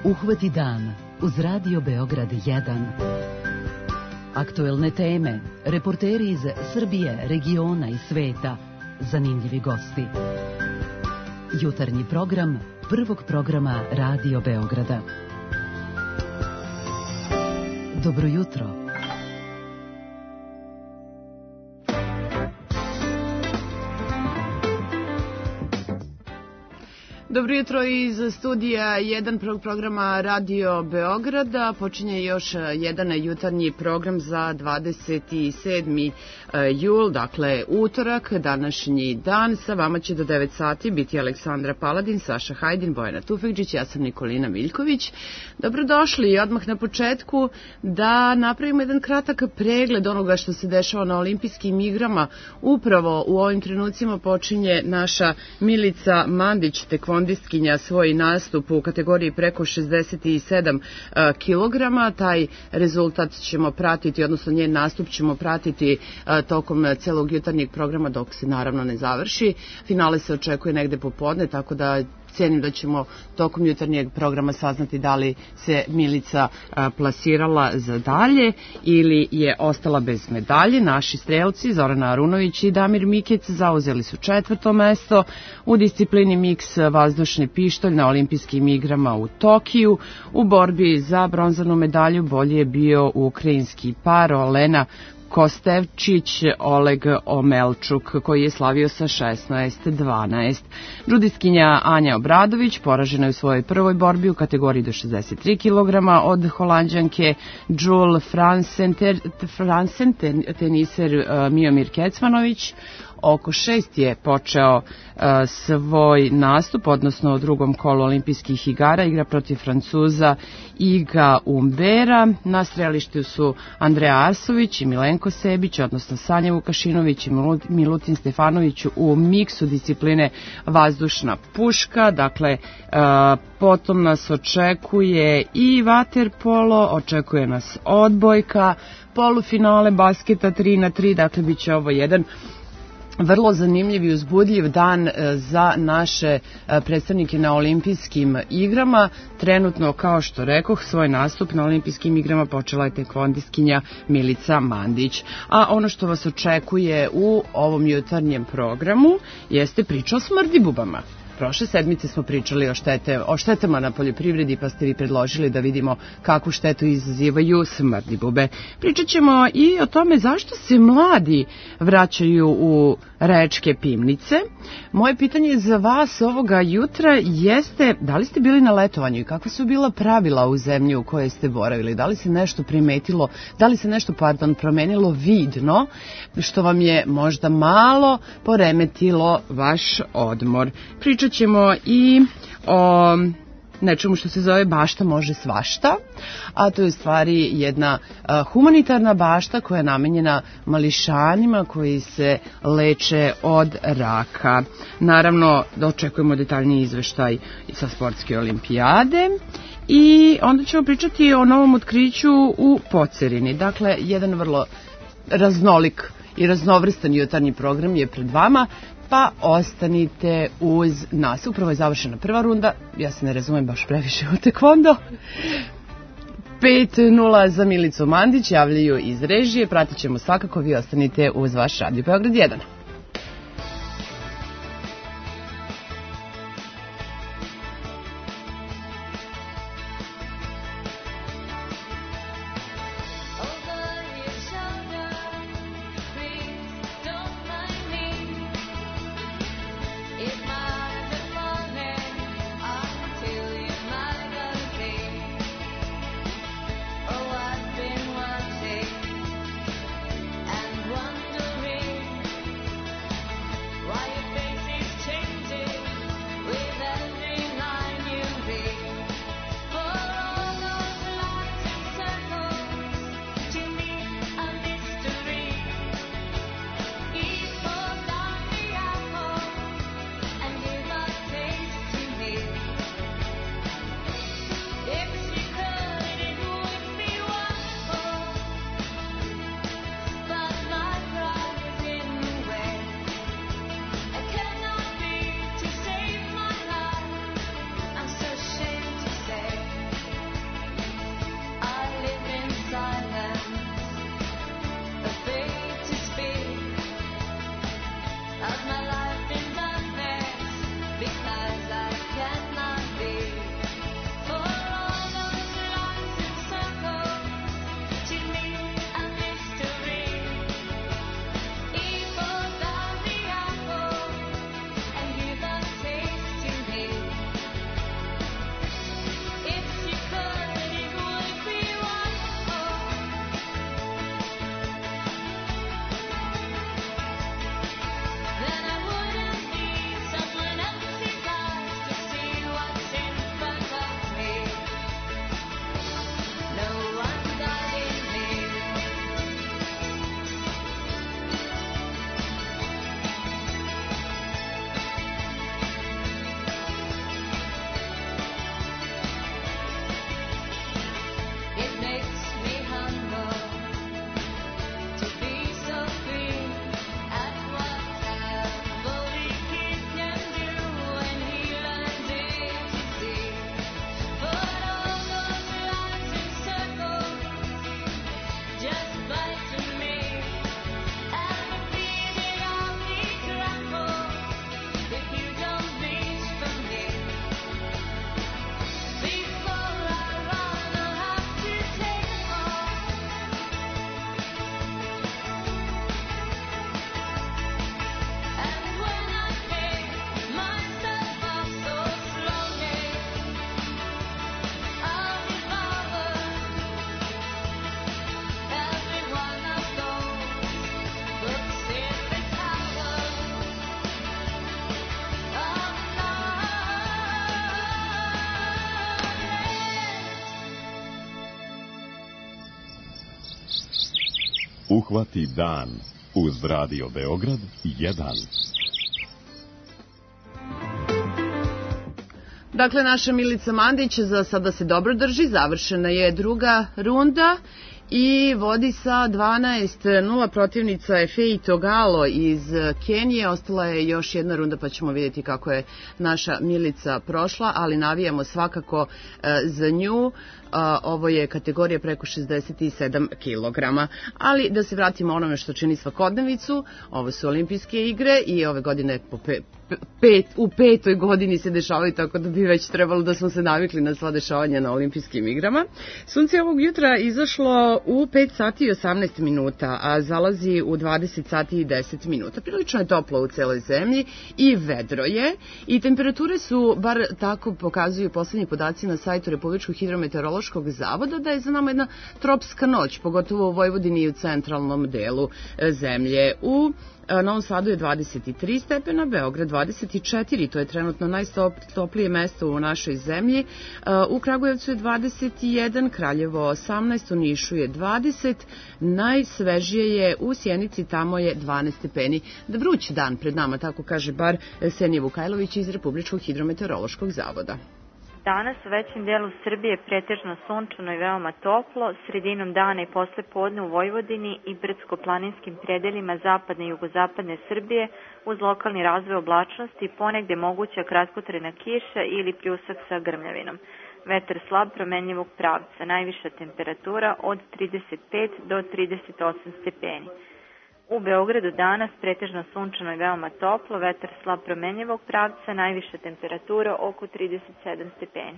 Uhvati dan uz Radio Beograd 1. Aktuelne teme, reporteri iz Srbije, regiona i sveta, zanimljivi gosti. Jutarnji program prvog programa Radio Beograda. Dobro jutro. Dobro jutro iz studija 1 prvog programa Radio Beograda. Počinje još jedan jutarnji program za 27. jul, dakle utorak, današnji dan. Sa vama će do 9 sati biti Aleksandra Paladin, Saša Hajdin, Bojana Tufekđić, ja sam Nikolina Miljković. Dobrodošli i odmah na početku da napravimo jedan kratak pregled onoga što se dešava na olimpijskim igrama. Upravo u ovim trenucima počinje naša Milica Mandić, tekvondistkinja, svoj nastup u kategoriji preko 67 kilograma. Taj rezultat ćemo pratiti, odnosno njen nastup ćemo pratiti tokom celog jutarnjeg programa dok se naravno ne završi. Finale se očekuje negde popodne, tako da cijenim da ćemo tokom jutarnjeg programa saznati da li se Milica plasirala za dalje ili je ostala bez medalje. Naši strelci Zorana Arunović i Damir Mikec zauzeli su 4. mesto u disciplini miks vazdušni pištolj na olimpijskim igrama u Tokiju. U borbi za bronzanu medalju bolji je bio ukrajinski par Olena Kostevčić, Oleg Omelčuk, koji je slavio sa 16-12. Džudistkinja Anja Obradović poražena je u svojoj prvoj borbi u kategoriji do 63 kg od Holanđanke Jules Fransen, teniser Miomir Kecmanović. Oko 6 je počeo svoj nastup, odnosno u drugom kolu olimpijskih igara, igra protiv Francuza Iga Umbera. Na strelištu su Andreja Arsović i Milenko Sebić, odnosno Sanja Vukašinović i Milutin Stefanović u miksu discipline vazdušna puška. Dakle, potom nas očekuje i vaterpolo, očekuje nas odbojka, polufinale basketa 3x3, dakle bit će ovo jedan vrlo zanimljiv i uzbudljiv dan za naše predstavnike na olimpijskim igrama. Trenutno, kao što rekoh, svoj nastup na olimpijskim igrama počela je tekvondistkinja Milica Mandić. A ono što vas očekuje u ovom jutarnjem programu jeste priča o smrdibubama. Prošle sedmice smo pričali o štetama na poljoprivredi, pa ste vi predložili da vidimo kakvu štetu izazivaju smrdibube. Pričat ćemo i o tome zašto se mladi vraćaju u rečke pivnice. Moje pitanje za vas ovoga jutra jeste da li ste bili na letovanju i kakva su bila pravila u zemlji u kojoj ste boravili? Da li se nešto primetilo, promenilo vidno, što vam je možda malo poremetilo vaš odmor? Pričat ćemo i o nečemu što se zove bašta može svašta, a to je u stvari jedna humanitarna bašta koja je namenjena mališanima koji se leče od raka. Naravno, da očekujemo detaljniji izveštaj sa sportske olimpijade i onda ćemo pričati o novom otkriću u Pocerini. Dakle, jedan vrlo raznolik i raznovrstan jutarnji program je pred vama, pa ostanite uz nas. Upravo je završena prva runda, ja se ne razumem baš previše u tekvondo. 5-0 za Milicu Mandić, javljaju iz režije, pratit ćemo svakako, vi ostanite uz vaš Radio Beograd 1. Uhvati dan uz Radio Beograd 1. Dakle, naša Milica Mandić za sada se dobro drži, završena je druga runda i vodi sa 12-0. Protivnica je Faith Ogalo iz Kenije. Ostala je još jedna runda pa ćemo vidjeti kako je naša Milica prošla, ali navijamo svakako za nju. Ovo je kategorija preko 67 kg. Ali da se vratimo onome što čini svakodnevicu, ovo su olimpijske igre i ove godine u petoj godini se dešavaju, tako da bi već trebalo da smo se navikli na sva dešavanja na olimpijskim igrama. Sunce je ovog jutra izašlo u 5 sati i 18 minuta, a zalazi u 20 sati i 10 minuta. Prilično je toplo u celoj zemlji i vedro je i temperature su, bar tako pokazuju poslednji podaci na sajtu Republičkog hidrometeorološkog zavoda, da je za nama jedna tropska noć, pogotovo u Vojvodini i u centralnom delu zemlje. U Novom Sadu je 23 stepena, Beograd 24, to je trenutno najtoplije mesto u našoj zemlji. U Kragujevcu je 21, Kraljevo 18, u Nišu je 20, najsvežije je u Sjenici, tamo je 12 stepeni. Vruć dan pred nama, tako kaže bar Senija Vukajlović iz Republičkog hidrometeorološkog zavoda. Danas u većem delu Srbije pretežno sunčano i veoma toplo, sredinom dana i posle podne u Vojvodini i brdsko-planinskim predeljima zapadne i jugozapadne Srbije uz lokalni razvoj oblačnosti, ponegde moguća kratkotrajna kiša ili pljusak sa grmljavinom. Vetar slab promenljivog pravca, najviša temperatura od 35 do 38 stepeni. U Beogradu danas pretežno sunčano i veoma toplo, vetar slab promenljivog pravca, najviša temperatura oko 37 stepeni.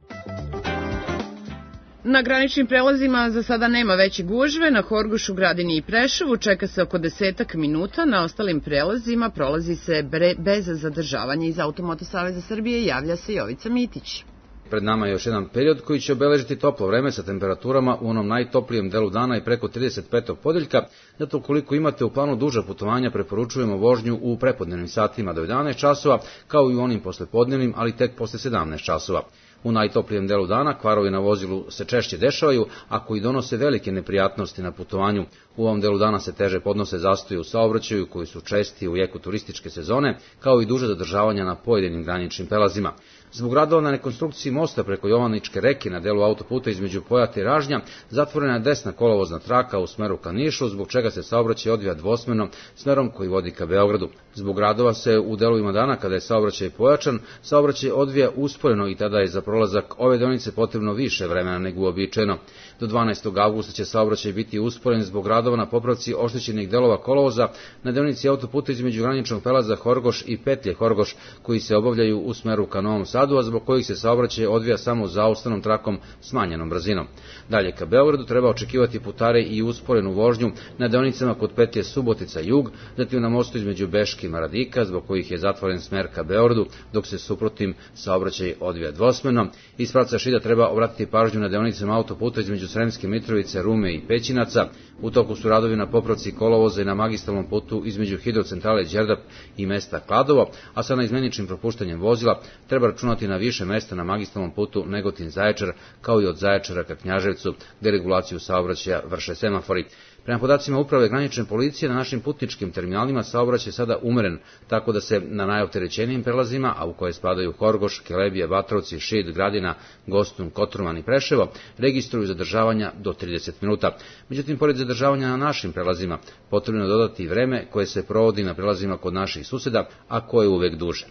Na graničnim prelazima za sada nema veće gužve, na Horgošu, Gradini i Preševu čeka se oko 10 minuta, na ostalim prelazima prolazi se bez zadržavanja. Iz Automoto Saveza Srbije javlja se Jovica Mitić. Pred nama je još jedan period koji će obeležiti toplo vreme sa temperaturama u onom najtoplijem delu dana i preko 35. podeljka, zato ukoliko imate u planu duža putovanja preporučujemo vožnju u prepodnevnim satima do 11 časova, kao i u onim poslepodnevnim, ali tek posle 17 časova. U najtoplijem delu dana kvarovi na vozilu se češće dešavaju, a koji donose velike neprijatnosti na putovanju. U ovom delu dana se teže podnose zastoji u saobraćaju koji su česti u jeku turističke sezone, kao i duže zadržavanja na pojedinim graničnim prelazima. Zbog radova na rekonstrukciji mosta preko Jovaničke reke na delu autoputa između Pojata i Ražnja zatvorena je desna kolovozna traka u smeru ka Nišu, zbog čega se saobraćaj odvija dvosmerno smerom koji vodi ka Beogradu. Zbog radova se u delovima dana kada je saobraćaj pojačan, saobraćaj odvija usporeno i tada je za prolazak ove deonice potrebno više vremena nego uobičajeno. Do 12. avgusta će saobraćaj biti usporen zbog radova na popravci oštećenih delova kolovoza na deonici autoputa između graničnog prelaza Horgoš i petlje Horgoš, koji se obavljaju u smeru ka Novom Sadu, a zbog kojih se saobraćaj odvija samo zaustavnom trakom smanjenom brzinom. Dalje ka Beogradu treba očekivati putare i usporenu vožnju na deonicama kod petlje Subotica Jug, zatim na mostu između Beške i Maradika, zbog kojih je zatvoren smer ka Beogradu, dok se suprotnim saobraćaj odvija dvosmerno. Iz pravca Šida treba obratiti pažnju na deonicama autoputa između Sremske Mitrovice, Rume i Pećinaca. U toku su radovi na popravci kolovoza i na magistralnom putu između hidrocentrale Đerdap i mesta Kladovo, a sa naizmeničnim propuštanjem vozila treba računati na više mesta na magistralnom putu Negotin-Zaječar, kao i od Zaječara ka Knjaževcu, gde regulaciju saobraćaja vrše semafori. Prema podacima Uprave granične policije, na našim putničkim terminalima saobraćaj je sada umeren, tako da se na najopterećenijim prelazima, a u koje spadaju Horgoš, Kelebija, Batrovci, Šid, Gradina, Gostun, Kotorman i Preševo, registruju zadržavanja do 30 minuta. Međutim, pored zadržavanja na našim prelazima, potrebno je dodati vreme koje se provodi na prelazima kod naših suseda, a koje je uvek duže.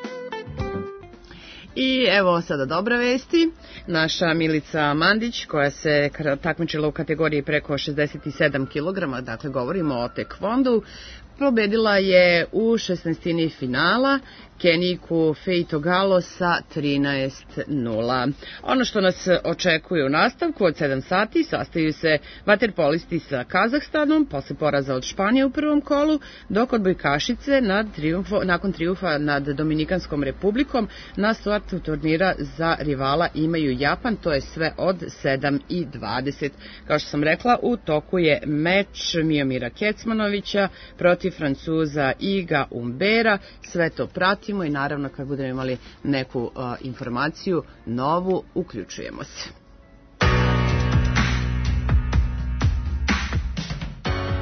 I evo sada dobra vesti, naša Milica Mandić koja se takmičila u kategoriji preko 67 kg, dakle govorimo o tekvondu, pobedila je u 16. finala Kenijku Faith Ogalo sa 13:0. Ono što nas očekuje u nastavku od 7 sati sastaju se vaterpolisti sa Kazahstanom posle poraza od Španije u prvom kolu, dok odbojkašice nakon trijumfa nad Dominikanskom republikom na startu turnira za rivala imaju Japan, to je sve od 7:20. Kao što sam rekla, u toku je meč Miomira Kecmanovića protiv Francuza Iga Umbera, sve to pratimo i naravno kad budemo imali neku informaciju novu, uključujemo se.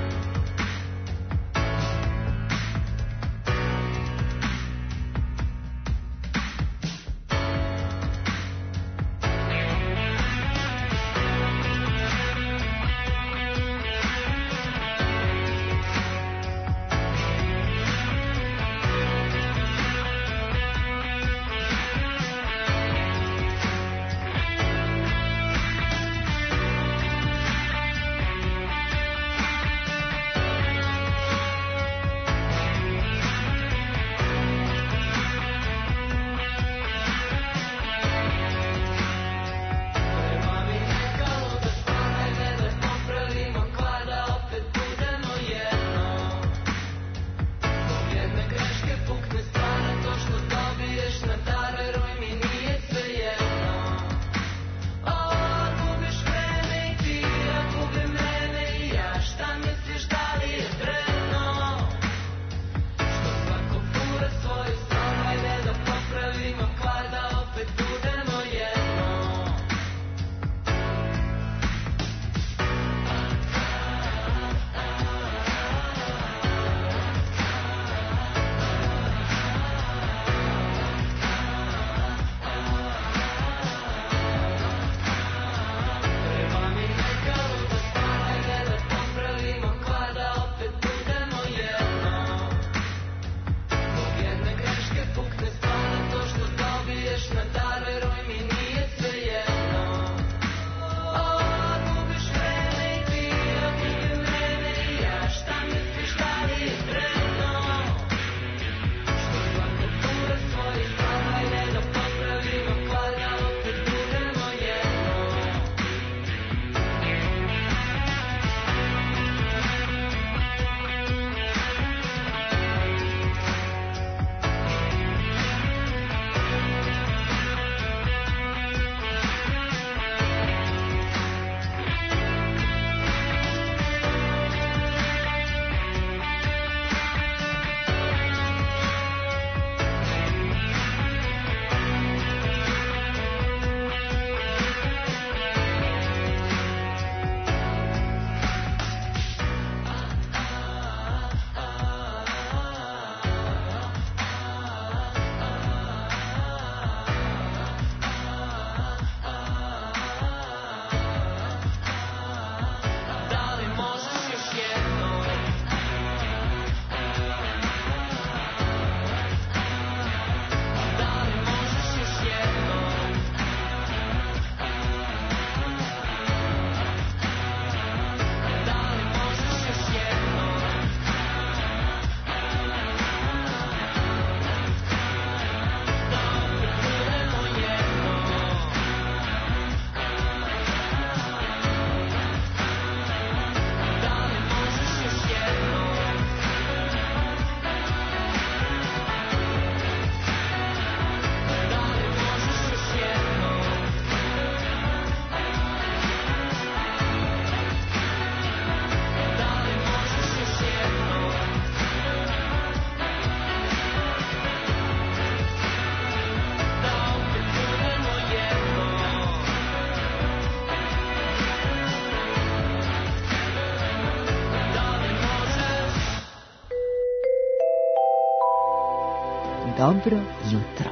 Dobro jutro.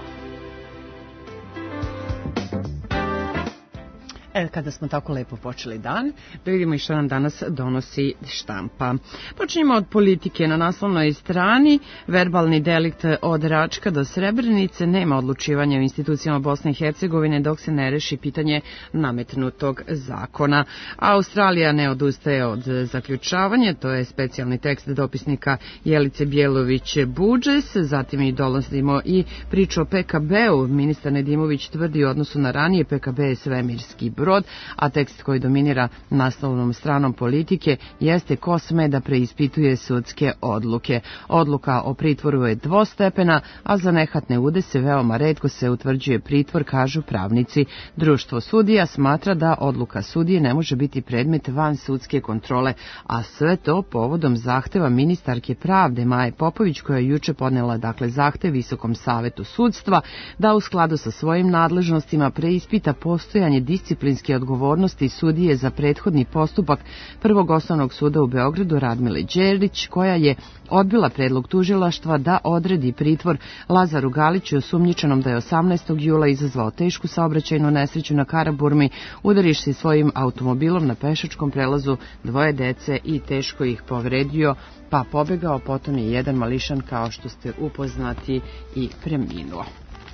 Kada smo tako lepo počeli dan, da vidimo i što nam danas donosi štampa. Počnemo od politike. Na naslovnoj strani verbalni delikt od Račka do Srebrenice, nema odlučivanja u institucijama Bosne i Hercegovine dok se ne reši pitanje nametnutog zakona. Australija ne odustaje od zaključavanja, to je specijalni tekst dopisnika Jelice Bjelović-Budžes. Zatim i dolazimo i priču o PKB-u. Ministar Nedimović tvrdi u odnosu na ranije PKB je svemirski brod, a tekst koji dominira naslovnom stranom politike jeste ko sme da preispituje sudske odluke. Odluka o pritvoru je dvostepena, a za nehatne udese veoma retko se utvrđuje pritvor, kažu pravnici. Društvo sudija smatra da odluka sudije ne može biti predmet van sudske kontrole, a sve to povodom zahteva ministarke pravde Maje Popović, koja je juče podnela zahtev Visokom savetu sudstva da u skladu sa svojim nadležnostima preispita postojanje disciplinske odgovornosti sudije za prethodni postupak Prvog osnovnog suda u Beogradu Radmile Đerić, koja je odbila predlog tužilaštva da odredi pritvor Lazaru Galiću, osumnjičenom da je 18. jula izazvao tešku saobraćajnu nesreću na Karaburmi, udarivši svojim automobilom na pešačkom prelazu dvoje dece i teško ih povredio, pa pobegao. Potom je jedan mališan, kao što ste upoznati, i preminuo.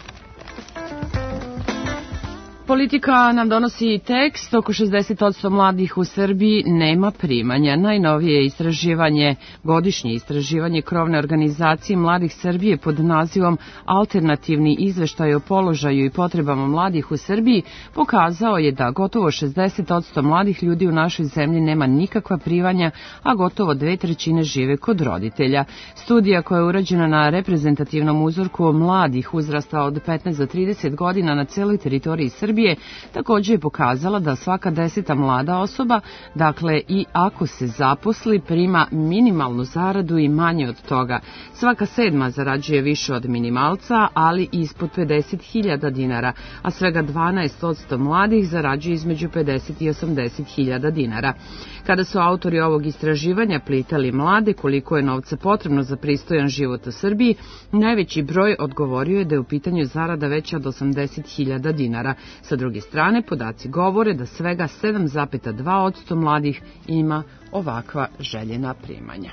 Politika nam donosi tekst, oko 60% mladih u Srbiji nema primanja. Najnovije istraživanje, godišnje istraživanje krovne organizacije Mladih Srbije pod nazivom Alternativni izveštaj o položaju i potrebama mladih u Srbiji pokazao je da gotovo 60% mladih ljudi u našoj zemlji nema nikakva primanja, a gotovo 2/3 žive kod roditelja. Studija koja je urađena na reprezentativnom uzorku mladih uzrasta od 15 do 30 godina na celoj teritoriji Srbije također je pokazala da svaka 10. mlada osoba, dakle i ako se zaposli, prima minimalnu zaradu i manje od toga. Svaka 7. zarađuje više od minimalca, ali ispod 50.000 dinara, a svega 12% mladih zarađuje između 50 i 80.000 dinara. Kada su autori ovog istraživanja pitali mlade koliko je novca potrebno za pristojan život u Srbiji, najveći broj odgovorio je da je u pitanju zarada veća od 80.000 dinara. Sa druge strane, podaci govore da svega 7,2% mladih ima ovakva željena primanja.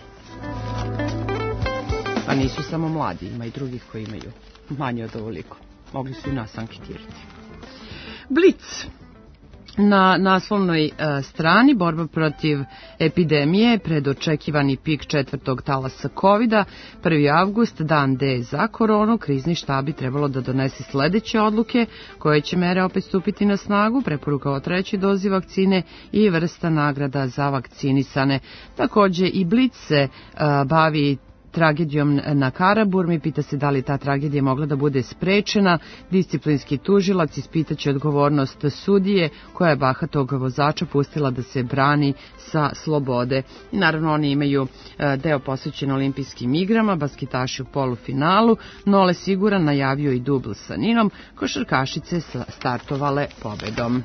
Pa nisu samo mladi, ima i drugih koji imaju manje od ovoliko. Mogli su i nas anketirati. Blic. Na naslovnoj strani borba protiv epidemije, predočekivani pik 4. talasa COVID-a, 1. avgust, dan D za koronu, krizni štab bi trebalo da donese sledeće odluke, koje će mere opet stupiti na snagu, preporuka o 3. dozi vakcine i vrsta nagrada za vakcinisane. Također i Blic se bavi tragedijom na Karaburmi, pita se da li ta tragedija mogla da bude sprečena. Disciplinski tužilac ispitaće odgovornost sudije koja je bahatog vozača pustila da se brani sa slobode. I naravno oni imaju deo posvećen olimpijskim igrama, basketaši u polufinalu, Nole Siguran najavio i dubl sa Ninom, košarkašice startovale pobedom.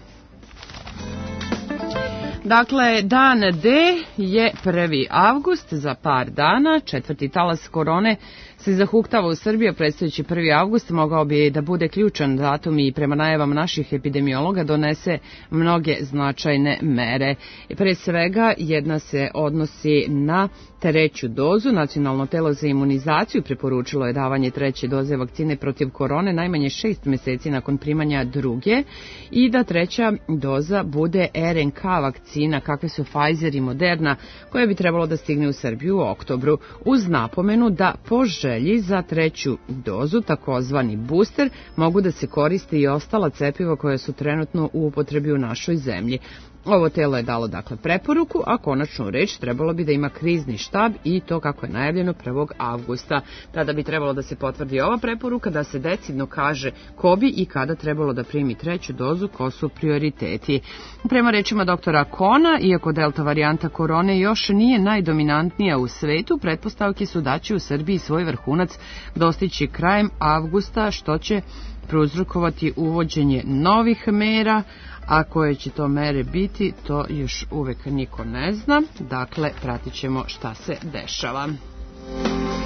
Dakle, dan D je 1. avgust, za par dana, 4. talas korone se zahuktava u Srbiji, a predstojeći 1. avgust mogao bi da bude ključan datum i prema najavama naših epidemiologa donese mnoge značajne mere. Pre svega, jedna se odnosi na 3. dozu. Nacionalno telo za imunizaciju preporučilo je davanje 3. doze vakcine protiv korone najmanje 6 meseci nakon primanja druge i da 3. doza bude RNK vakcina kakve su Pfizer i Moderna, koja bi trebalo da stigne u Srbiju u oktobru, uz napomenu da po želji za 3. dozu, takozvani booster, mogu da se koriste i ostala cepiva koja su trenutno u upotrebi u našoj zemlji. Ovo telo je dalo preporuku, a konačnu reč trebalo bi da ima krizni štab i to kako je najavljeno 1. avgusta. Tada bi trebalo da se potvrdi ova preporuka, da se decidno kaže ko bi i kada trebalo da primi 3. dozu, ko su prioriteti. Prema rečima doktora Kona, iako delta varijanta korone još nije najdominantnija u svetu, pretpostavke su da će u Srbiji svoj vrhunac dostići krajem avgusta, što će prouzrokovati uvođenje novih mera, a koje će to mere biti, to još uvek niko ne zna. Dakle, pratit ćemo šta se dešava.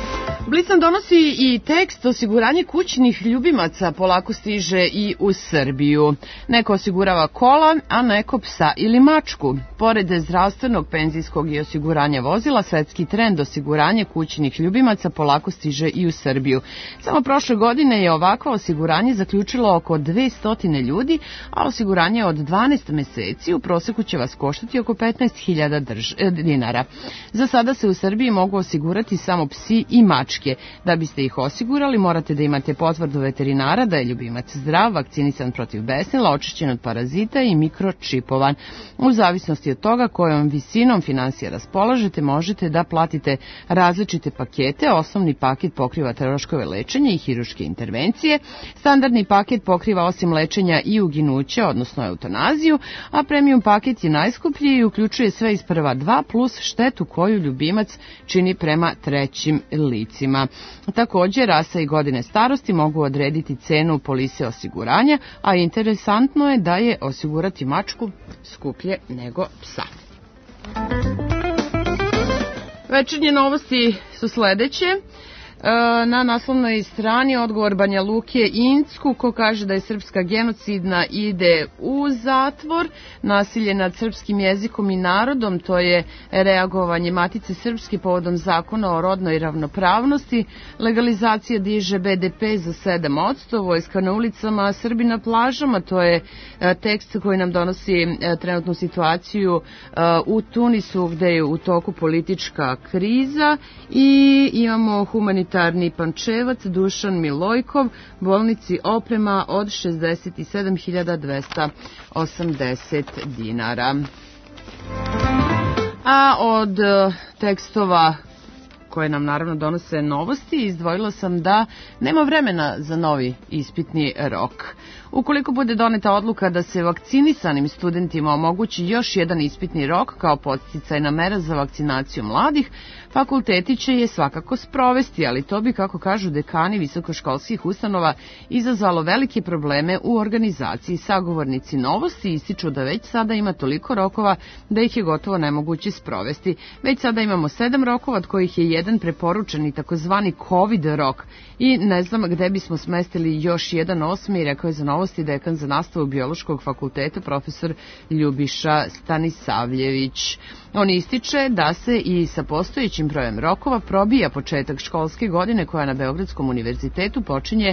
Blic nam donosi i tekst osiguranje kućnih ljubimaca polako stiže i u Srbiju. Neko osigurava kola, a neko psa ili mačku. Pored zdravstvenog, penzijskog i osiguranja vozila, svetski trend osiguranje kućnih ljubimaca polako stiže i u Srbiju. Samo prošle godine je ovakvo osiguranje zaključilo oko 200 ljudi, a osiguranje od 12 meseci u proseku će vas koštati oko 15.000 dinara. Za sada se u Srbiji mogu osigurati samo psi i mačke. Da biste ih osigurali, morate da imate potvrdu veterinara da je ljubimac zdrav, vakcinisan protiv besnila, očišćen od parazita i mikročipovan. U zavisnosti od toga kojom visinom finansija raspolažete, možete da platite različite pakete. Osnovni paket pokriva troškove lečenja i hirurške intervencije. Standardni paket pokriva osim lečenja i uginuće, odnosno eutanaziju, a premium paket je najskuplji i uključuje sve iz prva dva plus štetu koju ljubimac čini prema trećim licima. Također, rasa i godine starosti mogu odrediti cenu polise osiguranja, a interesantno je da je osigurati mačku skuplje nego psa. Večernje novosti su sledeće. Na naslovnoj strani odgovor Banja Luke Incku, ko kaže da je srpska genocidna, ide u zatvor. Nasilje nad srpskim jezikom i narodom, to je reagovanje Matice Srpske povodom zakona o rodnoj ravnopravnosti. Legalizacija diže BDP za 7%, vojska na ulicama, Srbi na plažama, to je tekst koji nam donosi trenutnu situaciju u Tunisu gde je u toku politička kriza, i imamo humanitarni Pančevac, Dušan Milojkov, bolnici oprema od 67.280 dinara. A od tekstova koje nam naravno donose novosti, izdvojila sam da nema vremena za novi ispitni rok. Ukoliko bude doneta odluka da se vakcinisanim studentima omogući još jedan ispitni rok kao podsticajna mera za vakcinaciju mladih, fakulteti će je svakako sprovesti, ali to bi, kako kažu dekani visokoškolskih ustanova, izazvalo velike probleme u organizaciji. Sagovornici novosti ističu da već sada ima toliko rokova da ih je gotovo nemoguće sprovesti. Već sada imamo 7 rokova, od kojih je jedan preporučeni takozvani COVID rok, i ne znam gde bismo smestili još jedan 8. rekao je za novosti dekan za nastavu Biološkog fakulteta profesor Ljubiša Stanisavljević. On ističe da se i sa postojećim brojem rokova probija početak školske godine koja na Beogradskom univerzitetu počinje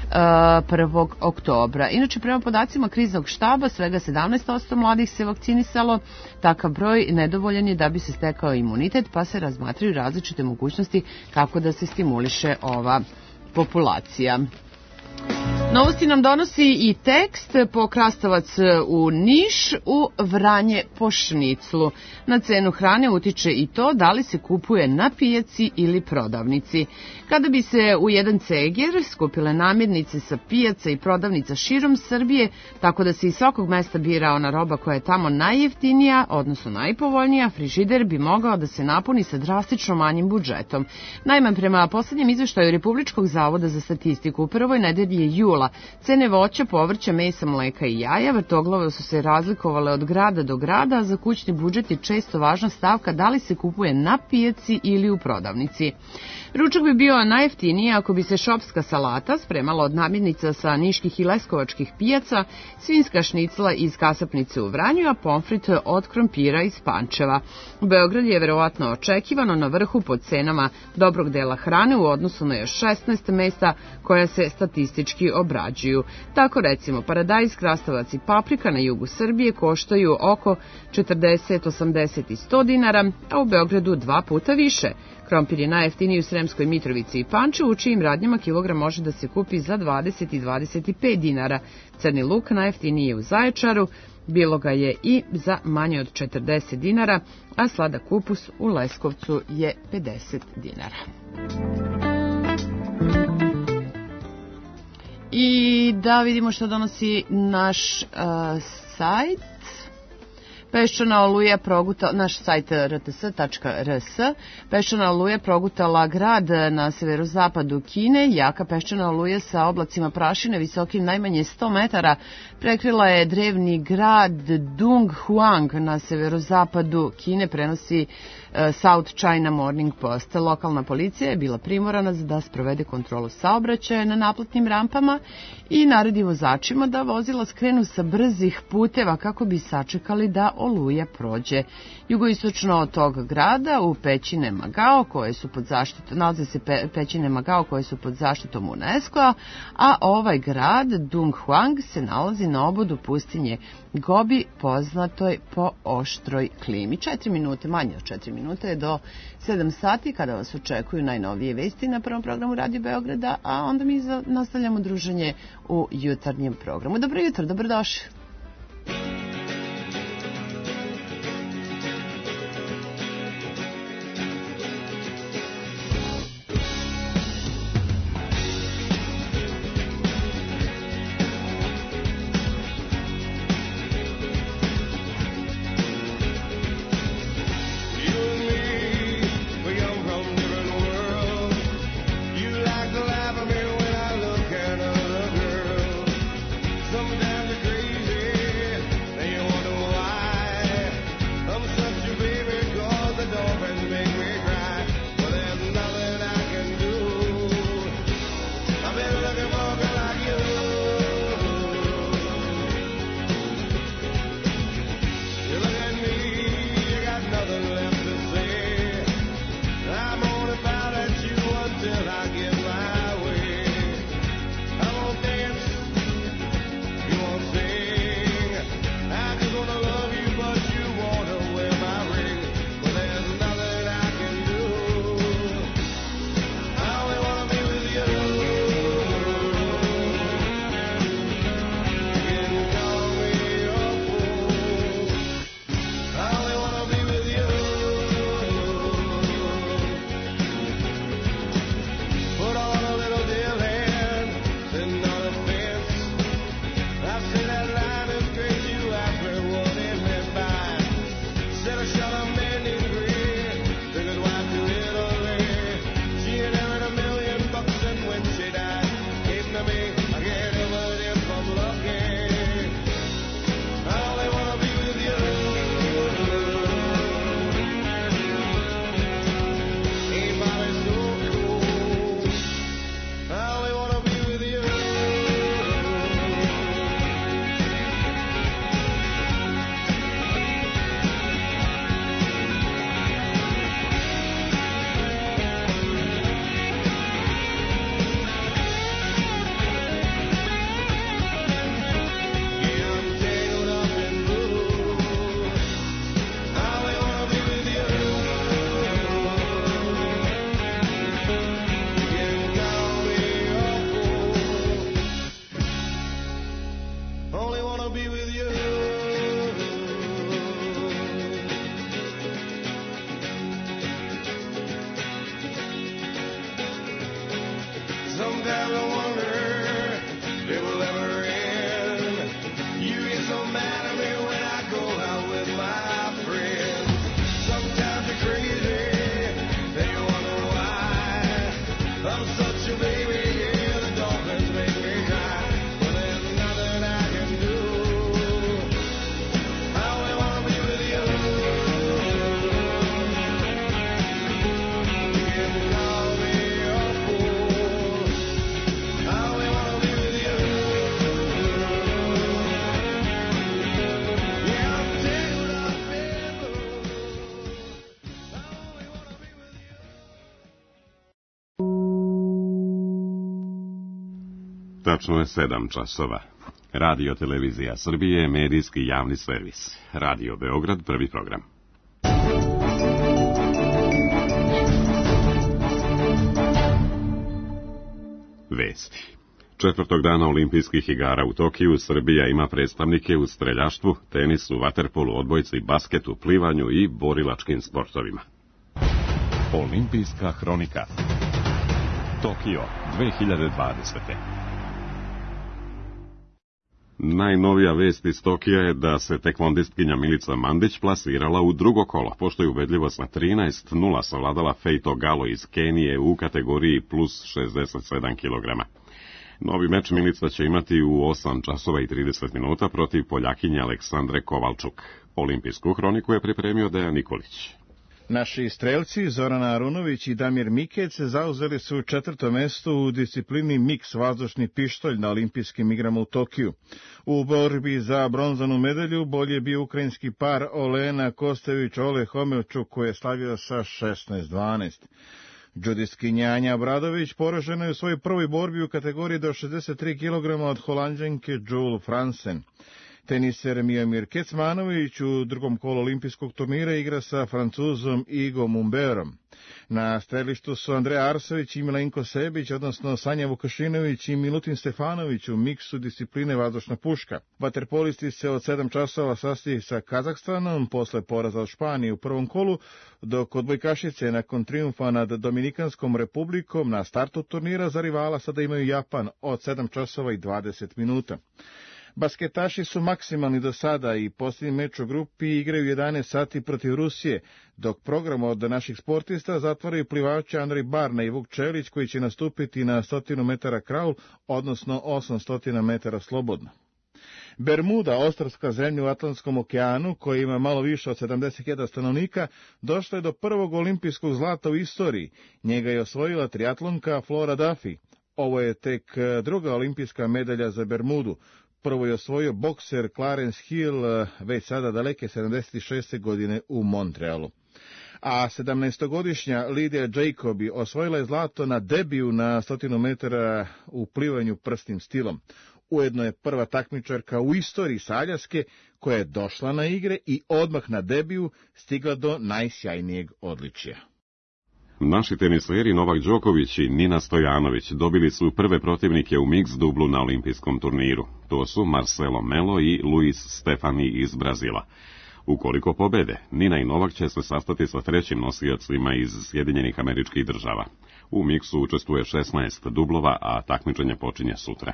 1. oktobra. Inače, prema podacima kriznog štaba, svega 17% mladih se vakcinisalo. Takav broj nedovoljan je da bi se stekao imunitet, pa se razmatraju različite mogućnosti kako da se stimuliše ova populacija. Novosti nam donosi i tekst po krastavac u Niš, u Vranje po šniclu. Na cenu hrane utiče i to da li se kupuje na pijaci ili prodavnici. Kada bi se u jedan ceger skupile namirnice sa pijaca i prodavnica širom Srbije, tako da se iz svakog mesta bira ona roba koja je tamo najjeftinija, odnosno najpovoljnija, frižider bi mogao da se napuni sa drastično manjim budžetom. Naime, prema poslednjem izveštaju Republičkog zavoda za statistiku, u prvoj nedelji jula cene voća, povrća, mesa, mleka i jaja vrtoglavo su se razlikovale od grada do grada, a za kućni budžet je često važna stavka da li se kupuje na pijaci ili u prodavnici. Ručak bi bio najjeftiniji ako bi se šopska salata spremala od namirnica sa niških i leskovačkih pijaca, svinjska šnicla iz kasapnice u Vranju, a pomfrit od krompira iz Pančeva. Beograd je verovatno očekivano na vrhu po cenama dobrog dela hrane u odnosu na još 16 mesta koja se statistički obrađuju. Tako recimo paradajz, krastavac i paprika na jugu Srbije koštaju oko 40, 80 i 100 dinara, a u Beogradu 2 puta više. Krompir je najjeftiniji u Sremskoj Mitrovici i Pančevu, u čijim radnjama kilogram može da se kupi za 20 i 25 dinara. Crni luk najjeftiniji je u Zaječaru, bilo ga je i za manje od 40 dinara, a sladak kupus u Leskovcu je 50 dinara. I da vidimo što donosi naš sajt. Peščana oluja progutala, naš sajt rts.rs, peščana oluja progutala grad na severozapadu Kine. Jaka peščana oluja sa oblacima prašine visokim najmanje 100 metara prekrila je drevni grad Donghuang na severozapadu Kine, prenosi South China Morning Post. Lokalna policija je bila primorana da sprovede kontrolu saobraćaja na naplatnim rampama i naredi vozačima da vozila skrenu sa brzih puteva kako bi sačekali da oluja prođe. Jugoistočno od tog grada u pećine Magao, koje su pod zaštitom, nalaze se pećine Magao koje su pod zaštitom UNESCO-a, a ovaj grad Donghuang se nalazi na obodu pustinje Gobi, poznatoj po oštroj klimi. 4 minute, manje od 4 minute je do 7 sati kada vas očekuju najnovije vesti na prvom programu Radio Beograda, a onda mi nastavljamo druženje u jutarnjem programu. Dobro jutro, dobrodošli. Tačno je 7 časova. Radio Televizija Srbije, medijski javni servis. Radio Beograd, prvi program. Vesti. 4. dana olimpijskih igara u Tokiju Srbija ima predstavnike u streljaštvu, tenisu, vaterpolu, odbojci, basketu, plivanju i borilačkim sportovima. Olimpijska hronika. Tokio 2020. Najnovija vest iz Tokija je da se tekvondistkinja Milica Mandić plasirala u drugo kolo, pošto je ubedljivost na 13:0 savladala Feito Galo iz Kenije u kategoriji plus 67 kg. Novi meč Milica će imati u 8 časova i 30 minuta protiv Poljakinje Aleksandre Kovalčuk. Olimpijsku hroniku je pripremio Dejan Nikolić. Naši strelci Zorana Arunović i Damir Mikec zauzeli su 4. mesto u disciplini miks vazdušni pištolj na olimpijskim igrama u Tokiju. U borbi za bronzanu medalju bolje je bio ukrajinski par Olena Kostević-Ole Homevčuk koji je slavio sa 16:12. Džudistkinja Anja Abradović poražena je u svojoj prvoj borbi u kategoriji do 63 kg od Holanđanke Jule Fransen. Teniser Miomir Kecmanović u drugom kolu olimpijskog turnira igra sa Francuzom Igom Mumberom. Na strelištu su Andreja Arsović i Milenko Sebić, odnosno Sanja Vukašinović i Milutin Stefanović u miksu discipline vazdušna puška. Vaterpolisti se od 7 časova sastaju sa Kazahstanom posle poraza od Španije u prvom kolu, dok odbojkašice nakon trijumfa nad Dominikanskom republikom na startu turnira za rivala sada imaju Japan od 7 časova i 20 minuta. Basketaši su maksimalni do sada i posljednji meč u grupi igraju 11 sati protiv Rusije, dok program od naših sportista zatvaraju plivači Andrej Barna i Vuk Čelić koji će nastupiti na 100 metara kraul, odnosno 800 metara slobodno. Bermuda, ostrvska zemlja u Atlantskom okeanu, koja ima malo više od 71 stanovnika, došla je do prvog olimpijskog zlata u istoriji. Njega je osvojila triatlonka Flora Duffy. Ovo je tek druga olimpijska medalja za Bermudu. Prvo je osvojio bokser Clarence Hill već sada daleke 76. godine u Montrealu. A 17-godišnja Lidija Jacobi osvojila je zlato na debiju na 100 metara u plivanju prsnim stilom. Ujedno je prva takmičarka u istoriji Saljaske koja je došla na igre i odmah na debiju stigla do najsjajnijeg odličja. Naši teniseri Novak Đoković i Nina Stojanović dobili su prve protivnike u mix dublu na olimpijskom turniru. To su Marcelo Melo i Luis Stefani iz Brazila. Ukoliko pobede, Nina i Novak će se sastati sa trećim nosiocima iz Sjedinjenih Američkih Država. U miksu učestvuje 16 dublova, a takmičenje počinje sutra.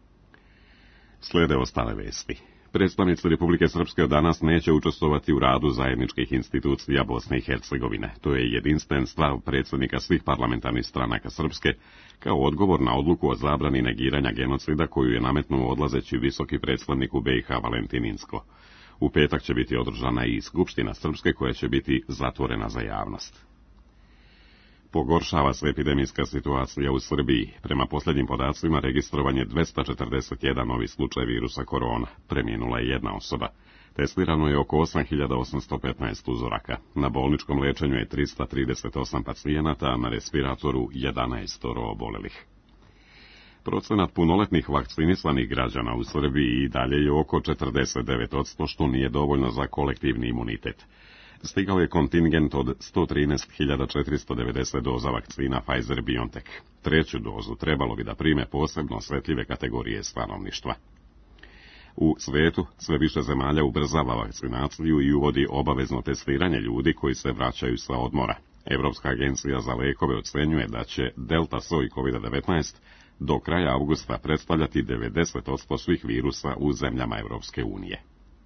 Slede ostale vesti. Predstavnici Republike Srpske od danas neće učestvovati u radu zajedničkih institucija Bosne i Hercegovine. To je jedinstven stav predsjednika svih parlamentarnih stranaka Srpske, kao odgovor na odluku o zabrani negiranja genocida koju je nametnuo odlazeći visoki predstavnik u BiH Valentin Inzko. U petak će biti održana i Skupština Srpske koja će biti zatvorena za javnost. Pogoršava se epidemijska situacija u Srbiji. Prema posljednjim podacima registrovan je 241 novi slučaj virusa korona. Preminula je jedna osoba. Testirano je oko 8815 uzoraka. Na bolničkom lečenju je 338 pacijenata, a na respiratoru 11 obolelih. Procenat punoletnih vakcinisanih građana u Srbiji i dalje je oko 49%, što nije dovoljno za kolektivni imunitet. Stigao je kontingent od 113.490 doza vakcina Pfizer-BioNTech. Treću dozu trebalo bi da prime posebno osjetljive kategorije stanovništva. U svetu sve više zemalja ubrzava vakcinaciju i uvodi obavezno testiranje ljudi koji se vraćaju sa odmora. Evropska agencija za lekove ocenjuje da će delta soj COVID-19 do kraja avgusta predstavljati 90% svih virusa u zemljama Evropske unije.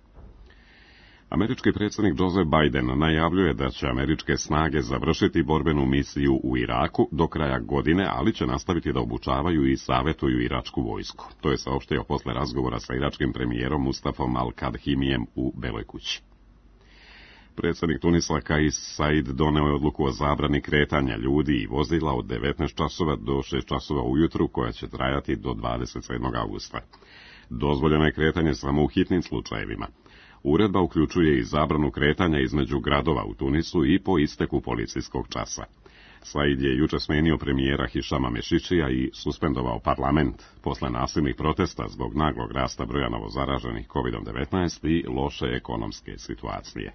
Američki predsjednik Joe Biden najavljuje da će američke snage završiti borbenu misiju u Iraku do kraja godine, ali će nastaviti da obučavaju i savjetuju iračku vojsku. To je saopštio posle razgovora sa iračkim premijerom Mustafom Al-Kadhimijem u Beloj kući. Predsjednik Tunisa Kais Said doneo je odluku o zabrani kretanja ljudi i vozila od 19 časova do 6 časova ujutru, koja će trajati do 27. augusta. Dozvoljeno je kretanje samo u hitnim slučajevima. Uredba uključuje i zabranu kretanja između gradova u Tunisu i po isteku policijskog časa. Said je juče smenio premijera Hišama Mešičija i suspendovao parlament posle nasilnih protesta zbog naglog rasta broja novozaraženih COVID-19 i loše ekonomske situacije.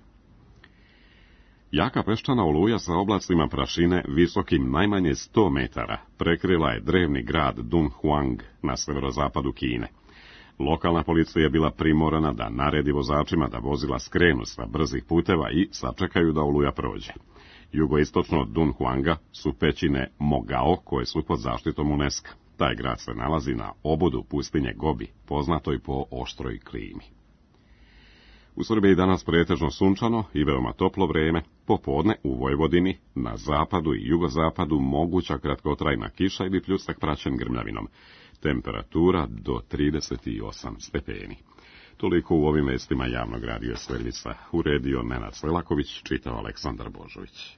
Jaka peščana oluja sa oblacima prašine visokim najmanje 100 metara prekrila je drevni grad Dunhuang na severozapadu Kine. Lokalna policija je bila primorana da naredi vozačima da vozila skrenu sa brzih puteva i sačekaju da oluja prođe. Jugoistočno od Dunhuanga su pećine Mogao, koje su pod zaštitom UNESCO. Taj grad se nalazi na obodu pustinje Gobi, poznatoj po oštroj klimi. U Srbiji danas pretežno sunčano i veoma toplo vreme, popodne u Vojvodini, na zapadu i jugozapadu moguća kratkotrajna kiša ili pljusak praćen grmljavinom. Temperatura do 38 stepeni. Toliko u ovim vestima javnog radio servisa. Uredio Nenad Selaković, čitao Aleksandar Božović.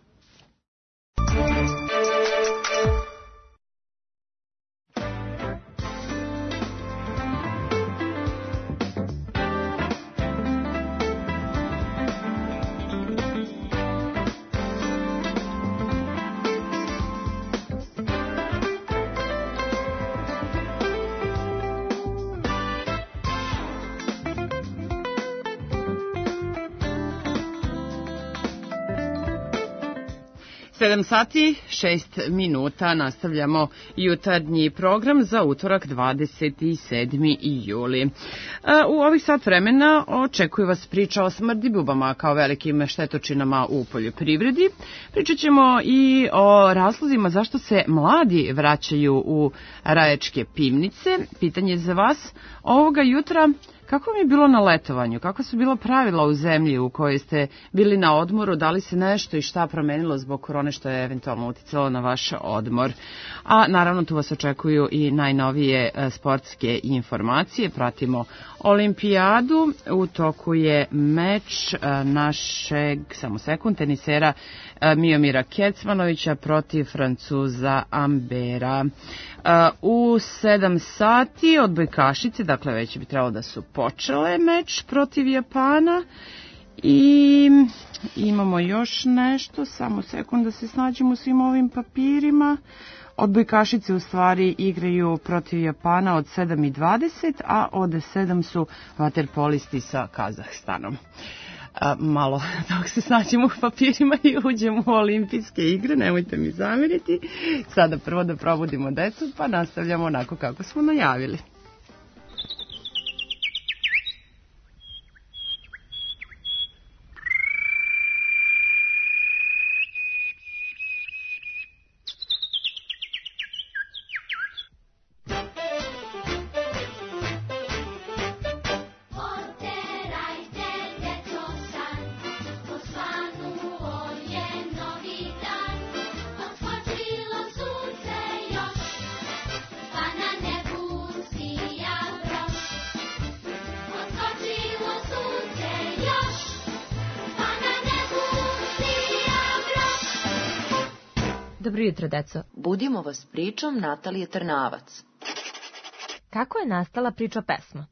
Sedam sati, 6 minuta, nastavljamo jutarnji program za utorak 27. juli. U ovih sat vremena očekuje vas priča o smrdibubama kao velikim štetočinama u poljoprivredi. Pričat ćemo i o razlozima zašto se mladi vraćaju u Rajačke pivnice. Pitanje za vas ovoga jutra: kako vam je bilo na letovanju? Kako su bila pravila u zemlji u kojoj ste bili na odmoru? Da li se nešto i šta promenilo zbog korone što je eventualno uticalo na vaš odmor? A naravno tu vas očekuju i najnovije sportske informacije. Pratimo olimpijadu. U toku je meč našeg, tenisera Miomira Kecmanovića protiv Francuza Ambera. U 7 sati odbojkašice, dakle već bi trebalo da su počele meč protiv Japana. I imamo još nešto, samo sekund da se snađemo u svim ovim papirima. Odbojkašice u stvari igraju protiv Japana od 7:20, a od 7 su vaterpolisti sa Kazahstanom. Malo dok se snađemo u papirima i uđemo u olimpijske igre, nemojte mi zameriti. Sada prvo da probudimo decu, pa nastavljamo onako kako smo najavili. Dobro jutro, deco. Budimo vas pričom Natalije Trnavac. Kako je nastala priča pesma?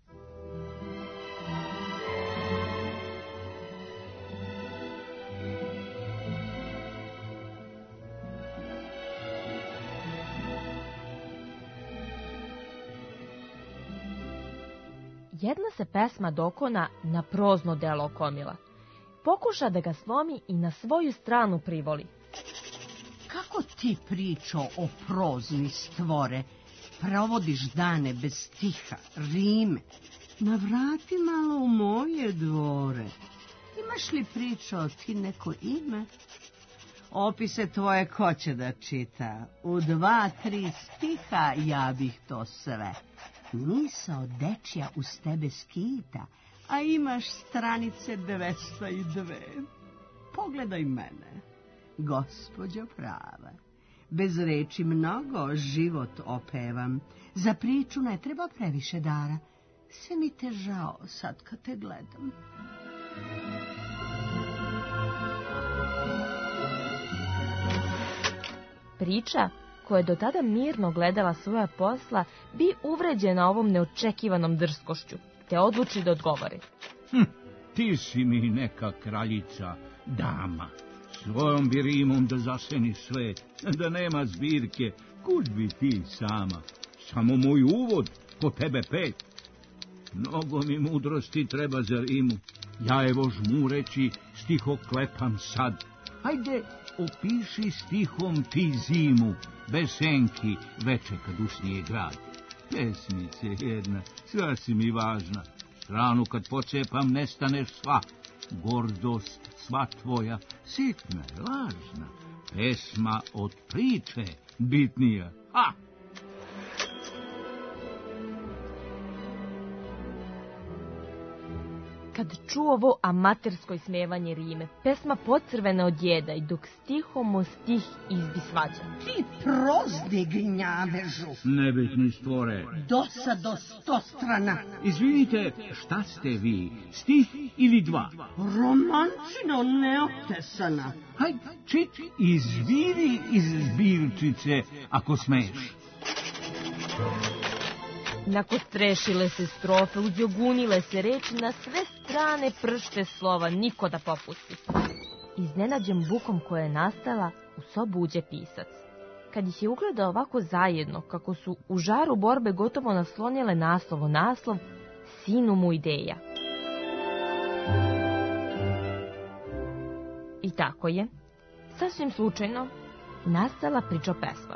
Jedna se pesma dokona na prozno delo okomila. Pokuša da ga slomi i na svoju stranu privoli. Kako ti pričo o prozni stvore, provodiš dane bez stiha, rime, navrati malo u moje dvore. Imaš li pričao ti neko ime? Opise tvoje ko će da čita, u 2-3 stiha ja bih to sve. Misao dečja uz tebe skita, a imaš stranice 202. Pogledaj mene, gospođo prava, bez reči mnogo život opevam, za priču ne treba previše dara, sve mi te žao sad kad te gledam. Priča, koja je do tada mirno gledala svoja posla, bi uvređena ovom neočekivanom drskošću, te odluči da odgovori. Ti si mi neka kraljica, dama, svojom bi rimom da zaseni svet, da nema zbirke, kud bi ti sama, samo moj uvod, po tebe 5. Mnogo mi mudrosti treba za rimu, ja evo žmureći stiho klepam sad. Hajde, opiši stihom ti zimu, bez senki, veče kad usnije grad. Pesmice jedna, sva si mi važna, stranu kad pocepam nestaneš sva, gordost sva tvoja, sitna je lažna, pesma od priče bitnija. Ha! kad čuo ovo amatersko ismevanje rime, pesma pocrvena od jeda i dok stihomo stih izbi svađa. Ti prozni gnjavežu. Nebitni stvore. Dosado 100 strana. Izvinite, šta ste vi, stih ili dva? Romancino neotesana. Haj, čit, izviri iz zbirčice, ako smeš. Nakostrešile se strofe, uzjogunile se reči, na sve strane pršte slova, niko da popusti. Iznenađen bukom koja je nastala, u sobu uđe pisac. Kad ih je ugledao ovako zajedno, kako su u žaru borbe gotovo naslonile naslov, sinu mu ideja. I tako je, sasvim slučajno, nastala priča-pesma.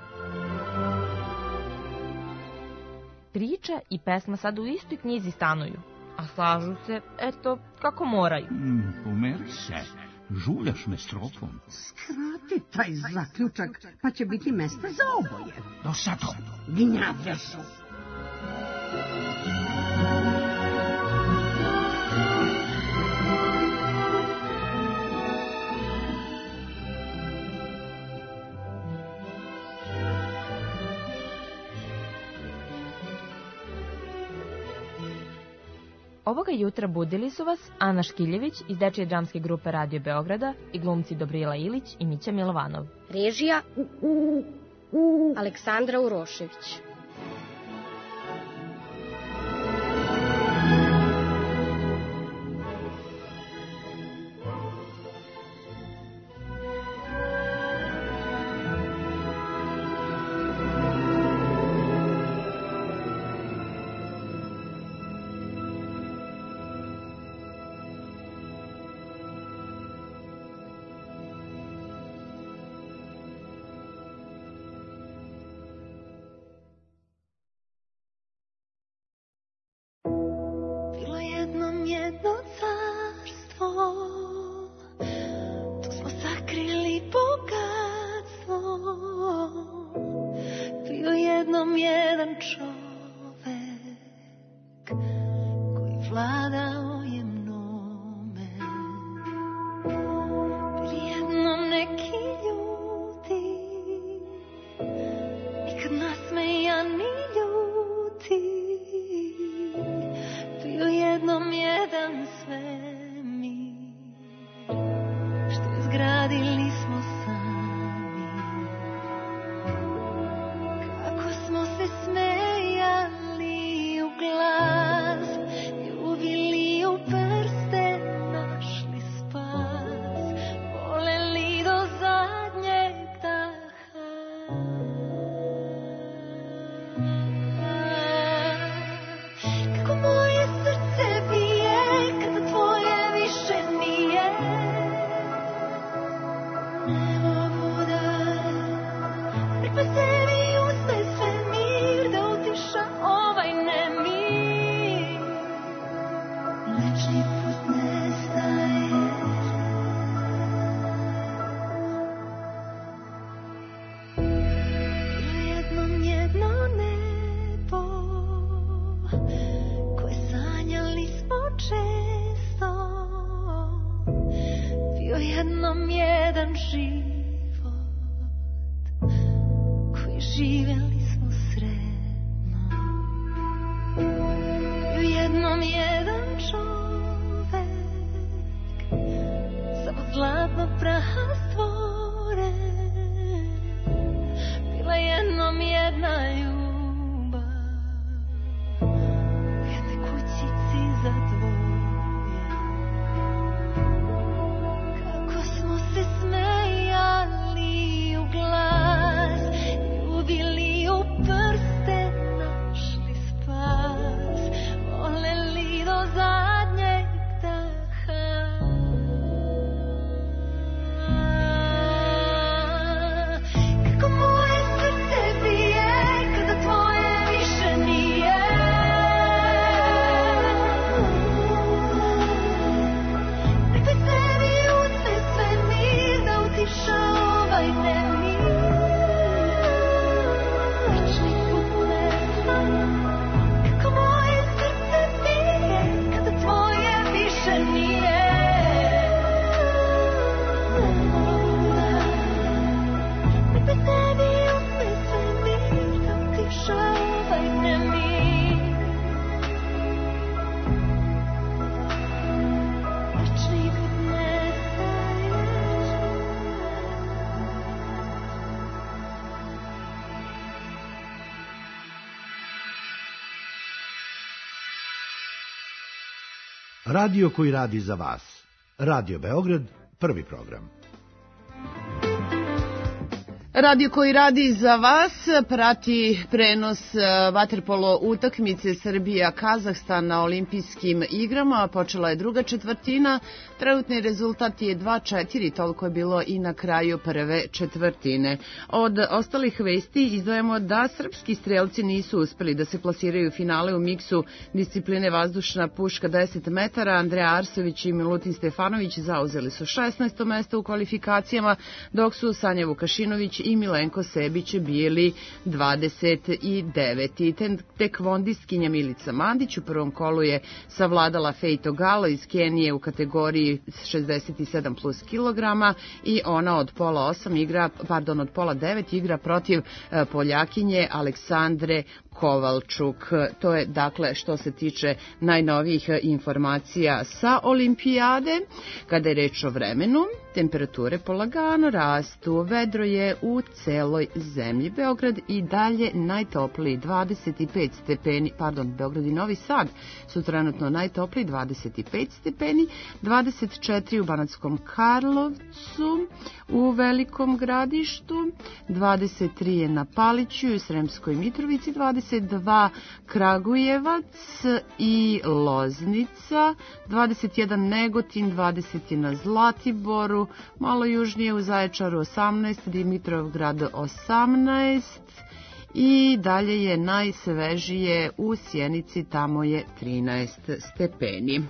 Priča i pesma sad u istoj knjizi stanuju, a slažu se, eto, kako moraju. Pomeri se, žuljaš me strofom. Skrati taj zaključak, pa će biti mesta za oboje. Dosado. Gnjavežu. Ovoga jutra budili su vas Ana Škiljević iz dečije dramske grupe Radio Beograda i glumci Dobrila Ilić i Mića Milovanov. Režija Aleksandra Urošević. jedno carstvo, tu smo sakrili bogatstvo. Bio jednom jedan čovek koji vladao je mnome. Bili jednom neki ljudi, nikad nasmejani ljudi. Bio jednom jedan svemir, što izgradili smo sami. Kako smo se smejali u glas, ljubili u prste, našli spas, voleli do zadnjeg daha. Kako moje srce bije, kada tvoje više nije. Ne mogu da pripazeli uspe svemir, da utiša ovaj nemir. Mlečni put nestaje. Bilo jednom jedno nebo, koje sanjali smo često. Bio jednom jedan život, koji živjeli smo sretno. Bio jednom jedan čovek, samo zlatnog praha stvoren. Bila jednom jedna ljubav, u jednoj kućici za dvoje. Kako smo se smejali u glas, ljubili u prste, našli spas, voleli do zadnjeg daha. Kako moje srce bije, kada tvoje više nije. Radio koji radi za vas. Radio Beograd, prvi program. Radio koji radi za vas prati prenos vaterpolo utakmice Srbija-Kazahstan na olimpijskim igrama. Počela je druga četvrtina. Trenutni rezultat je 2-4, toliko je bilo i na kraju prve četvrtine. Od ostalih vesti izdvajamo da srpski strelci nisu uspeli da se plasiraju u finale u miksu discipline vazdušna puška 10 metara. Andreja Arsović i Milutin Stefanović zauzeli su 16. mesto u kvalifikacijama, dok su Sanja Vukašinović i Milenko Sebić bili 29. Tekvondistkinja Milica Mandić u prvom kolu je savladala Fejto Galo iz Kenije u kategoriji 67 plus kilograma i ona od pola 9 igra protiv Poljakinje Aleksandre Kovalčuk. To je dakle što se tiče najnovijih informacija sa olimpijade. Kada je reč o vremenu, temperature polagano rastu, vedro je u celoj zemlji. Beograd i dalje najtopliji 25 stepeni, Beograd i Novi Sad su trenutno najtopliji 25 stepeni, 24 u Banatskom Karlovcu, u Velikom Gradištu, 23 je na Paliću i u Sremskoj Mitrovici, 22 Kragujevac i Loznica, 21 Negotin, 20 na Zlatiboru, malo južnije u Zaječaru 18, Dimitrovgrad 18 i dalje je najsvežije u Sjenici, tamo je 13 stepeni.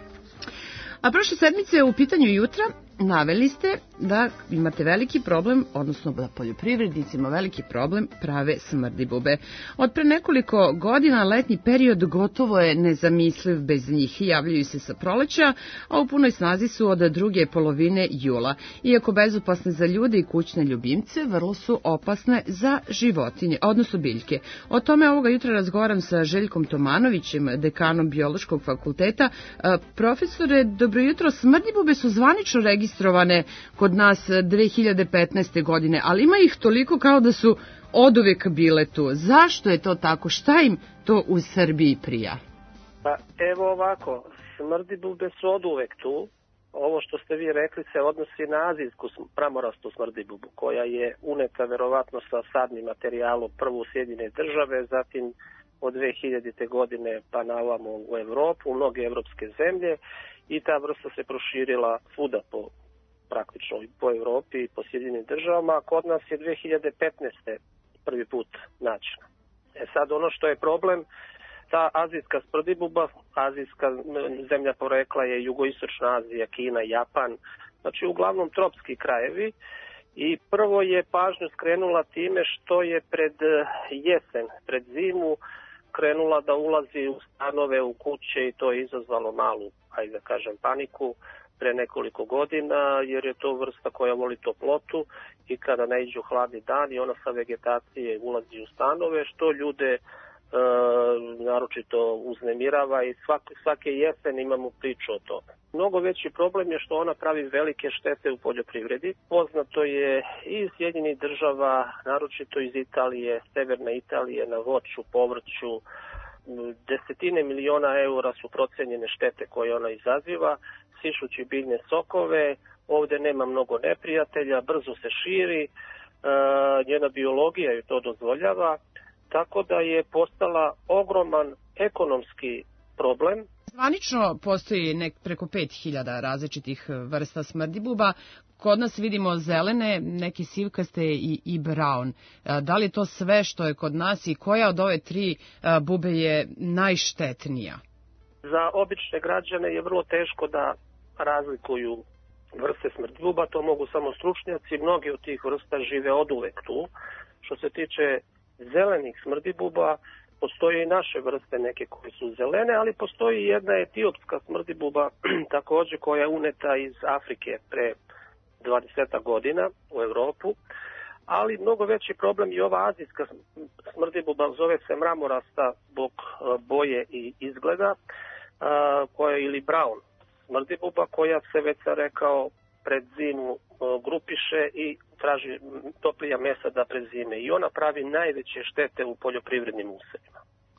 A prošle sedmice u pitanju jutra naveli ste da imate veliki problem, odnosno da poljoprivrednicima veliki problem prave smrdibube. Od pre nekoliko godina letnji period gotovo je nezamisliv bez njih. Javljaju se sa proleća, a u punoj snazi su od druge polovine jula. Iako bezopasne za ljude i kućne ljubimce, vrlo su opasne za životinje, odnosno biljke. O tome ovoga jutra razgovaram sa Željkom Tomanovićem, dekanom Biološkog fakulteta. Profesore, dobro jutro, smrdibube su zvanično registrovane kod nas 2015. godine, ali ima ih toliko kao da su oduvek bile tu. Zašto je to tako? Šta im to u Srbiji prija? Pa evo ovako, smrdibube su oduvek tu. Ovo što ste vi rekli se odnosi na azijsku pramorastu smrdibubu, koja je uneta verovatno sa sadnim materijalom prvo u Sjedinjene države, zatim od 2000. godine pa na ovamo u Evropu, u mnoge evropske zemlje, i ta vrsta se proširila svuda praktično po Evropi i po Sjedinjenim državama. Kod nas je 2015. prvi put nađena. Sad ono što je problem, ta azijska smrdibuba, azijska zemlja porekla je jugoistočna Azija, Kina, Japan, znači uglavnom tropski krajevi, i prvo je pažnju skrenula time što je pred jesen, pred zimu, krenula da ulazi u stanove, u kuće, i to je izazvalo malu, ajde da kažem, paniku pre nekoliko godina, jer je to vrsta koja voli toplotu i kada naiđu hladni dan i ona sa vegetacije ulazi u stanove, što ljude naročito uznemirava, i svake jesen imamo priču o tome. Mnogo veći problem je što ona pravi velike štete u poljoprivredi. Poznato je i iz Sjedinjenih država, naročito iz Italije, severne Italije, na voću, povrću, desetine miliona eura su procenjene štete koje ona izaziva, sišući biljne sokove. Ovde nema mnogo neprijatelja, brzo se širi, njena biologija ju to dozvoljava, tako da je postala ogroman ekonomski problem. Zvanično postoji preko 5000 različitih vrsta smrdibuba. Kod nas vidimo zelene, neke sivkaste i brown. Da li je to sve što je kod nas i koja od ove tri bube je najštetnija? Za obične građane je vrlo teško da razlikuju vrste smrdibuba, to mogu samo stručnjaci. Mnogi od tih vrsta žive oduvek tu. Što se tiče zelenih smrdibuba, postoje i naše vrste, neke koje su zelene, ali postoji jedna etiopska smrdibuba takođe koja je uneta iz Afrike pre 20 godina u Evropu, ali mnogo veći problem je ova azijska smrdibuba, zove se mramorasta zbog boje i izgleda, koja je ili brown smrdibuba, koja se, već sam rekao, pred zimu grupiše i traži toplija mesa da prezime, i ona pravi najveće štete u poljoprivrednim usevima.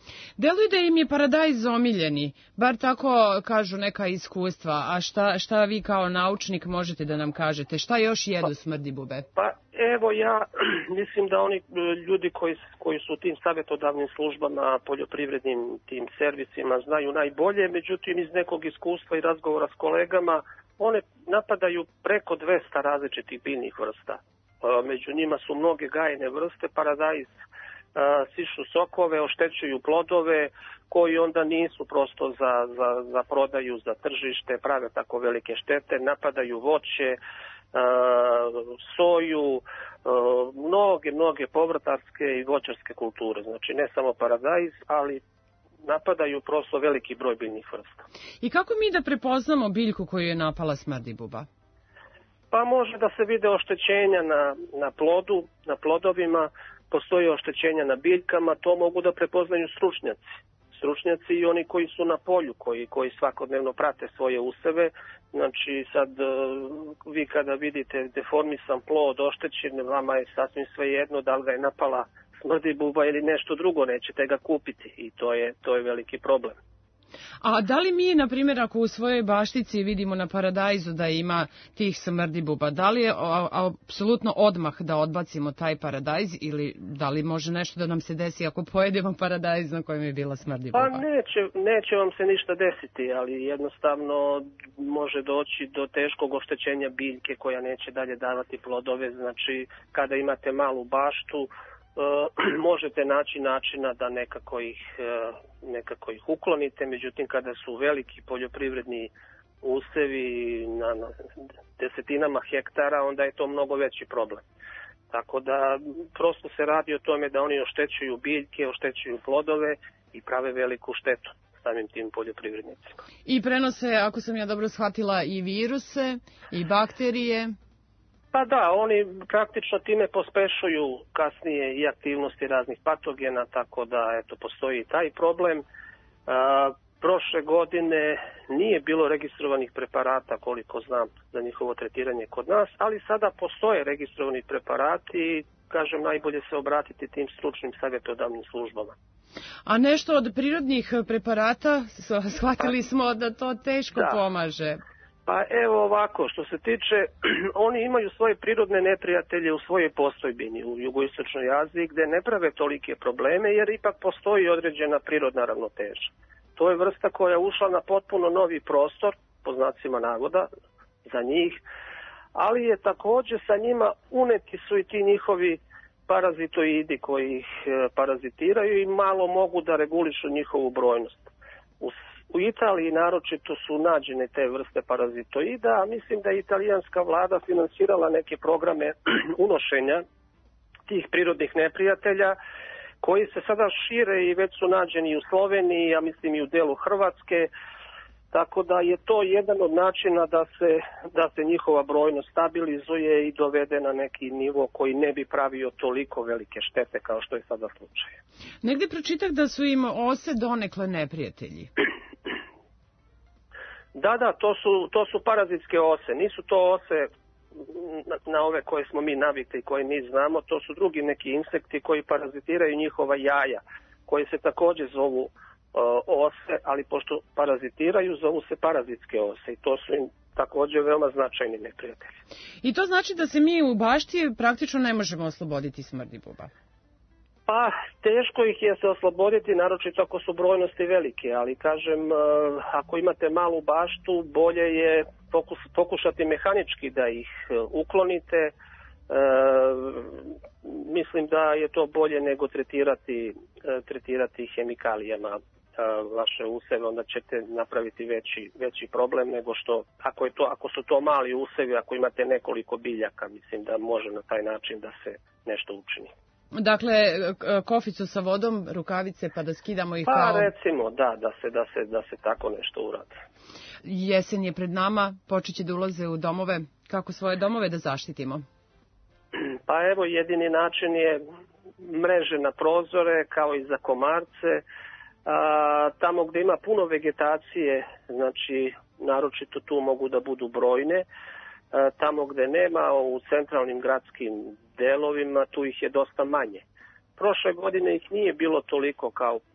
Deluje da im je paradajz omiljeni, bar tako kažu neka iskustva. A šta vi kao naučnik možete da nam kažete? Šta još jedu smrdibube? Pa evo ja mislim da oni ljudi koji su u tim savjetodavnim službama, poljoprivrednim tim servisima znaju najbolje, međutim iz nekog iskustva i razgovora s kolegama one napadaju preko 200 različitih biljnih vrsta. Među njima su mnoge gajene vrste, paradajz sišu sokove, oštećuju plodove koji onda nisu prosto za prodaju, za tržište, prave tako velike štete, napadaju voće, soju, mnoge povrtarske i voćarske kulture. Znači ne samo paradajz, ali napadaju prosto veliki broj biljnih vrsta. I kako mi da prepoznamo biljku koju je napala smrdibuba? Pa može da se vide oštećenja na plodu, na plodovima, postoje oštećenja na biljkama, to mogu da prepoznaju stručnjaci i oni koji su na polju, koji svakodnevno prate svoje useve. Znači sad vi kada vidite deformisan plod, oštećen, vama je sasvim svejedno da li ga je napala smrdibuba ili nešto drugo, nećete ga kupiti i to je veliki problem. A da li mi, na primjer, ako u svojoj baštici vidimo na paradajzu da ima tih smrdibuba, da li je apsolutno odmah da odbacimo taj paradajz ili da li može nešto da nam se desi ako pojedemo paradajz na kojem je bila smrdibuba? Pa neće vam se ništa desiti, ali jednostavno može doći do teškog oštećenja biljke koja neće dalje davati plodove. Znači kada imate malu baštu, možete naći načina da nekako ih uklonite, međutim kada su veliki poljoprivredni usevi na desetinama hektara, onda je to mnogo veći problem. Tako da prosto se radi o tome da oni oštećuju biljke, oštećuju plodove i prave veliku štetu samim tim poljoprivrednicima. I prenose, ako sam ja dobro shvatila, i viruse i bakterije. Pa da, oni praktično time pospešuju kasnije i aktivnosti raznih patogena, tako da eto postoji taj problem. Prošle godine nije bilo registrovanih preparata, koliko znam, za njihovo tretiranje kod nas, ali sada postoje registrovani preparati i, kažem, najbolje se obratiti tim stručnim savjetodavnim službama. A nešto od prirodnih preparata, shvatili smo da to teško pomaže. Pa evo ovako, što se tiče, oni imaju svoje prirodne neprijatelje u svojoj postojbini u jugoistočnoj Aziji gde ne prave tolike probleme jer ipak postoji određena prirodna ravnoteža. To je vrsta koja je ušla na potpuno novi prostor, po znacima navoda, za njih, ali je također sa njima uneti su i ti njihovi parazitoidi koji ih parazitiraju i malo mogu da regulišu njihovu brojnost. U Italiji naročito su nađene te vrste parazitoida, a mislim da je italijanska vlada finansirala neke programe unošenja tih prirodnih neprijatelja koji se sada šire i već su nađeni u Sloveniji, a mislim i u delu Hrvatske, tako da je to jedan od načina da se njihova brojnost stabilizuje i dovede na neki nivo koji ne bi pravio toliko velike štete kao što je sada slučaj. Negdje pročitak da su im ose donekle neprijatelji. Da, to su parazitske ose. Nisu to ose na ove koje smo mi navikli i koje mi znamo. To su drugi neki insekti koji parazitiraju njihova jaja, koje se također zovu ose, ali pošto parazitiraju, zovu se parazitske ose i to su im također veoma značajni neprijatelji. I to znači da se mi u bašti praktično ne možemo osloboditi smrdibuba? Pa, teško ih je se osloboditi, naročito ako su brojnosti velike, ali kažem, ako imate malu baštu, bolje je pokušati mehanički da ih uklonite. Mislim da je to bolje nego tretirati hemikalijama vaše useve, onda ćete napraviti veći problem nego što, ako su to mali usevi, ako imate nekoliko biljaka, mislim da može na taj način da se nešto učini. Dakle, koficu sa vodom, rukavice, pa da skidamo ih kao... Pa recimo, da se tako nešto uradi. Jesen je pred nama, počet će da ulaze u domove. Kako svoje domove da zaštitimo? Pa evo, jedini način je mreže na prozore, kao i za komarce. Tamo gdje ima puno vegetacije, znači naročito tu mogu da budu brojne. Tamo gdje nema, u centralnim gradskim delovima, tu ih je dosta manje. Prošle godine ih nije bilo toliko kao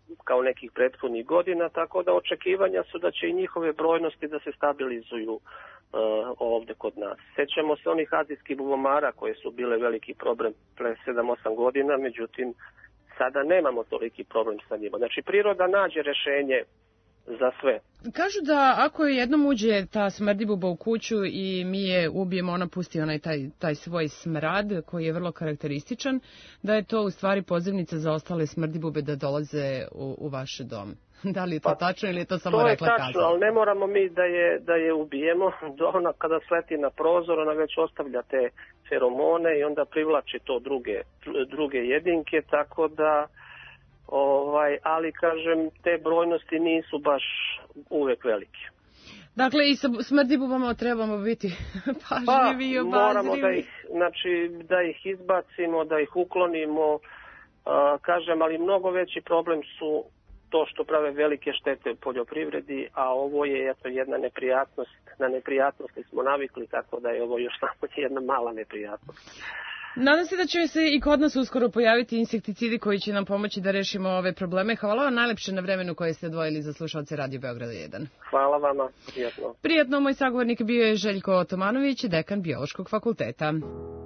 kao nekih prethodnih godina, tako da očekivanja su da će i njihove brojnosti da se stabilizuju ovde kod nas. Sećamo se onih azijskih bubamara koje su bile veliki problem pre 7-8 godina, međutim sada nemamo toliki problem sa njima. Znači priroda nađe rešenje za sve. Kažu da ako jednom uđe ta smrdibuba u kuću i mi je ubijemo, ona pusti taj svoj smrad koji je vrlo karakterističan, da je to u stvari pozivnica za ostale smrdibube da dolaze u vaš dom. Da li je to tačno ili je to samo rekla kazna? To je tačno, ali ne moramo mi da je ubijemo. Ona kada sleti na prozor, ona već ostavlja te feromone i onda privlači to druge jedinke, tako da ali kažem, te brojnosti nisu baš uvek velike. Dakle, i sa smrdibubama trebamo biti pažljivi i obazrivi. Moramo da ih izbacimo, da ih uklonimo, kažem, ali mnogo veći problem su to što prave velike štete u poljoprivredi, a ovo je jedna neprijatnost. Na neprijatnosti smo navikli, tako da je ovo još samo jedna mala neprijatnost. Nadam se da će se i kod nas uskoro pojaviti insekticidi koji će nam pomoći da rešimo ove probleme. Hvala vam najlepše na vremenu koje ste odvojili za slušalce Radio Beograda 1. Hvala vama, prijatno. Prijatno, moj sagovornik bio je Željko Otomanović, dekan Biološkog fakulteta.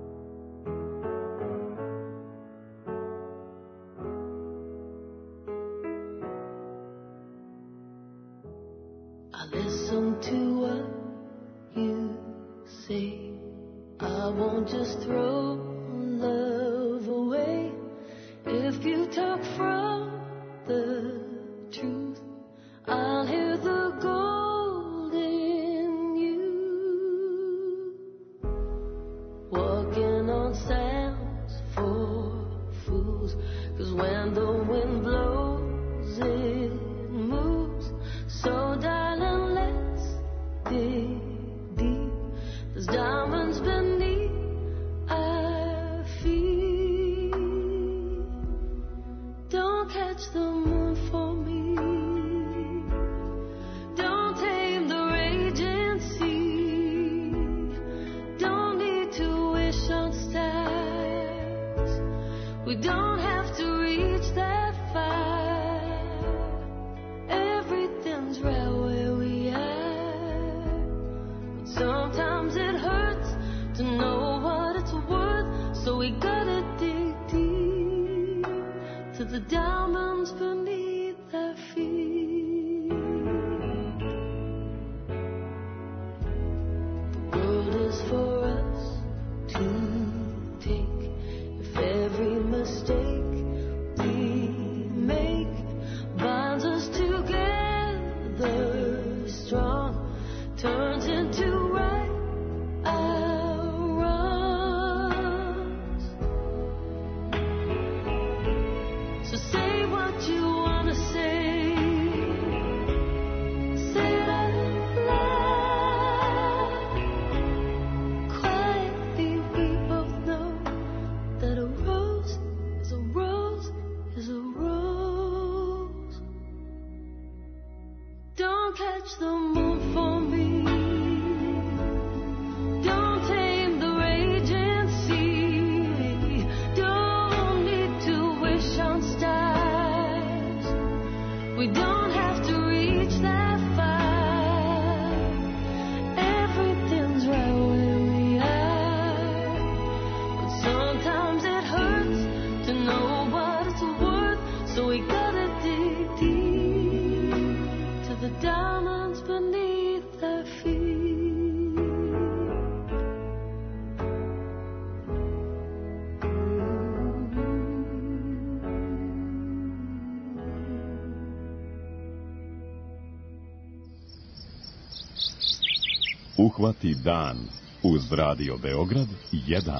I won't just throw love away if you talk from the truth. I'll hear the gold in you, walking on sands for fools, 'cause when the wind blows it moves. So darling, let's dig deep. There's diamonds beneath our feet. Don't catch the moon for me. Don't tame the raging sea. Don't need to wish on stars. We don't have to reach that far. Everything's right where we are. But sometimes it hurts to know what it's worth, so we gotta dig deep to the diamonds beneath our feet. The world is for us to take. If every mistake we make binds us together strong, turns into right our wrongs. So say what you wanna say. Say it out loud. Quietly we both know that a rose is a rose is a rose. Don't catch the moon for me. Don't tame the raging sea. Don't need to wish on stars. We don't have to reach that far. Everything's right where we are. But sometimes it hurts to know what it's worth, so we gotta dig deep to the diamonds beneath our feet. Uhvati dan uz Radio Beograd 1.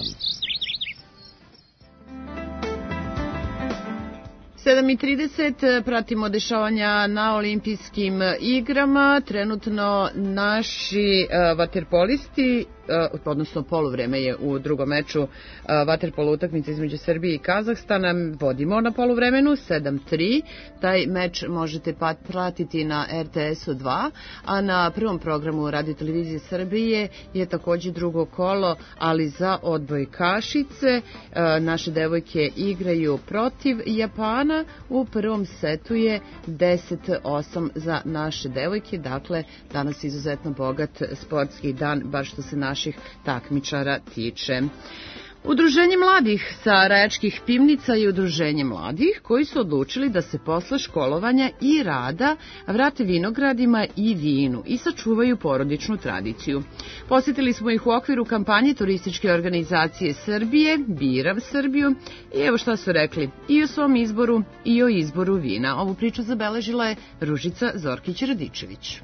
7:30 pratimo dešavanja na olimpijskim igrama. Trenutno naši vaterpolisti odnosno poluvreme je u drugom meču vaterpolo utakmice između Srbije i Kazahstana. Vodimo na poluvremenu 7-3. Taj meč možete pratiti na RTS-u 2, a na prvom programu Radio-televizije Srbije je takođe drugo kolo, ali za odbojkašice. Naše devojke igraju protiv Japana. U prvom setu je 10-8 za naše devojke. Dakle, danas je izuzetno bogat sportski dan, baš što se naših takmičara tiče. Udruženje mladih sa Rajačkih pivnica je udruženje mladih koji su odlučili da se posle školovanja i rada vrate vinogradima i vinu i sačuvaju porodičnu tradiciju. Posjetili smo ih u okviru kampanje turističke organizacije Srbije, Biram Srbiju, i evo šta su rekli i o svom izboru i o izboru vina. Ovu priču zabeležila je Ružica Zorkić-Radičević.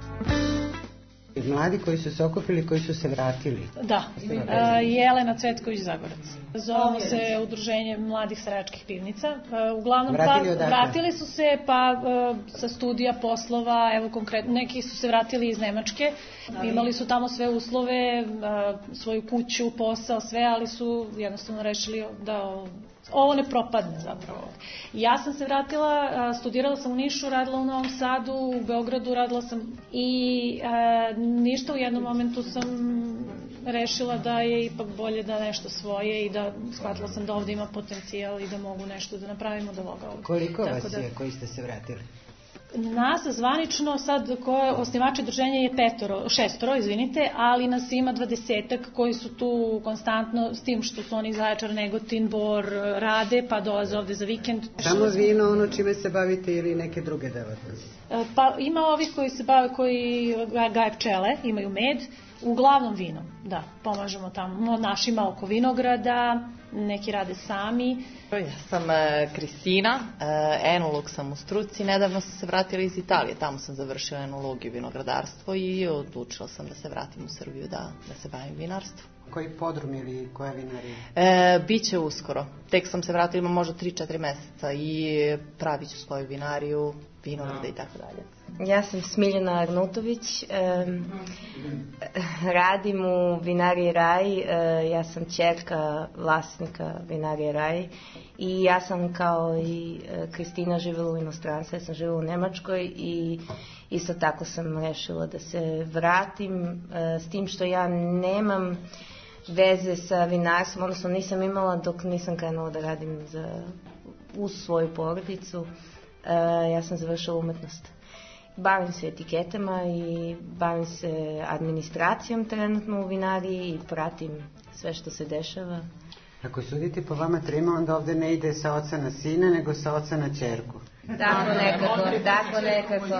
Mladi koji su se okupili, koji su se vratili. Da, Jelena Cvetković Zagorac. Zove se Udruženje mladih sa Rajačkih pivnica. Uglavnom vratili su se pa sa studija, poslova, evo konkretno, neki su se vratili iz Nemačke. Imali su tamo sve uslove, svoju kuću, posao, sve, ali su jednostavno rešili da ovo ne propadne zapravo. Ja sam se vratila, studirala sam u Nišu, radila u Novom Sadu, u Beogradu radila sam i ništa, u jednom momentu sam rešila da je ipak bolje da nešto svoje i da shvatila sam da ovde ima potencijal i da mogu nešto da napravimo od ovoga. Koliko vas je koji ste se vratili? Nas zvanično sad osnivači udruženja je šestoro, ali nas ima 20-ak koji su tu konstantno s tim što su oni iz Zaječara, Negotin, Bor rade pa dolaze ovde za vikend. Samo vino, ono čime se bavite ili neke druge delatnosti? Pa ima ovih koji se bave, koji gaje pčele, imaju med, uglavnom vino, da, pomažemo tamo našima oko vinograda, neki rade sami. Ja sam Kristina, enolog sam u struci, nedavno sam se vratila iz Italije, tamo sam završila enologiju, vinogradarstvo i odlučila sam da se vratim u Srbiju da se bavim vinarstvom. Koji podrum ili koja vinarija? Biće uskoro, tek sam se vratila, imam možda 3-4 meseca i pravit ću svoju vinariju, vinograde i tako dalje. Ja sam Smiljana Arnutović, radim u vinariji Raj, ja sam ćerka vlasnika vinarije Raj i ja sam kao i Kristina živjela u inostranstvu, ja sam živjela u Nemačkoj i isto tako sam rešila da se vratim, s tim što ja nemam veze sa vinarstvom, odnosno nisam imala dok nisam krenula da radim uz svoju porodicu, ja sam završila umetnost. Bavim se etiketama i bavim se administracijom trenutno u vinariji i pratim sve što se dešava. Ako sudite po vama trima, onda ovde ne ide sa oca na sina, nego sa oca na ćerku. Tako nekako.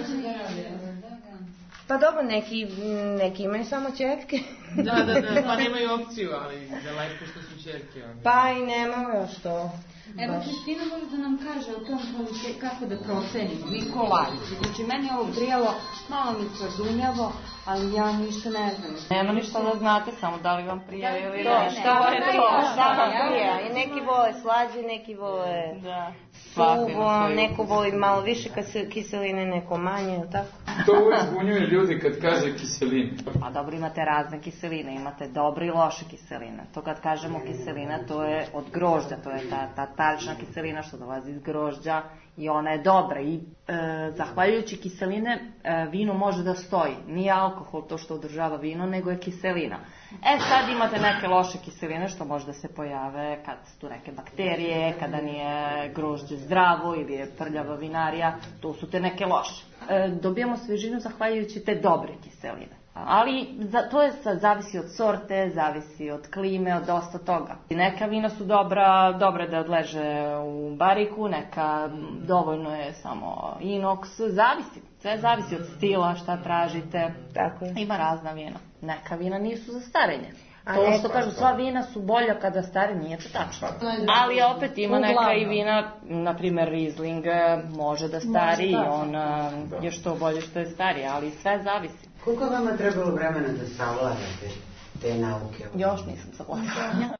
Pa dobro, neki imaju samo ćerke. Da, pa nemaju opciju, ali za lajku što su ćerke. Pa i nemaju što. Evo, Kristina može da nam kaže o tom kako da procenimo Nikolajić. Znači, meni je ovo prijelo, malo mi tvrdunjavo, ali ja ništa ne znam. Nema ništa da znate, samo da li vam prija ili ne. Šta vam prija? I neki vole slađe, neki vole suvo, neko voli malo više kiseline, neko manje, tako? To uvijek zbunjuje ljudi kad kaže kiseline. Pa dobro, imate razne kiseline, imate dobre i loše kiseline. To kad kažemo kiselina, to je od grožđa, to je ta tačna kiselina što dolazi iz grožđa i ona je dobra i zahvaljujući kiseline vino može da stoji. Nije alkohol to što održava vino, nego je kiselina. Sad imate neke loše kiseline što može da se pojave kad su tu neke bakterije, kada nije grožđe zdravo ili je prljava vinarija, to su te neke loše. Dobijamo svežinu zahvaljujući te dobre kiseline. Ali to je zavisi od sorte, zavisi od klime, od dosta toga. Neka vina su dobra da odleže u bariku, neka dovoljno je samo inoks, zavisi. Sve zavisi od stila, šta tražite. Tako. Ima razna vina. Neka vina nisu za starenje. To što kažu, sva vina su bolja kada stare, nije to tačno. Ali opet ima neka i vina, na primjer Riesling, može da stari i on je što bolje što je stari, ali sve zavisi. Koliko vama trebalo vremena da savladate te nauke? Još nisam savladala.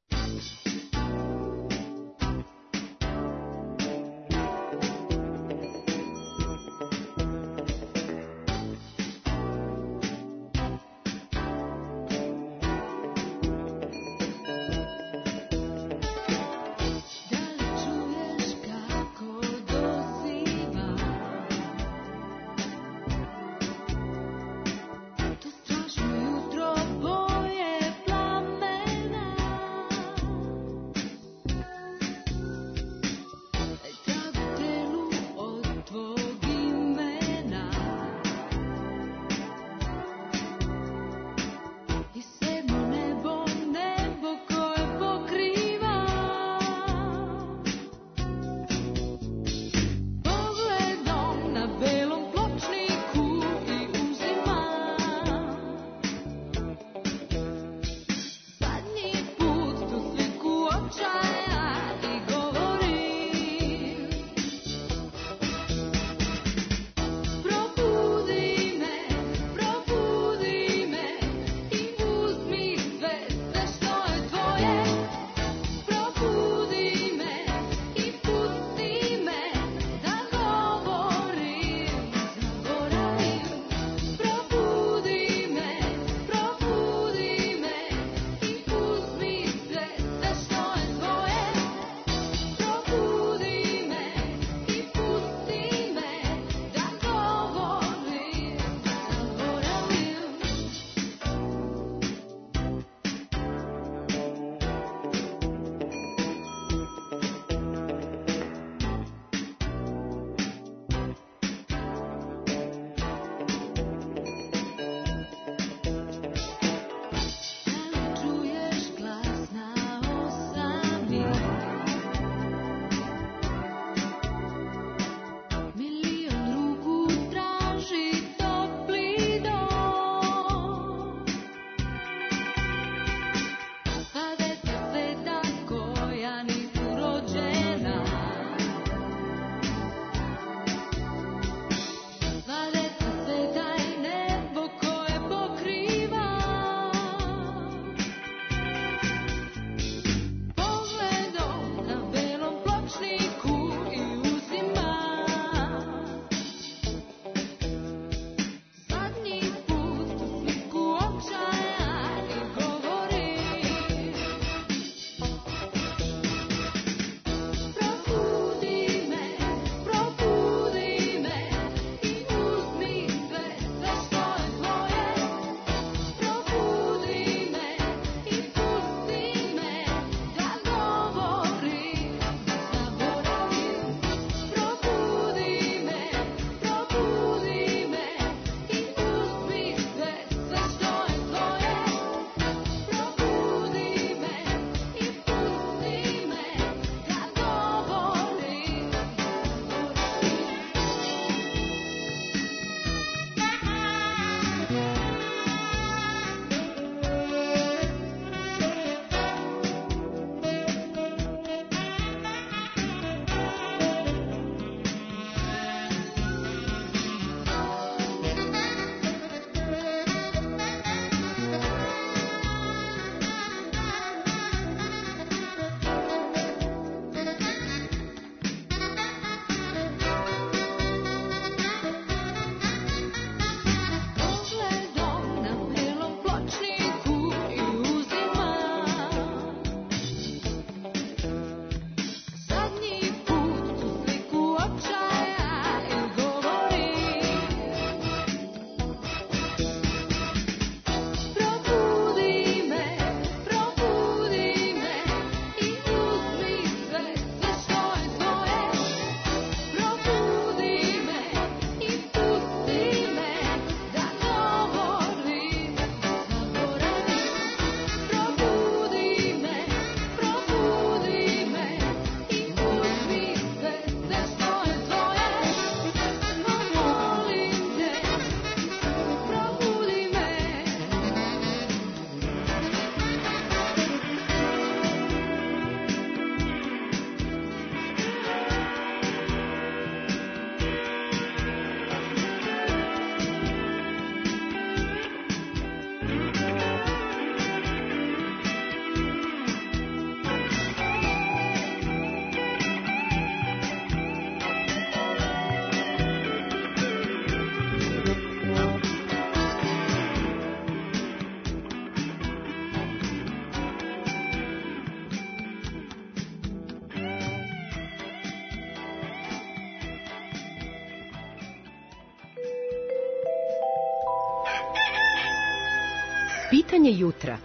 Pitanje jutra.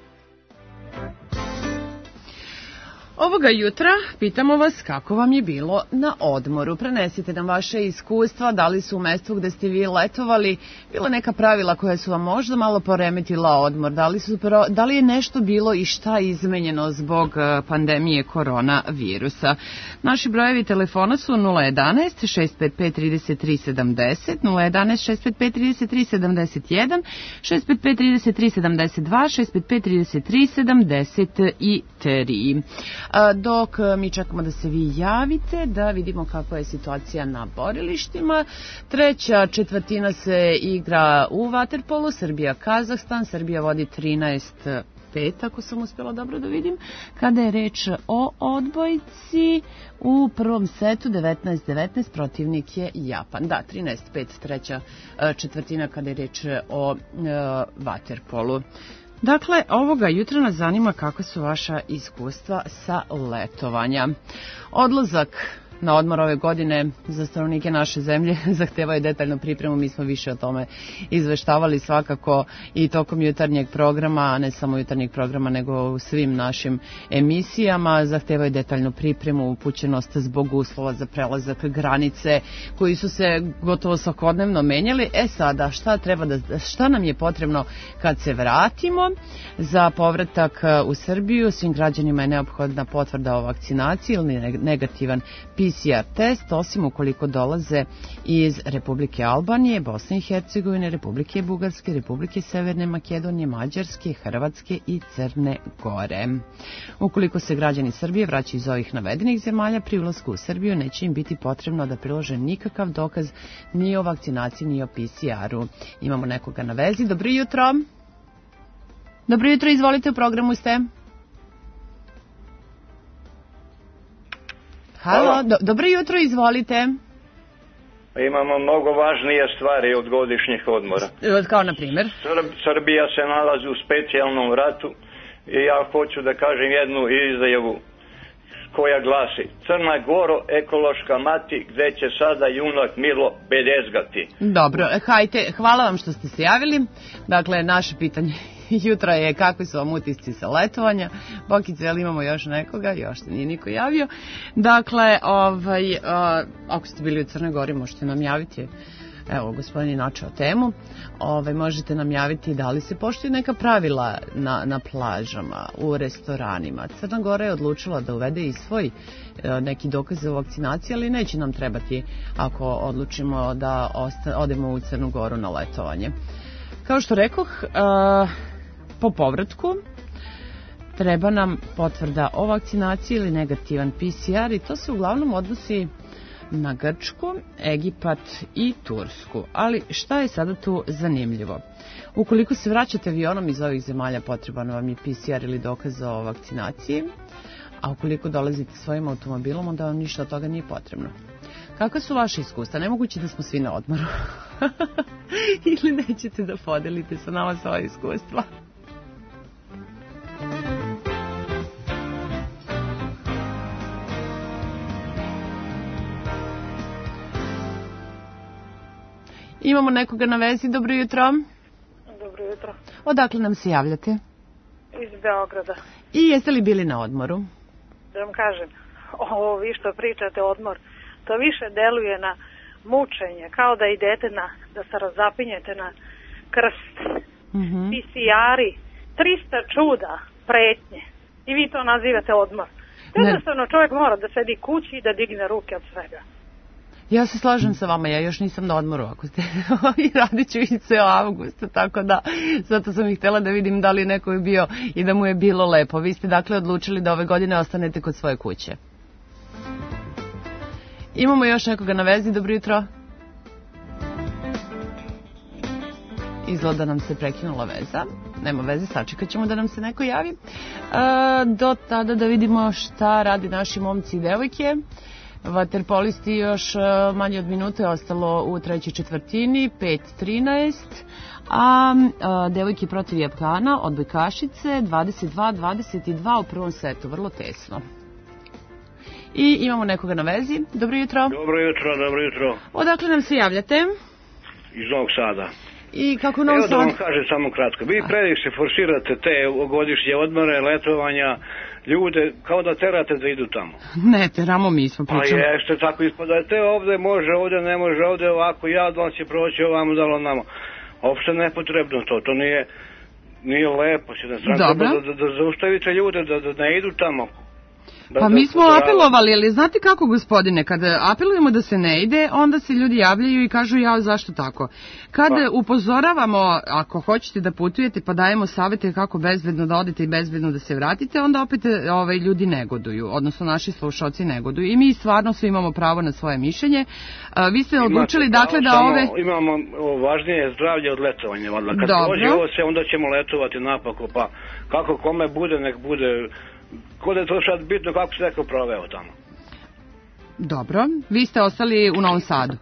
Ovoga jutra pitamo vas kako vam je bilo na odmoru. Prenesite nam vaše iskustva, da li su u mestu gde ste vi letovali bila neka pravila koja su vam možda malo poremetila odmor, da li je nešto bilo i šta izmenjeno zbog pandemije koronavirusa. Naši brojevi telefona su 011 655 33 70, 011 655 33 71, 655 33 72, 655 33 73. Dok mi čekamo da se vi javite, da vidimo kakva je situacija na borilištima. Treća četvrtina se igra u vaterpolu, Srbija-Kazahstan. Srbija vodi 13-5, ako sam uspjela dobro da vidim. Kada je reč o odbojci, u prvom setu 19-19, protivnik je Japan. Da, 13-5, treća četvrtina kada je reč o vaterpolu. Dakle, ovoga jutra nas zanima kako su vaša iskustva sa letovanja. Odlazak na odmor ove godine za stanovnike naše zemlje zahtevaju detaljnu pripremu. Mi smo više o tome izveštavali svakako i tokom jutarnjeg programa, a ne samo jutarnjeg programa, nego u svim našim emisijama. Zahtevaju detaljnu pripremu, upućenost zbog uslova za prelazak granice koji su se gotovo svakodnevno menjali. Sada, šta nam je potrebno kad se vratimo? Za povratak u Srbiju svim građanima je neophodna potvrda o vakcinaciji ili negativan PCR test, osim ukoliko dolaze iz Republike Albanije, Bosne i Hercegovine, Republike Bugarske, Republike Severne Makedonije, Mađarske, Hrvatske i Crne Gore. Ukoliko se građani Srbije vraćaju iz ovih navedenih zemalja, pri ulasku u Srbiju neće im biti potrebno da prilože nikakav dokaz ni o vakcinaciji, ni o PCR-u. Imamo nekoga na vezi. Dobro jutro. Dobro jutro, izvolite, u programu ste. Halo, dobro jutro, izvolite. Imamo mnogo važnije stvari od godišnjih odmora. Kao na primjer? Srbija se nalazi u specijalnom ratu i ja hoću da kažem jednu izjavu koja glasi: Crna Goro, ekološka mati, gde će sada junak Milo bedezgati. Dobro, hajte, hvala vam što ste se javili. Dakle, naše pitanje jutra je kakvi su vam utisci sa letovanja. Bokice, ali imamo još nekoga? Još se nije niko javio. Dakle, ako ste bili u Crnoj Gori, možete nam javiti. Evo, gospodin je načeo temu. Možete nam javiti da li se poštuju neka pravila na plažama, u restoranima. Crna Gora je odlučila da uvede i svoj neki dokaz o vakcinaciji, ali neće nam trebati ako odlučimo da odemo u Crnu Goru na letovanje. Kao što rekoh, po povratku treba nam potvrda o vakcinaciji ili negativan PCR i to se uglavnom odnosi na Grčku, Egipat i Tursku. Ali šta je sada tu zanimljivo? Ukoliko se vraćate avionom iz ovih zemalja, potreban vam je PCR ili dokaz o vakcinaciji, a ukoliko dolazite svojim automobilom, onda vam ništa od toga nije potrebno. Kakva su vaše iskustva? Nemoguće da smo svi na odmoru. Ili nećete da podelite sa nama svoje iskustva? Imamo nekoga na vezi. Dobro jutro. Dobro jutro. Odakle nam se javljate? Iz Beograda. I jeste li bili na odmoru? Da vam kažem, ovo vi što pričate odmor, to više deluje na mučenje, kao da idete da se razapinjete na krst. PCR-i, 300 čuda, pretnje. I vi to nazivate odmor. Jednostavno čovjek mora da sedi kući i da digne ruke od svega. Ja se slažem sa vama, ja još nisam na odmoru, ako ste, i radit ću i ceo avgust, tako da, zato sam ih htjela da vidim da li neko je bio i da mu je bilo lepo. Vi ste dakle odlučili da ove godine ostanete kod svoje kuće. Imamo još nekoga na vezi, dobro jutro. Izgleda da nam se prekinula veza. Nema veze, sačekat ćemo da nam se neko javi. Do tada da vidimo šta radi naši momci i devojke. Vaterpolisti još manje od minute ostalo u trećoj četvrtini, 5-13, a devojke protiv Japana, odbojkašice, 22-22 u prvom setu, vrlo tesno. I imamo nekoga na vezi. Dobro jutro. Dobro jutro, dobro jutro. Odakle nam se javljate? Iz Novog Sada. I kako u Novom Sadu? Evo da vam kažem samo kratko. Vi previše forsirate te godišnje odmore, letovanja, ljude, kao da terate da idu tamo. Ne teramo, mi smo pričali. Pa jeste, tako ispadate, ovde može, ovde ne može, ovde ovako, ja od vam će proći ovamo, dalo namo. Uopšte nepotrebno to nije lepo. Da zaustavite ljude, da ne idu tamo. Pa mi smo apelovali, ali znate kako, gospodine, kada apelujemo da se ne ide, onda se ljudi javljaju i kažu zašto tako. Kada upozoravamo, ako hoćete da putujete pa dajemo savete kako bezbedno da odete i bezbedno da se vratite, onda opet ljudi negoduju, odnosno naši slušalci negoduju. I mi stvarno svi imamo pravo na svoje mišljenje. Vi ste odlučili dakle da Imamo važnije zdravlje od letovanja. Kad prođe ovo se, onda ćemo letovati napako, pa kako kome bude, nek bude. Kod je to sad bitno kako se neko proveo tamo. Dobro, vi ste ostali u Novom Sadu.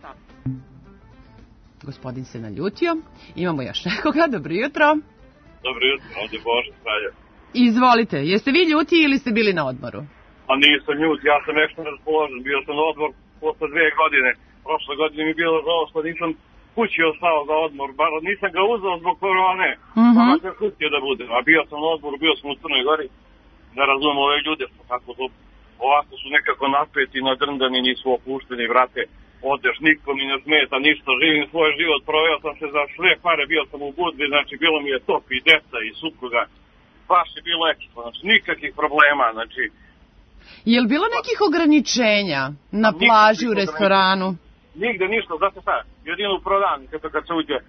Gospodin se naljutio. Imamo još nekoga, dobro jutro. Dobro jutro, ovdje Bože Stralja. Izvolite, jeste vi ljuti ili ste bili na odmoru? A nisam ljut, ja sam nešto raspoložen, bio sam na odmor posle 2 godine. Prošle godine mi je bilo žalostno, nisam kući ostao za odmor, bar nisam ga uzeo zbog korone. Pa sam kućio da budem, a bio sam na odmoru, bio sam u Crnoj Gori. Ne razumijem ove ljude, ovako su nekako napeti, nadrndani, nisu opušteni, vrate, odeš, niko mi ne smeta, ništa, živim svoj život, proveo sam se za sve pare, bio sam u Budvi, znači bilo mi je top i deca i supruga, baš je bilo ekstra, znači nikakvih problema, znači... Je li bilo nekih ograničenja na plaži, u restoranu? Nigde ništa, znate šta, jedino u prodavni, kad se uđe,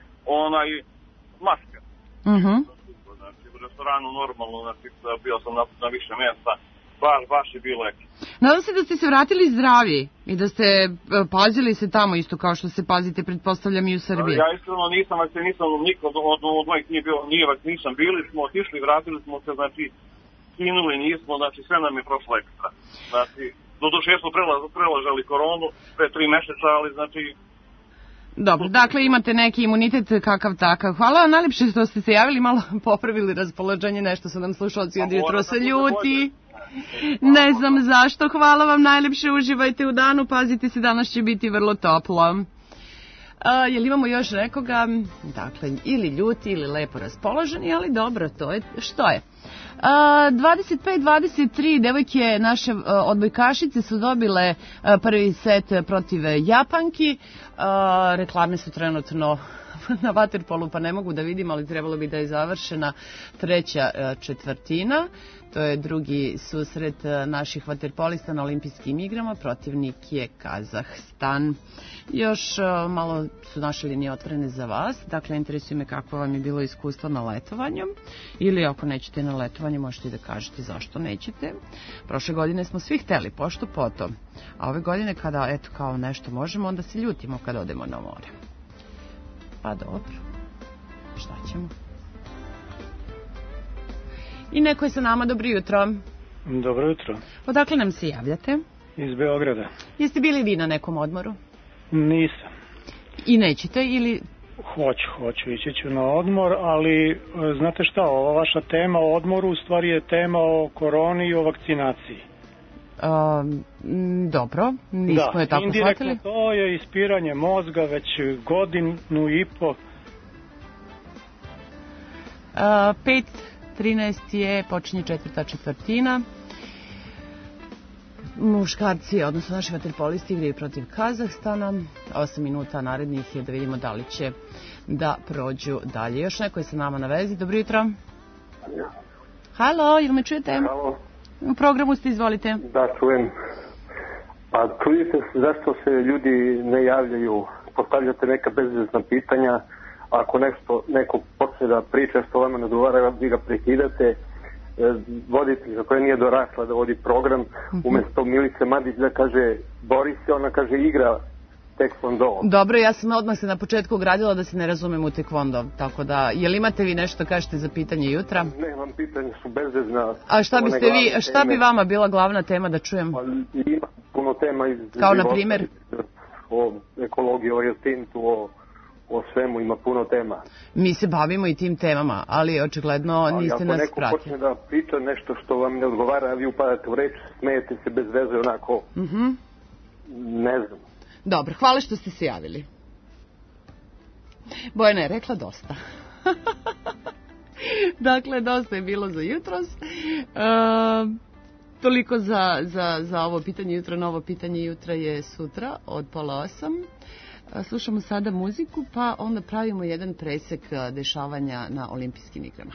maska. U restoranu normalno, znači bio sam na više mjesta, baš je bilo ekstra. Nadam se da ste se vratili zdravi i da ste pazili se tamo isto kao što se pazite, pretpostavljam, i u Srbiji. Ja iskreno nisam niko od mojih nije bilo, nisam, bili smo, otišli, vratili smo se, znači kinuli nismo, znači sve nam je prošlo ekstra. Znači, doduše smo prelažali koronu pre 3 mjeseca, ali znači... Dobro, dakle imate neki imunitet kakav takav. Hvala vam najljepše što ste se javili, malo popravili raspoloženje, nešto su nam slušalci od jutrosa ljuti. Ne znam zašto, hvala vam najljepše, uživajte u danu, pazite se, danas će biti vrlo toplo. Jel imamo još nekoga, dakle, ili ljuti ili lepo raspoloženi, ali dobro, to je što je. 25-23 devojke naše odbojkašice su dobile prvi set protiv Japanki. Reklame su trenutno na vaterpolu, pa ne mogu da vidim, ali trebalo bi da je završena 3. četvrtina. To je drugi susret naših vaterpolista na olimpijskim igrama. Protivnik je Kazahstan. Još malo su naše linije otvorene za vas. Dakle, interesuje me kako vam je bilo iskustvo na letovanju. Ili ako nećete na letovanje, možete da kažete zašto nećete. Prošle godine smo svi hteli pošto poto. A ove godine kada, eto, kao nešto možemo, onda se ljutimo kada odemo na more. Pa dobro. Šta ćemo? I neko je sa nama, dobro jutro. Dobro jutro. Odakle nam se javljate? Iz Beograda. Jeste bili vi na nekom odmoru? Nisam. I nećete ili... Hoću, ići ću na odmor, ali znate šta, ova vaša tema o odmoru u stvari je tema o koroni i o vakcinaciji. Dobro, nismo je tako shvatili. Indirektno to je ispiranje mozga već godinu i po. 5:13 je, počinje 4. četvrtina. Muškarci, odnosno naši vaterpolisti, igraju protiv Kazahstana. 8 minuta narednih je da vidimo da li će da prođu dalje. Još neko je sa nama na vezi. Dobro jutro. Halo, jel me čujete? Halo. U programu ste, izvolite. Da, čujem. Pa čujete zašto se ljudi ne javljaju, postavljate neka bezvezna pitanja, ako neko počne da priča što vama ne odgovara, vi ga prekidate, voditelj za koje nije dorasla da vodi program, umjesto Milice Madić da kaže bori se, ona kaže igra tekvondo. Dobro, ja sam odmah se na početku ogradila da se ne razumem u tekvondo, tako da, jel imate vi nešto kažete za pitanje jutra? Nemam, pitanje su bezvezna. A šta bi vama bila glavna tema da čujem? Ima puno tema iz kao na primjer? O ekologiji, o Rio Tintu, o svemu, ima puno tema. Mi se bavimo i tim temama, ali očigledno niste nas pratili. Ako neko počne da priča nešto što vam ne odgovara, a vi upadate u reč, smijete se bez veze onako, ne znam. Dobro, hvala što ste se javili. Bojana je rekla dosta. Dakle, dosta je bilo za jutros. Toliko za ovo pitanje jutra. Novo pitanje jutra je sutra od 7:30. Slušamo sada muziku, pa onda pravimo jedan presek dešavanja na olimpijskim igrama.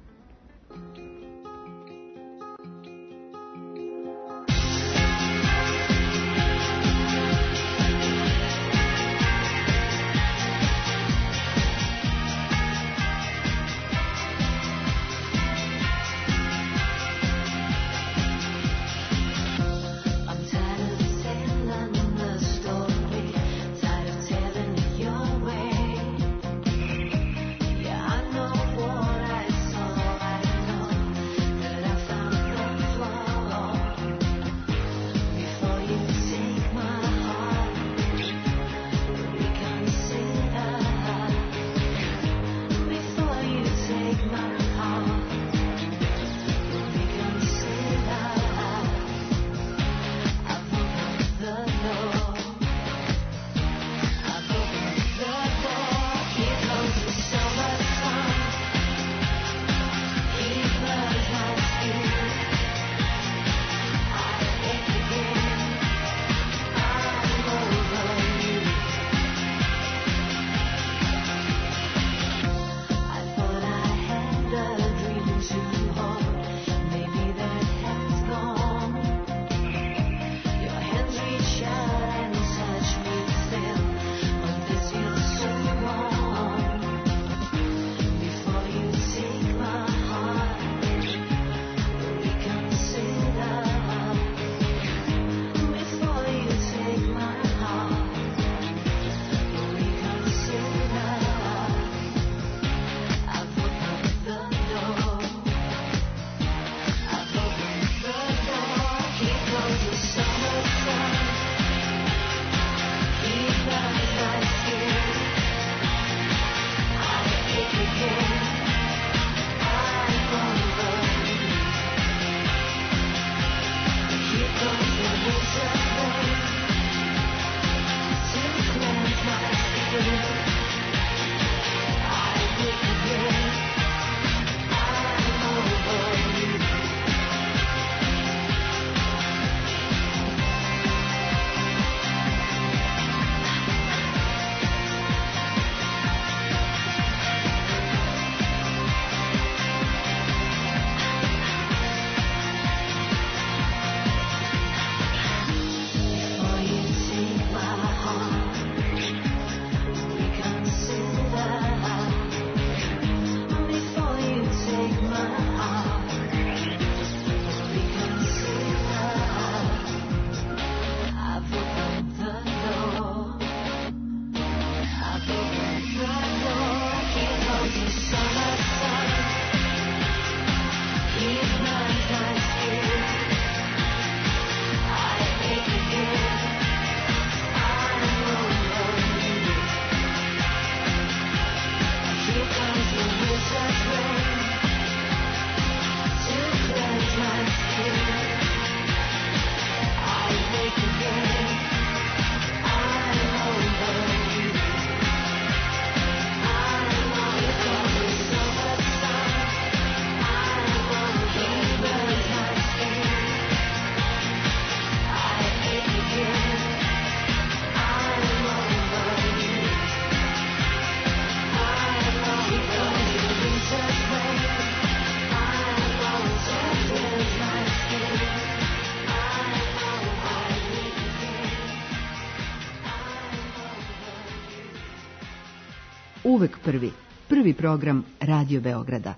Uvek prvi program Radio Beograda.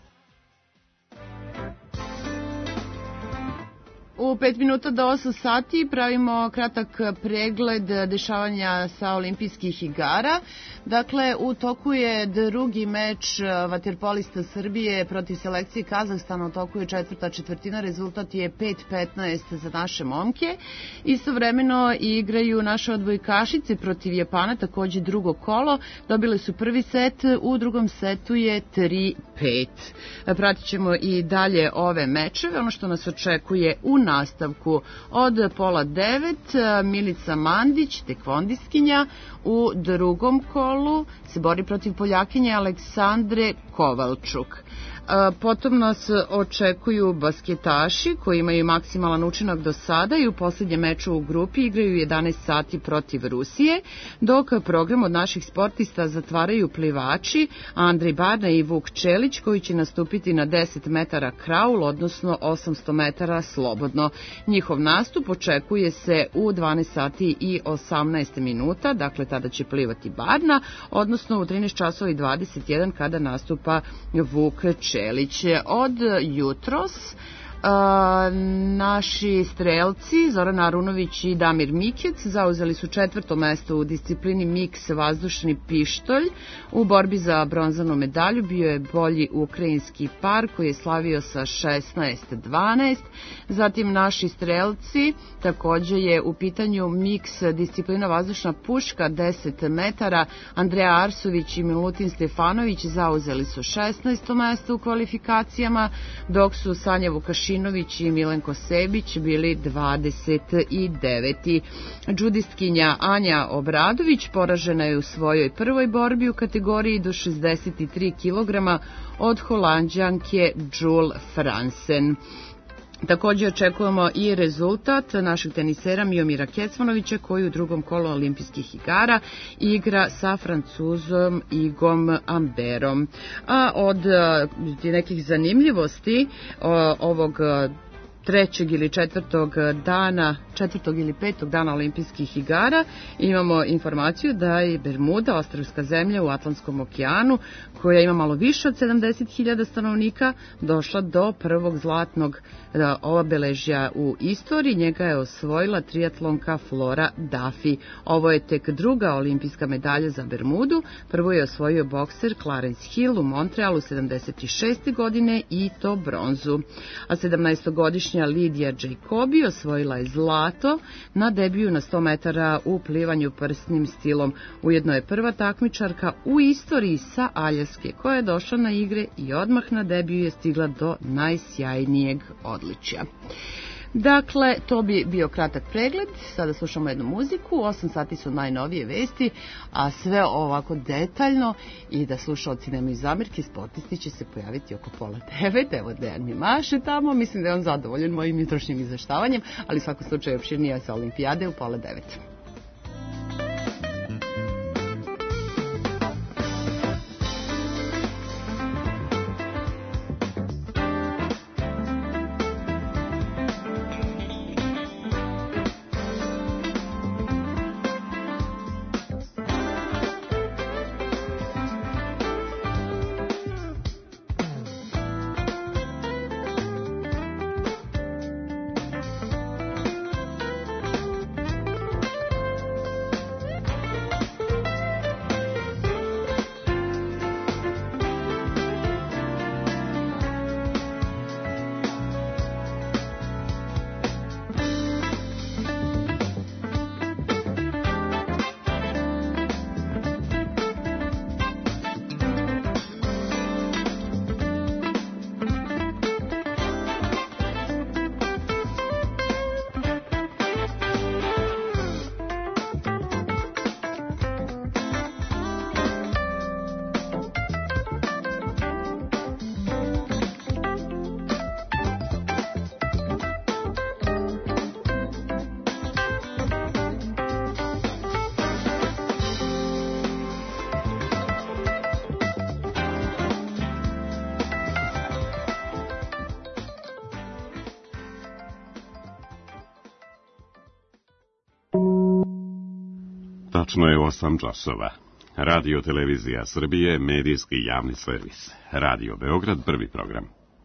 U 5 minuta do 8 sati pravimo kratak pregled dešavanja sa olimpijskih igara. Dakle, u toku je drugi meč vaterpolista Srbije protiv selekcije Kazahstana, u toku je četvrta četvrtina, rezultat je 5:15 za naše momke. Istovremeno igraju naše odbojkašice protiv Japana, takođe drugo kolo, dobile su prvi set, u drugom setu je 3:5. Pratit ćemo i dalje ove mečeve, ono što nas očekuje u nastavku. Od 8:30 Milica Mandić, tekvondistkinja, u drugom kolu se bori protiv Poljakinje Aleksandre Kovalčuk. Potom nas očekuju basketaši koji imaju maksimalan učinak do sada i u posljednjem meču u grupi igraju 11 sati protiv Rusije, dok program od naših sportista zatvaraju plivači Andrej Barna i Vuk Čelić koji će nastupiti na 10 metara kraul, odnosno 800 metara slobodno. Njihov nastup očekuje se u 12 sati i 18 minuta, dakle tada će plivati Barna, odnosno u 13 časova i 21 kada nastupa Vuk Čelić. Od jutros naši strelci Zoran Arunović i Damir Mikec zauzeli su 4. mesto u disciplini miks vazdušni pištolj. U borbi za bronzanu medalju bio je bolji ukrajinski par koji je slavio sa 16-12. Zatim naši strelci, takođe je u pitanju miks disciplina vazdušna puška 10 metara. Andreja Arsović i Milutin Stefanović zauzeli su 16. mesto u kvalifikacijama, dok su Sanja Vukašinović i Milenko Sebić bili 29. Džudistkinja Anja Obradović poražena je u svojoj prvoj borbi u kategoriji do 63 kg od Holanđanke Jul Fransen. Također očekujemo i rezultat našeg tenisera Miomira Kecmanovića koji u drugom kolu olimpijskih igara igra sa Francuzom Igom Amberom. A od nekih zanimljivosti ovog trećeg ili četvrtog ili petog dana olimpijskih igara imamo informaciju da je Bermuda, ostrvska zemlja u Atlantskom okeanu, koja ima malo više od 70.000 stanovnika, došla do prvog zlatnog obeležja u istoriji. Njega je osvojila triatlonka Flora Duffy. Ovo je tek druga olimpijska medalja za Bermudu. Prvo je osvojio bokser Clarence Hill u Montrealu 76. godine i to bronzu. A 17-godišnja Lidija Jacobi osvojila je zlato na debiju na 100 metara u plivanju prsnim stilom. Ujedno je prva takmičarka u istoriji sa Aljaske koja je došla na igre i odmah na debiju je stigla do najsjajnijeg odličja. Dakle, to bi bio kratak pregled. Sada slušamo jednu muziku. 8 sati su najnovije vesti, a sve ovako detaljno i da slušalci nemaju zamerke, sportisti će se pojaviti oko 8:30. Evo Dejan mi maše tamo. Mislim da je on zadovoljen mojim jutrošnjim izveštavanjem, ali u svakom slučaju opširnija sa olimpijade u 8:30. Tačno je 8 časova. Radio Televizija Srbije, medijski javni servis. Radio Beograd, prvi program.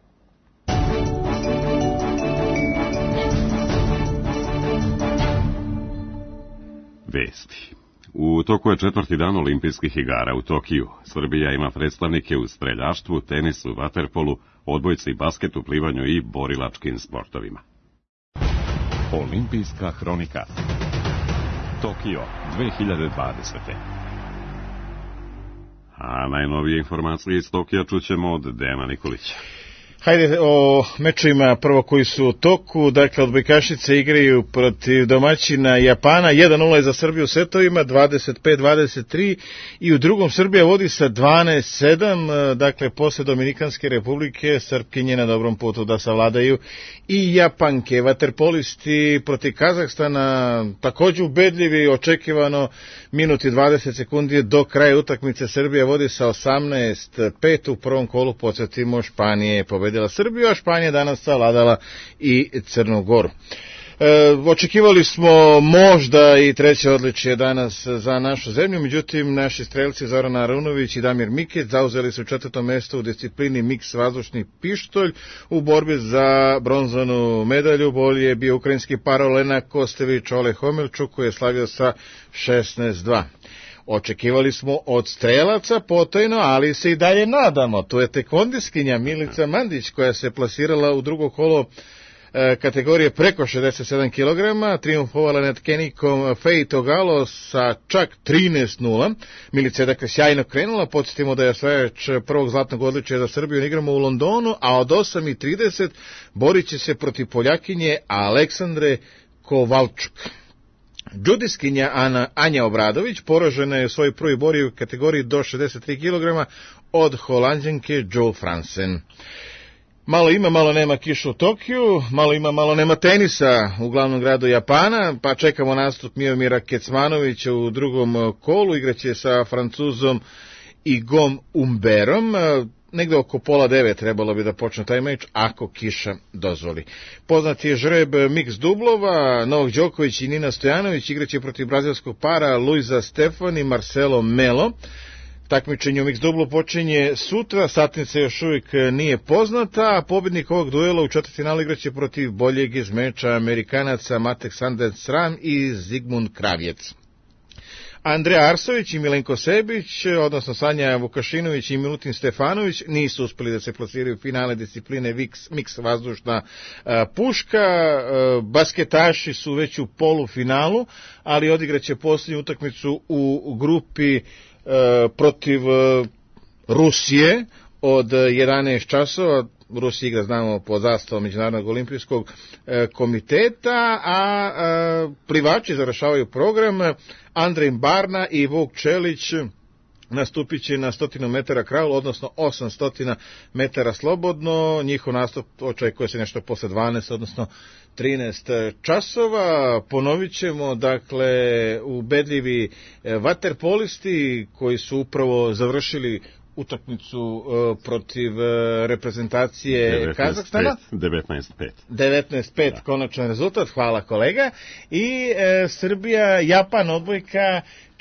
Vesti. U toku je 4. dan olimpijskih igara u Tokiju. Srbija ima predstavnike u streljaštvu, tenisu, vaterpolu, odbojci, basketu, plivanju i borilačkim sportovima. Olimpijska hronika. Tokio 2020. A najnovije informacije iz Tokija čućemo od Dejana Nikolića. Hajde o mečevima prvo koji su u toku. Dakle, odbojkašice igraju protiv domaćina Japana. 1-0 je za Srbiju u setovima, 25-23 i u drugom Srbija vodi sa 12-7. Dakle, posle Dominikanske republike Srpkinje na dobrom putu da savladaju i Japanke. Vaterpolisti protiv Kazahstana takođe ubedljivi, očekivano minut i 20 sekundi do kraja utakmice. Srbija vodi sa 18-5 u prvom kolu. Podsjetimo, Španija je pobedila Srbiju, a Španija danas savladala i Crnu Goru. Očekivali smo možda i treće odličje danas za našu zemlju, međutim naši strelci Zoran Arunović i Damir Mikić zauzeli su 4. mesto u disciplini miks vazdušni pištolj. U borbi za bronzanu medalju bolji je bio ukrajinski par Olena Kostević Ole Homilčuk koji je slavio sa 16-2. Očekivali smo od strelaca potajno, ali se i dalje nadamo. To je tekvondiskinja Milica Mandić koja se plasirala u drugo kolo kategorije preko 67 kg, triumfovala nad Kenikom Fej Togalo sa čak 13-0. Milica je dakle sjajno krenula, podsjetimo da je osvajač prvog zlatnog odličja za Srbiju na igrama u Londonu, a od 8:30 borit će se protiv Poljakinje Aleksandre Kovalčuk. Džudiskinja Anja Obradović poražena je u svojoj prvoj borbi u kategoriji do 63 kg od Holanđanke Jo Fransen. Malo ima, malo nema kiša u Tokiju, malo ima, malo nema tenisa u glavnom gradu Japana, pa čekamo nastup Miomira Kecmanovića u drugom kolu, igraće sa Francuzom Igom Umberom. Negde oko 8:30 trebalo bi da počne taj meč, ako kiša dozvoli. Poznati je žreb miks dublova, Novak Đoković i Nina Stojanović igraće protiv brazilskog para Luisa Stefan i Marcelo Melo. Takmičenje u miks dublu počinje sutra, satnica još uvijek nije poznata, a pobjednik ovog duela u četvrtfinalu igraće protiv boljeg iz meča Amerikanaca Matek Sandensram i Zigmund Kravjec. Andreja Arsović i Milenko Sebić, odnosno Sanja Vukašinović i Milutin Stefanović, nisu uspeli da se plasiraju u finale discipline miks vazdušna puška. Basketaši su već u polufinalu, ali odigraće posljednju utakmicu u grupi protiv Rusije od 11 časova. Rusija igra, znamo, pod zastavom Međunarodnog olimpijskog komiteta, a plivači završavaju program. Andrej Barna i Vuk Čelić nastupit će na 100 metara kraul, odnosno 800 metara slobodno. Njihov nastup očekuje se nešto posle 12, odnosno 13 časova. Ponovit ćemo, dakle, ubedljivi vaterpolisti koji su upravo završili utakmicu protiv reprezentacije Kazahstana. 19-5. 19-5, konačan rezultat, hvala kolega. I Srbija, Japan, odbojka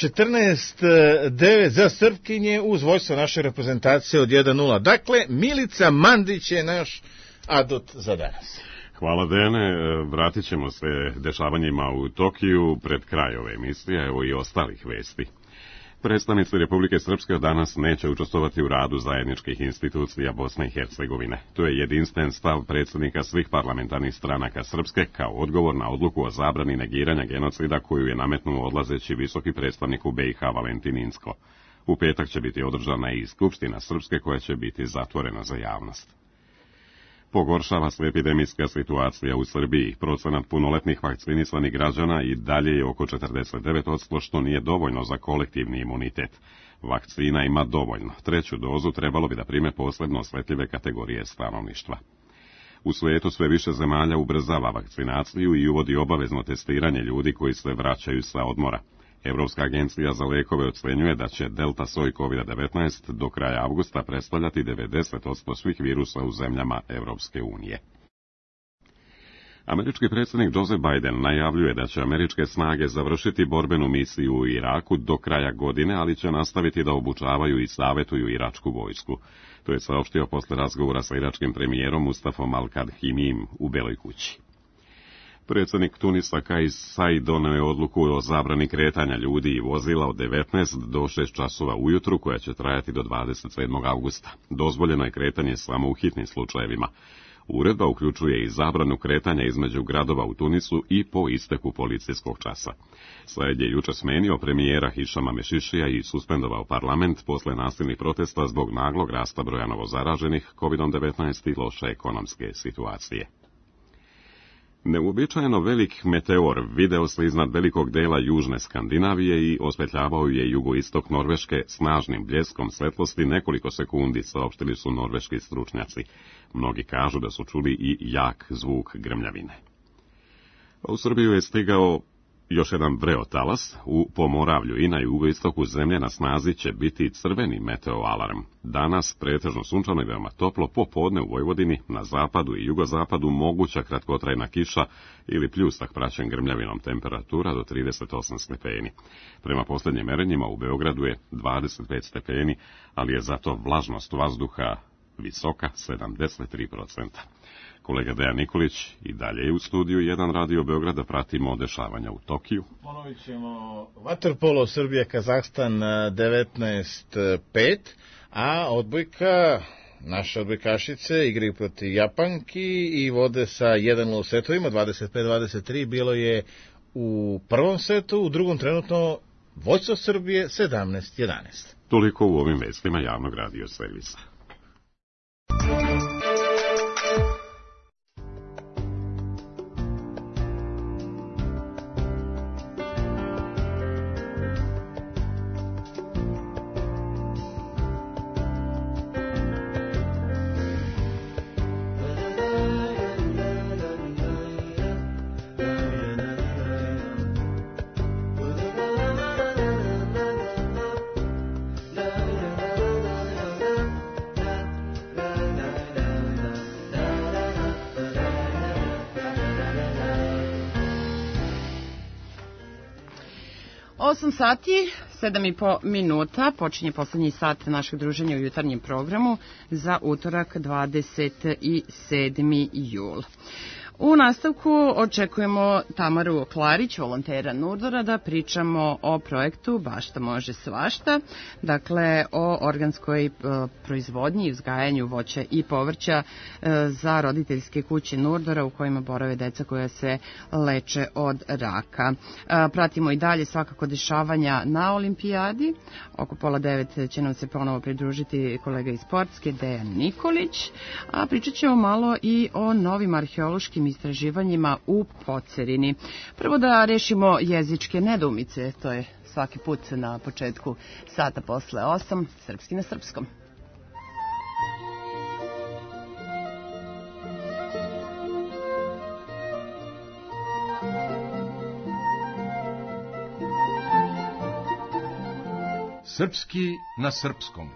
14-9 za Srpkinje uz vojstvo naše reprezentacije od 1-0. Dakle, Milica Mandić je naš adut za danas. Hvala, Dene. Vratit ćemo se dešavanjima u Tokiju pred kraj ove emisije, evo i ostalih vesti. Predstavnici Republike Srpske danas neće učestvovati u radu zajedničkih institucija Bosne i Hercegovine. To je jedinstven stav predsjednika svih parlamentarnih stranaka Srpske kao odgovor na odluku o zabrani negiranja genocida koju je nametnuo odlazeći visoki predstavnik u BiH Valentin Inzko. U petak će biti održana i Skupština Srpske koja će biti zatvorena za javnost. Pogoršava se epidemijska situacija u Srbiji. Procenat punoletnih vakcinisanih građana i dalje je oko 49%, što nije dovoljno za kolektivni imunitet. Vakcina ima dovoljno. Treću dozu trebalo bi da prime posebno osjetljive kategorije stanovništva. U svijetu sve više zemalja ubrzava vakcinaciju i uvodi obavezno testiranje ljudi koji se vraćaju sa odmora. Evropska agencija za lijekove ocenjuje da će delta soj COVID-19 do kraja avgusta predstavljati 90% svih virusa u zemljama Evropske unije. Američki predsjednik Joe Biden najavljuje da će američke snage završiti borbenu misiju u Iraku do kraja godine, ali će nastaviti da obučavaju i savjetuju iračku vojsku. To je saopštio posle razgovora sa iračkim premijerom Mustafom Al-Kadhimim u Beloj kući. Predsjednik Tunisa Kais Saied doneo je odluku o zabrani kretanja ljudi i vozila od 19 do 6 časova ujutru koja će trajati do 27. avgusta. Dozvoljeno je kretanje samo u hitnim slučajevima. Uredba uključuje i zabranu kretanja između gradova u Tunisu i po isteku policijskog časa. Said je juče smenio premijera Hišama Mešišija i suspendovao parlament posle nasilnih protesta zbog naglog rasta broja novozaraženih COVID-19 i loše ekonomske situacije. Neuobičajeno velik meteor video se iznad velikog dela južne Skandinavije i osvetljavao je jugoistok Norveške snažnim bljeskom svetlosti nekoliko sekundi, saopštili su norveški stručnjaci. Mnogi kažu da su čuli i jak zvuk grmljavine. U Srbiju je stigao još jedan vreotalas. U Pomoravlju i na jugoistoku zemlje na snazi će biti crveni meteoalarm. Danas pretežno sunčano i veoma toplo, popodne u Vojvodini, na zapadu i jugozapadu moguća kratkotrajna kiša ili pljustak praćen grmljavinom, temperatura do 38 stepeni. Prema posljednjim merenjima u Beogradu je 25 stepeni, ali je zato vlažnost vazduha visoka, 73%. Kolega Dejan Nikolić i dalje je u studiju 1 Radio Beograda, pratimo dešavanja u Tokiju. Ponovit ćemo vaterpolo Srbija, Kazahstan 19:5, a odbojka, naše odbojkašice igraju protiv Japanki i vode sa 1:0 setovima, 25-23, bilo je u prvom setu, u drugom trenutno vođstvo Srbije 17-11. Toliko u ovim vestima javnog radio servisa. Sati, 7,5 minuta, počinje poslednji sat našeg druženja u jutarnjem programu za utorak 27. jul. U nastavku očekujemo Tamaru Klarić, volontera Nurdora, da pričamo o projektu Bašta može svašta, dakle o organskoj proizvodnji i uzgajanju voća i povrća za roditeljske kuće Nurdora u kojima borave deca koja se leče od raka. Pratimo i dalje svakako dešavanja na olimpijadi. Oko 8:30 će nam se ponovo pridružiti kolega iz sportske Dejan Nikolić, a pričat ćemo malo i o novim arheološkim istraživanjima u Pocerini. Prvo da rešimo jezičke nedoumice, to je svaki put na početku sata posle 8, srpski na srpskom. Srpski na srpskom.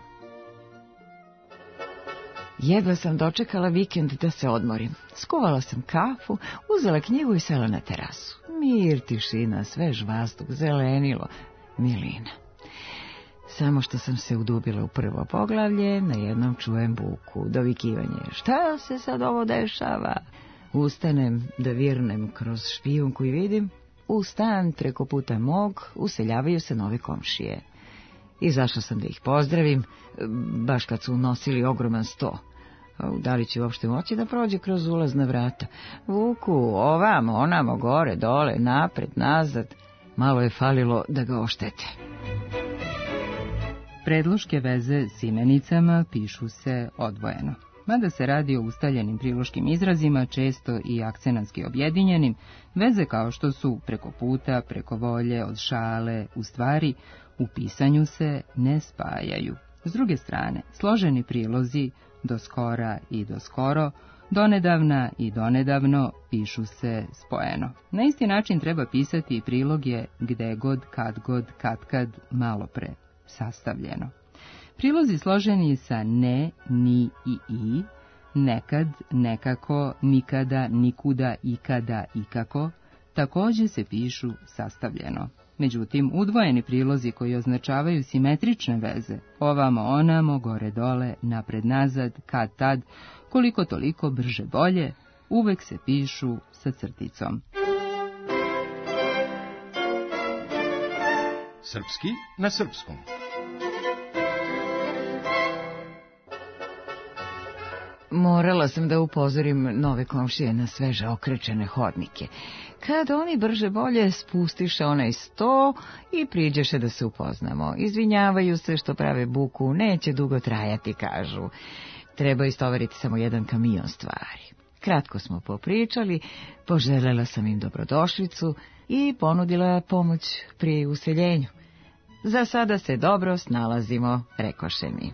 Jedva sam dočekala vikend da se odmorim. Skuvala sam kafu, uzela knjigu i sela na terasu. Mir, tišina, svež vazduh, zelenilo, milina. Samo što sam se udubila u prvo poglavlje, na jednom čujem buku, dovikivanje. Šta se sad ovo dešava? Ustanem da virnem kroz špijunku i vidim, u stan preko puta mog useljavaju se nove komšije. Izašla sam da ih pozdravim, baš kad su unosili ogroman sto. Da li će uopšte moći da prođe kroz ulazna vrata? Vuku, ovamo, onamo, gore, dole, napred, nazad. Malo je falilo da ga oštete. Predloške veze s imenicama pišu se odvojeno. Mada se radi o ustaljenim priloškim izrazima, često i akcenatski objedinjenim, veze kao što su preko puta, preko volje, od šale, u stvari, u pisanju se ne spajaju. S druge strane, složeni prilozi do skora i do skoro, donedavna i donedavno pišu se spojeno. Na isti način treba pisati i priloge gde god, kad, malo pre, sastavljeno. Prilozi složeni sa ne, ni i i, nekad, nekako, nikada, nikuda, ikada, ikako, takođe se pišu sastavljeno. Međutim, udvojeni prilozi koji označavaju simetrične veze, ovamo, onamo, gore, dole, napred, nazad, kad, tad, koliko toliko, brže, bolje, uvek se pišu sa crticom. Srpski na srpskom. Morala sam da upozorim nove komšije na sveže okrečene hodnike. Kad oni brže bolje spustiše onaj sto i priđeše da se upoznamo. Izvinjavaju se što prave buku, neće dugo trajati, kažu. Treba istovariti samo jedan kamion stvari. Kratko smo popričali, poželjela sam im dobrodošlicu i ponudila pomoć pri useljenju. Za sada se dobro snalazimo, rekoše mi.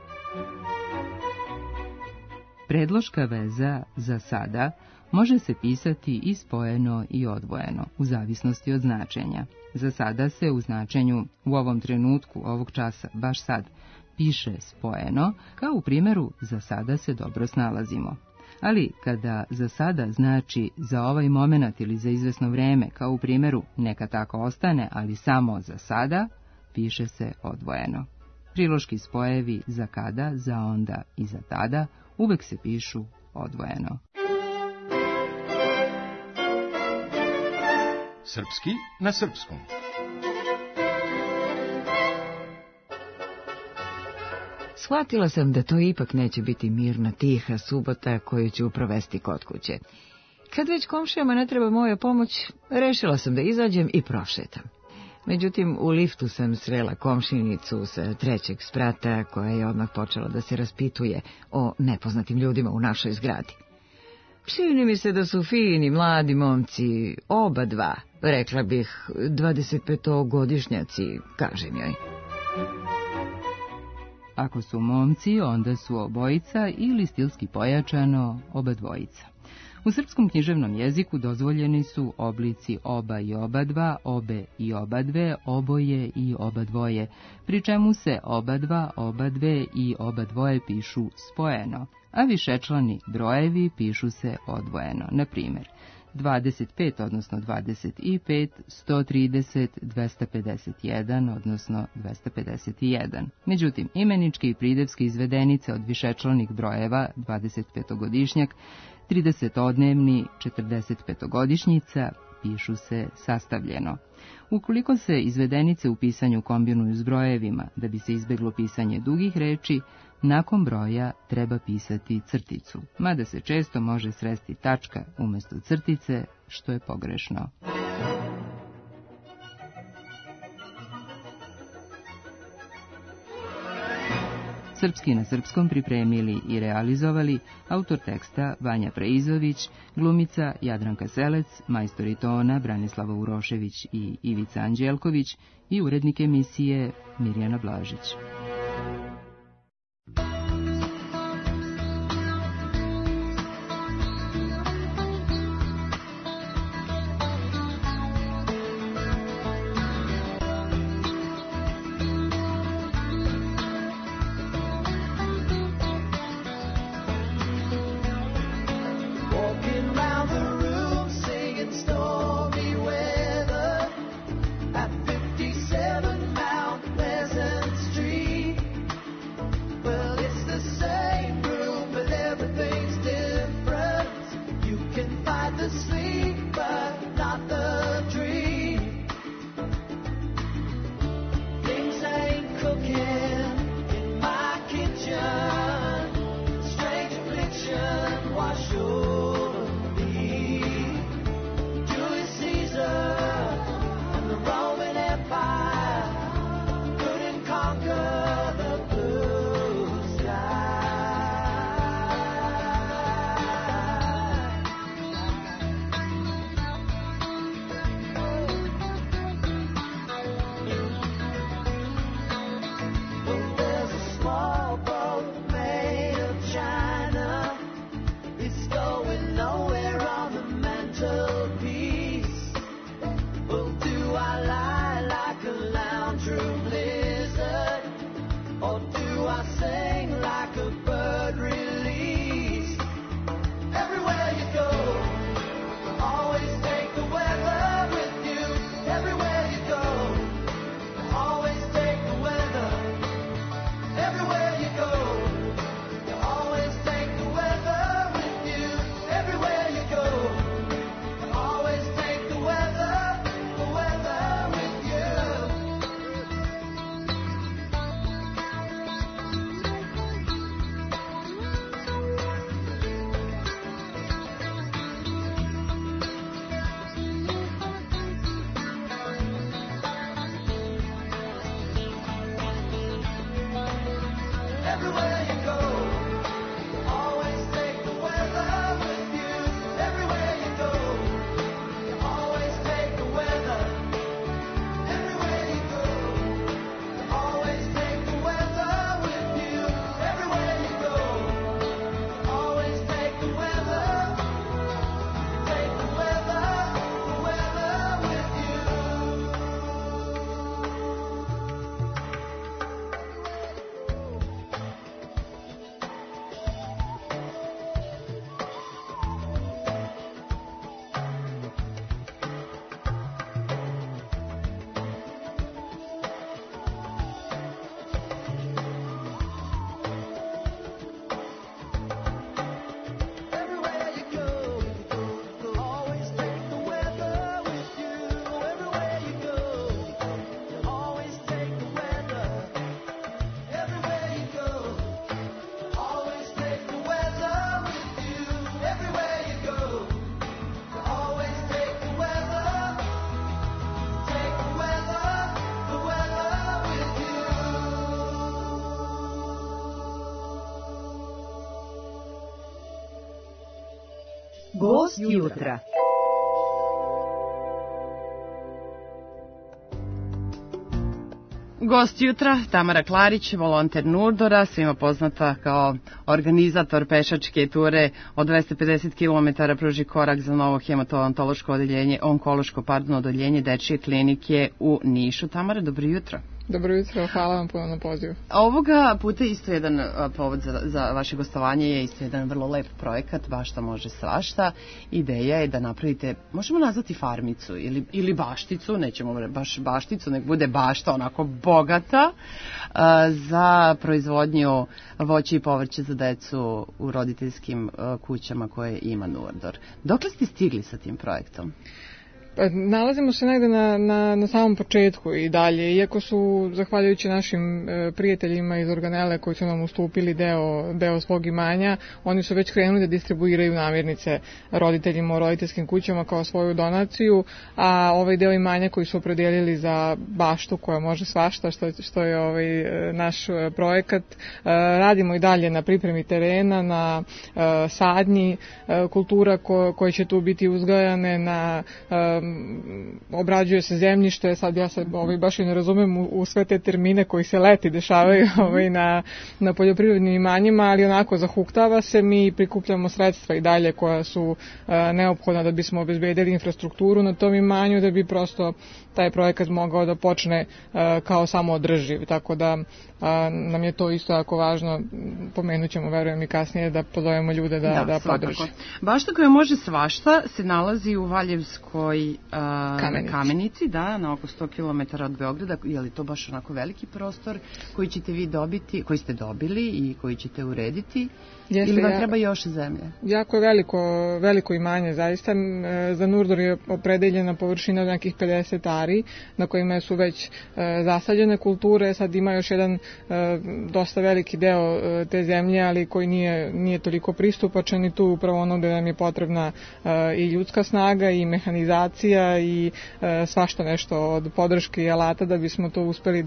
Predloška veza za sada može se pisati i spojeno i odvojeno, u zavisnosti od značenja. Za sada se u značenju u ovom trenutku, ovog časa, baš sad, piše spojeno, kao u primjeru za sada se dobro snalazimo. Ali kada za sada znači za ovaj moment ili za izvesno vreme, kao u primjeru neka tako ostane, ali samo za sada, piše se odvojeno. Priloški spojevi za kada, za onda i za tada uvek se pišu odvojeno. Srpski na srpskom. Shvatila sam da to ipak neće biti mirna, tiha subota koju ću provesti kod kuće. Kad već komšijama ne treba moja pomoć, rešila sam da izađem i prošetam. Međutim, u liftu sam srela komšinicu sa 3. sprata koja je odmah počela da se raspituje o nepoznatim ljudima u našoj zgradi. Čini mi se da su fini, mladi momci, oba dva, rekla bih 25-godišnjaci, kažem joj. Ako su momci, onda su obojica ili stilski pojačano oba dvojica. U srpskom književnom jeziku dozvoljeni su oblici oba i oba dva, obe i oba dve, oboje i oba dvoje, pri čemu se oba dva, oba dve i oba dvoje pišu spojeno, a višečlani brojevi pišu se odvojeno, na primjer 25, odnosno 25, 130, 251, odnosno 251. Međutim, imeničke i pridevske izvedenice od višečlanih brojeva 25-godišnjak, 30-odnevni, 45-godišnjica pišu se sastavljeno. Ukoliko se izvedenice u pisanju kombinuju s brojevima da bi se izbjeglo pisanje dugih reči, nakon broja treba pisati crticu, mada se često može sresti tačka umjesto crtice, što je pogrešno. Srpski na srpskom pripremili i realizovali autor teksta Vanja Preizović, glumica Jadranka Selec, majstori tona Branislava Urošević i Ivica Anđelković i urednik emisije Mirjana Blažić. Street. Gost jutra. Gost jutra, Tamara Klarić, volonter Nurdora, svima poznata kao organizator pešačke ture od 250 km pruži korak za novo hematološko odeljenje Dečije klinike u Nišu. Tamara, dobro jutro. Dobro jutro, hvala vam puno na pozivu. Ovoga puta isto jedan povod za vaše gostovanje je isto jedan vrlo lep projekat, Bašta može svašta. Ideja je da napravite, možemo nazvati farmicu ili bašticu, nećemo baš bašticu, nek bude bašta onako bogata za proizvodnju voća i povrća za decu u roditeljskim kućama koje ima Nurdor. Dokle ste stigli sa tim projektom? Nalazimo se negde na samom početku i dalje, iako su, zahvaljujući našim prijateljima iz Organele koji su nam ustupili deo svog imanja, oni su već krenuli da distribuiraju namirnice roditeljima u roditeljskim kućama kao svoju donaciju, a ovaj deo imanja koji su opredijelili za baštu koja može svašta, što je naš projekat, radimo i dalje na pripremi terena, na sadnji kultura koje će tu biti uzgajane, na obrađuje se zemljište. Sad ja se baš i ne razumem u sve te termine koji se leti dešavaju na poljoprivrednim imanjima, ali onako zahuktava se, mi prikupljamo sredstva i dalje koja su neophodna da bismo obezbedili infrastrukturu na tom imanju, da bi prosto taj projekat mogao da počne kao samoodrživ, tako da nam je to isto jako važno. Pomenut ćemo, verujem i kasnije, da pozovemo ljude da podrže. Bašta koja može svašta se nalazi u Valjevskoj Kamenici, na oko 100 km od Beograda. Je li to baš onako veliki prostor koji ćete vi dobiti, koji ste dobili i koji ćete urediti? Ili vam treba još zemlje? Jako je veliko imanje, zaista. Za Nurdor je opredeljena površina od nekih 50 ari na kojima su već zasađene kulture. Sad ima još jedan dosta veliki deo te zemlje, ali koji nije toliko pristupačan, i tu upravo ono gde nam je potrebna i ljudska snaga i mehanizacija i svašta nešto od podrške i alata da bismo to uspeli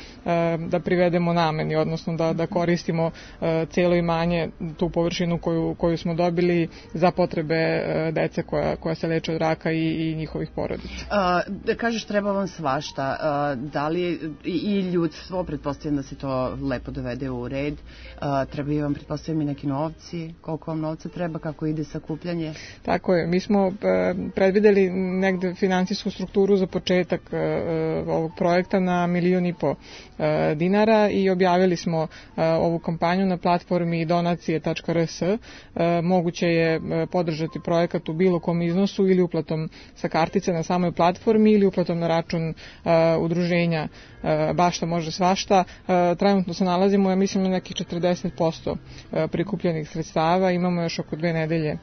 da privedemo nameni, odnosno da koristimo cijelo imanje, tu površinu koju smo dobili za potrebe dece koja se leče od raka i njihovih porodica. Kažeš treba vam svašta, da li i ljudstvo, pretpostavljam da se to lepo dovede u red, trebaju vam pretpostavljam i neki novci, koliko vam novca treba, kako ide sakupljanje? Tako je, mi smo predvideli negde finansijsku strukturu za početak ovog projekta na 1,5 miliona dinara i objavili smo ovu kampanju na platformi donacije.rs. Moguće je podržati projekat u bilo kom iznosu ili uplatom sa kartice na samoj platformi ili uplatom na račun udruženja Bašta može svašta. Trenutno se nalazimo, ja mislim, na nekih 40% prikupljenih sredstava. Imamo još oko 2 nedelje,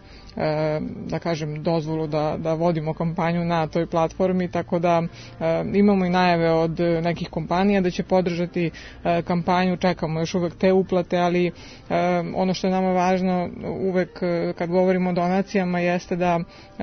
da kažem, dozvolu da vodimo kampanju na toj platformi, tako da imamo i najave od nekih kompanija da će podržati kampanju. Čekamo još uvek te uplate, ali ono što je nama važno uvek kad govorimo o donacijama jeste da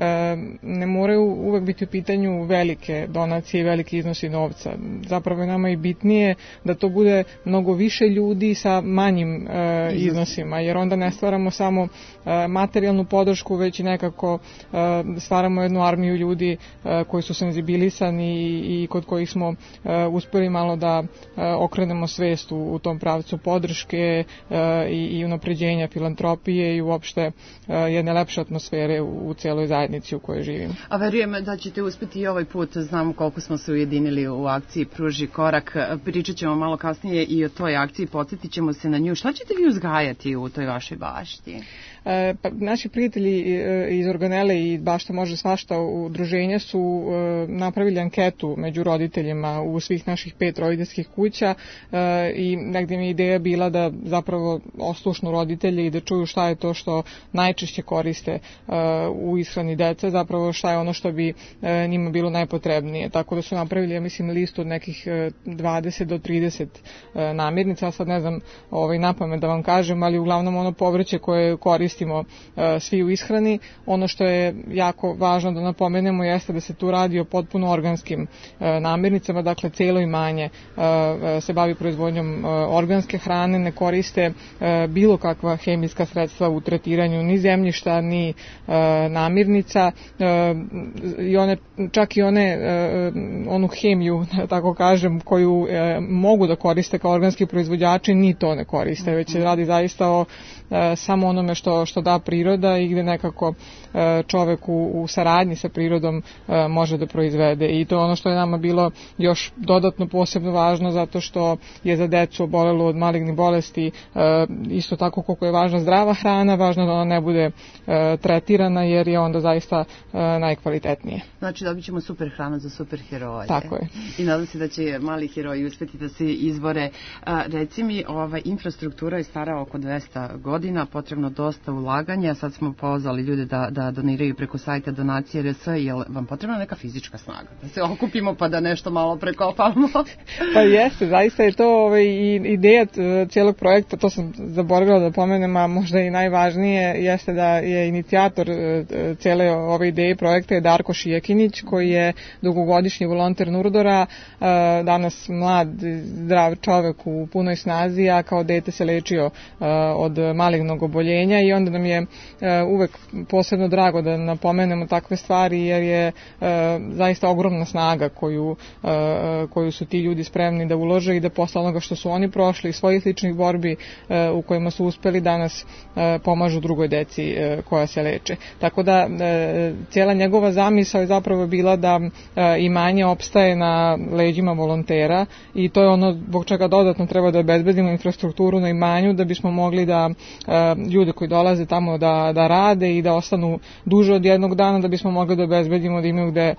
ne moraju uvek biti u pitanju velike donacije i veliki iznosi novca. Zapravo je nama i bitnije da to bude mnogo više ljudi sa manjim iznosima, jer onda ne stvaramo samo materijalnu podršku, već i nekako stvaramo jednu armiju ljudi koji su senzibilisani i kod kojih smo uspeli malo da okrenemo svest u tom pravcu podrške i unapređenja filantropije i uopšte jedne lepše atmosfere u cijeloj zajednici u kojoj živimo. A verujem da ćete uspeti i ovaj put, znam koliko smo se ujedinili u akciji Pruži korak, pričat ćemo malo kasnije i o toj akciji, podsjetit ćemo se na nju. Šta ćete vi uzgajati u toj vašoj bašti? Naši prijatelji iz Organele i Bašta može svašta udruženja su napravili anketu među roditeljima u svih naših 5 roditeljskih kuća i negdje mi je ideja bila da zapravo oslušnu roditelje i da čuju šta je to što najčešće koriste u ishrani dece, zapravo šta je ono što bi njima bilo najpotrebnije. Tako da su napravili, ja mislim, listu od nekih 20 do 30 namirnica, ja sad ne znam napamet da vam kažem, ali uglavnom ono povrće koje koristimo svi u ishrani. Ono što je jako važno da napomenemo jeste da se tu radi o potpuno organskim namirnicama, dakle celo imanje se bavi proizvodnjom organske hrane, ne koriste bilo kakva hemijska sredstva u tretiranju ni zemljišta, ni namirnica, i čak i onu hemiju, tako kažem, koju mogu da koriste kao organski proizvođači, ni to ne koriste, već se radi zaista o samo onome što da priroda i gde nekako čovek u saradnji sa prirodom može da proizvede, i to je ono što je nama bilo još dodatno posebno važno, zato što je za decu obolelu od malignih bolesti isto tako koliko je važna zdrava hrana, važno da ona ne bude tretirana, jer je onda zaista najkvalitetnije. Znači dobit ćemo super hranu za super heroje. Tako je. I nadam se da će mali heroji uspeti da se izbore. Reci mi, infrastruktura je stara oko 200 godina, potrebno dosta ulaganja, sad smo pozvali ljude da doniraju preko sajta donacije RS, je li vam potrebna neka fizička snaga? Da se okupimo pa da nešto malo prekopamo? Pa jeste, zaista je to ideja cijelog projekta, to sam zaboravila da pomenem, a možda i najvažnije jeste da je inicijator cijele ove ideje projekta je Darko Šijekinić, koji je dugogodišnji volonter Nurdora, danas mlad, zdrav čovek u punoj snazi, a kao dete se lečio od malignog oboljenja, i onda nam je uvek posebno drago da napomenemo takve stvari, jer je zaista ogromna snaga koju su ti ljudi spremni da ulože i da posle onoga što su oni prošli, svojih ličnih borbi u kojima su uspeli, danas pomažu drugoj deci koja se leče. Tako da cijela njegova zamisao je zapravo bila da imanje opstaje na leđima volontera, i to je ono zbog čega dodatno treba da obezbedimo infrastrukturu na imanju, da bismo mogli da ljude koji dolaze tamo da rade i da ostanu duže od jednog dana, da bismo mogli da obezbedimo da imaju gde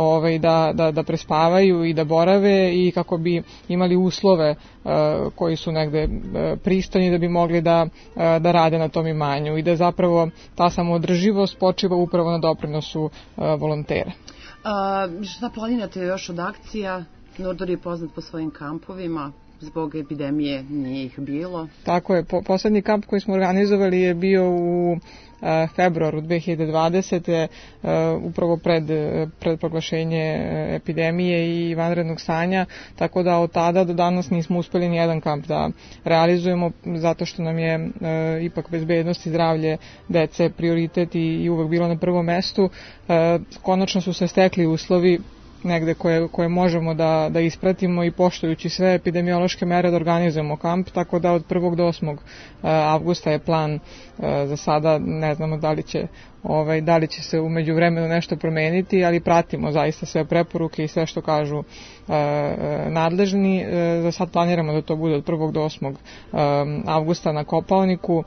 da prespavaju i da borave, i kako bi imali uslove koji su negde pristojni da bi mogli da rade na tom imanju, i da zapravo ta samoodrživost počiva upravo na doprinosu volontera. Šta planirate još od akcija? Nurdor je poznat po svojim kampovima, zbog epidemije nije ih bilo. Tako je, poslednji kamp koji smo organizovali je bio u februaru 2020. Upravo pred proglašenje epidemije i vanrednog stanja, tako da od tada do danas nismo uspeli ni jedan kamp da realizujemo, zato što nam je ipak bezbednost i zdravlje dece prioritet i uvek bilo na prvom mestu. Konačno su se stekli uslovi negde koje možemo da ispratimo i poštujući sve epidemiološke mere da organizujemo kamp, tako da od 1. do 8. avgusta je plan. Za sada ne znamo da li će se u međuvremenu nešto promeniti, ali pratimo zaista sve preporuke i sve što kažu nadležni. Za sad planiramo da to bude od 1. do 8. avgusta na Kopaoniku.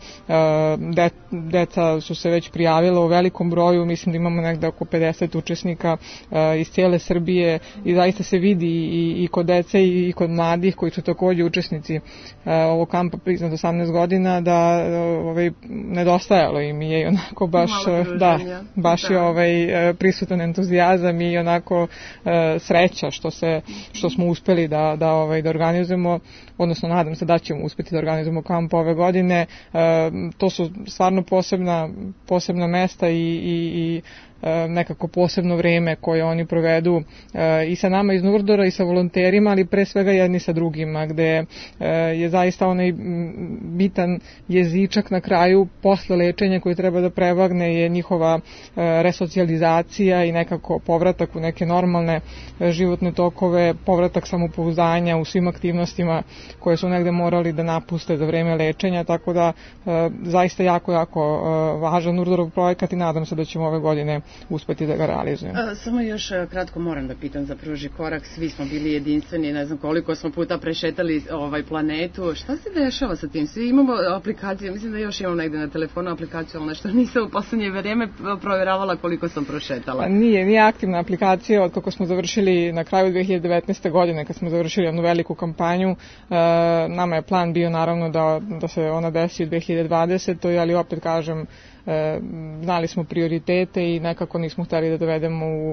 Deca su se već prijavila u velikom broju, mislim da imamo negde oko 50 učesnika iz cijele Srbije, i zaista se vidi i kod dece i kod mladih koji su takođe učesnici ovog kampa iznad 18 godina da nedostajalo im je onako baš je prisutan entuzijazam i onako sreća što smo uspeli da organizujemo, odnosno nadam se da ćemo uspeti da organizujemo kamp ove godine. To su stvarno posebna mesta i nekako posebno vreme koje oni provedu i sa nama iz Nurdora i sa volonterima, ali pre svega jedni sa drugima, gde je zaista onaj bitan jezičak na kraju posle lečenja koji treba da prevagne je njihova resocijalizacija i nekako povratak u neke normalne životne tokove, povratak samopouzdanja u svim aktivnostima koje su negde morali da napuste za vreme lečenja, tako da zaista jako važan Nurdorov projekat i nadam se da ćemo ove godine uspeti da ga realizujemo. Samo još kratko moram da pitam za Pruži korak, svi smo bili jedinstveni, ne znam koliko smo puta prešetali planetu, šta se dešava sa tim? Svi imamo aplikaciju, mislim da još imam negde na telefonu aplikaciju, ali nešto nisam u poslednje vreme provjeravala koliko sam prošetala. Nije aktivna aplikacija od kako smo završili na kraju 2019. godine, kad smo završili jednu veliku kampanju. Nama je plan bio naravno da se ona desi u 2020. ali opet kažem, znali smo prioritete i nekako nismo hteli da dovedemo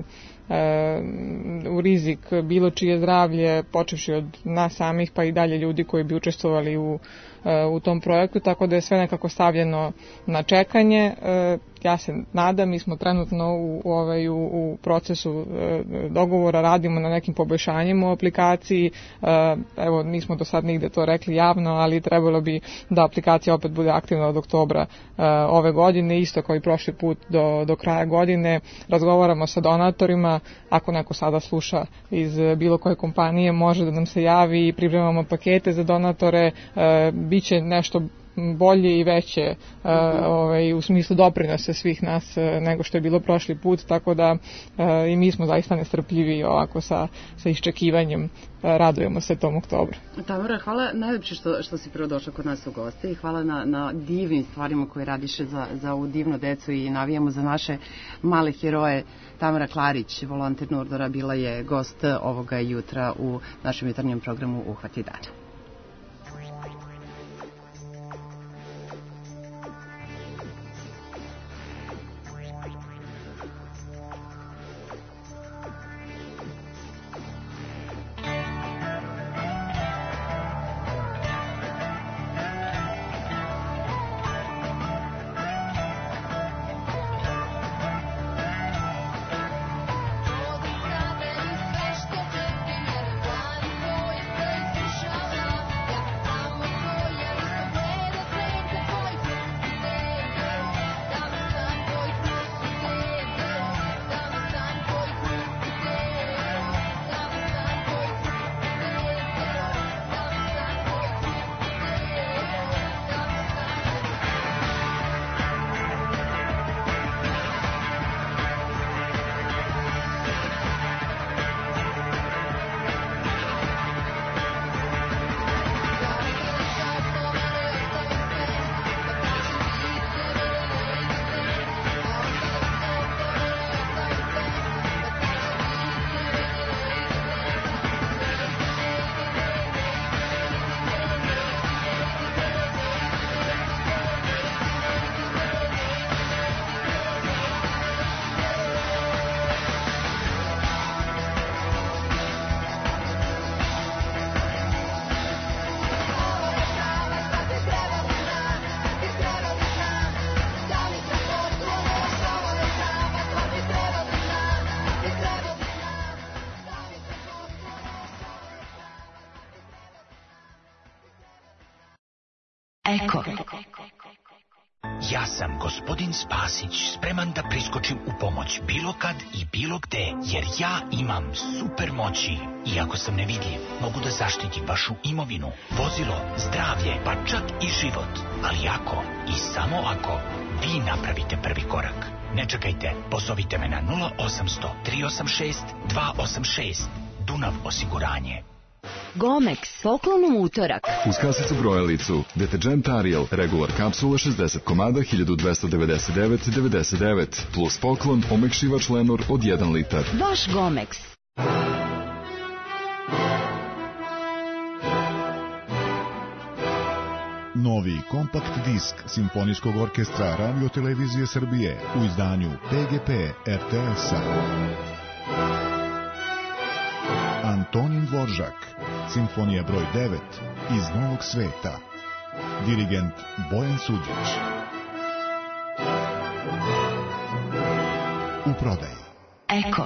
u rizik bilo čije zdravlje, počevši od nas samih pa i dalje ljudi koji bi učestvovali u tom projektu, tako da je sve nekako stavljeno na čekanje. Ja se nadam, mi smo trenutno u procesu dogovora, radimo na nekim poboljšanjima u aplikaciji. Evo, nismo do sad nigde to rekli javno, ali trebalo bi da aplikacija opet bude aktivna od oktobra ove godine, isto kao i prošli put do kraja godine. Razgovaramo sa donatorima, ako neko sada sluša iz bilo koje kompanije, može da nam se javi i pripremamo pakete za donatore. Biće nešto bolje i veće u smislu doprinose svih nas nego što je bilo prošli put, tako da i mi smo zaista nestrpljivi ovako sa iščekivanjem, radujemo se tom oktobru. Tamara, hvala najljepše što si prvo došla kod nas u goste i hvala na divnim stvarima koje radiš za ovu divnu decu i navijamo za naše male heroje. Tamara Klarić, volonter Nurdora, bila je gost ovoga jutra u našem jutarnjem programu Uhvati dana. Eko. Ja sam gospodin Spasić, spreman da priskočim u pomoć bilo kad i bilo gde, jer ja imam super moći. Iako sam nevidljiv, mogu da zaštitim vašu imovinu, vozilo, zdravlje, pa čak i život. Ali ako i samo ako vi napravite prvi korak. Ne čekajte, pozovite me na 0800 386 286. Dunav osiguranje. Gomex, poklon u utorak. Uz kasicu brojalicu, deterđent Ariel, regular kapsula 60 komada 1299,99, plus poklon omekšivač Lenor od 1 litar. Vaš Gomex. Novi kompakt disk Simfonijskog orkestra Radio-televizije Srbije u izdanju PGP RTS-a. Antonin Dvoržak, Simfonija broj 9, iz Novog sveta. Dirigent Bojan Suđić. U prodaji. Eko.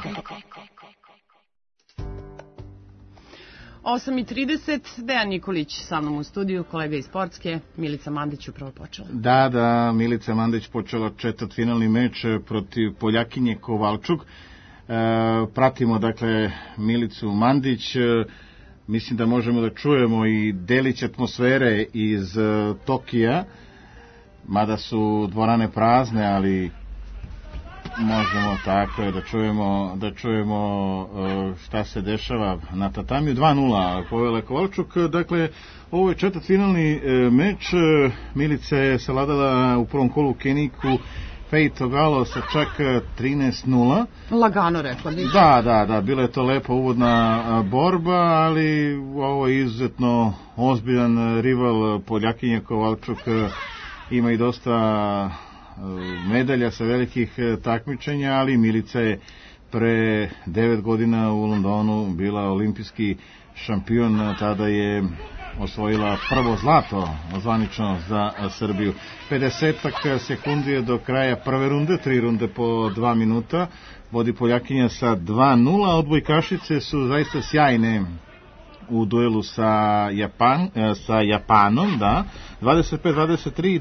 8:30, Dejan Nikolić sa mnom u studiju, kolega iz Sportske, Milica Mandić upravo počela. Da, Milica Mandić počela četvrtfinalni meč protiv Poljakinje Kovalčuk. Pratimo, dakle, Milicu Mandić. Mislim da možemo da čujemo i delić atmosfere iz Tokija, mada su dvorane prazne, ali možemo tako je da čujemo šta se dešava na tatamiju. 2:0 povela Kovalčuk. Dakle, ovo je četvrtfinalni meč. Milica je savladala u prvom kolu Keniku Feito Galo sa čak 13:0. Lagano rekla. Da, bila je to lepa uvodna borba, ali ovo je izuzetno ozbiljan rival. Poljakinja Kovalčuk ima i dosta medalja sa velikih takmičenja, ali Milica je pre 9 godina u Londonu bila olimpijski šampion, tada je osvojila prvo zlato zvanično za Srbiju. 50 sekundi je do kraja prve runde, 3 runde po 2 minuta, vodi Poljakinja sa 2-0, odbojkašice su zaista sjajne u duelu sa Japanom, da, 25-23 i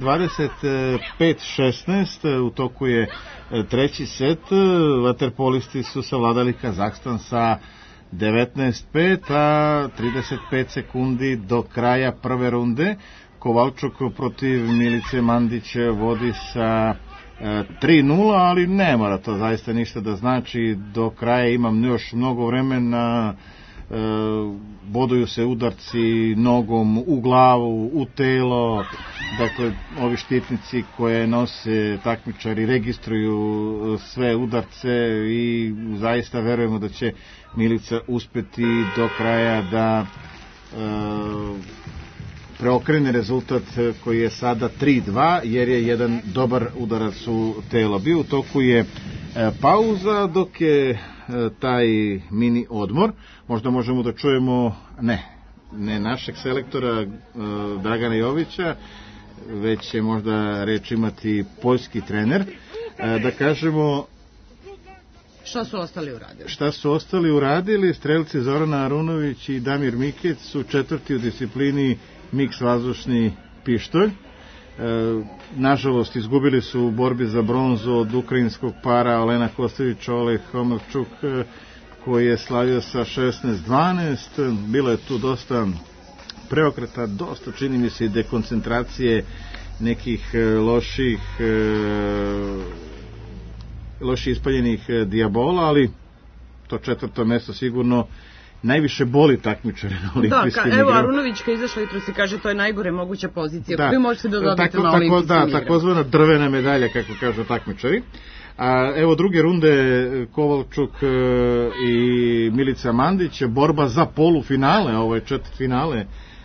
25-16, u toku je treći set, vaterpolisti su savladali Kazahstan sa 19-5, a 35 sekundi do kraja prve runde. Kovalčuk protiv Milice Mandić vodi sa 3-0, ali ne mora to zaista ništa da znači, do kraja imam još mnogo vremena, boduju se udarci nogom u glavu, u telo, dakle ovi štitnici koje nose takmičari registruju sve udarce i zaista verujemo da će Milica uspeti do kraja da preokrene rezultat koji je sada 3-2, jer je jedan dobar udarac u telo bio. U toku je pauza dok je taj mini odmor. Možda možemo da čujemo ne našeg selektora Dragana Jovića, već će možda reč imati poljski trener, da kažemo šta su ostali uradili. Šta su ostali uradili? Strelci Zorana Arunović i Damir Mikec su četvrti u disciplini miks vazdušni pištolj. Nažalost, izgubili su u borbi za bronzu od ukrajinskog para Olena Kostević, Oleg Homerčuk, koji je slavio sa 16-12. Bilo je tu dosta preokreta, dosta, čini mi se, i dekoncentracije nekih loših ispaljenih dijabola, ali to četvrto mesto sigurno najviše boli takmičare na olimpijskim igrama. Evo, Arunovićka izašla jutro se kaže to je najgore moguća pozicija. Vi možete da dobijete na olimpijskim igrama. Takozvana drvena medalja, kako kažu takmičari. A evo druge runde, Kovalčuk i Milica Mandić, borba za polufinale, ovo je četvrtfinale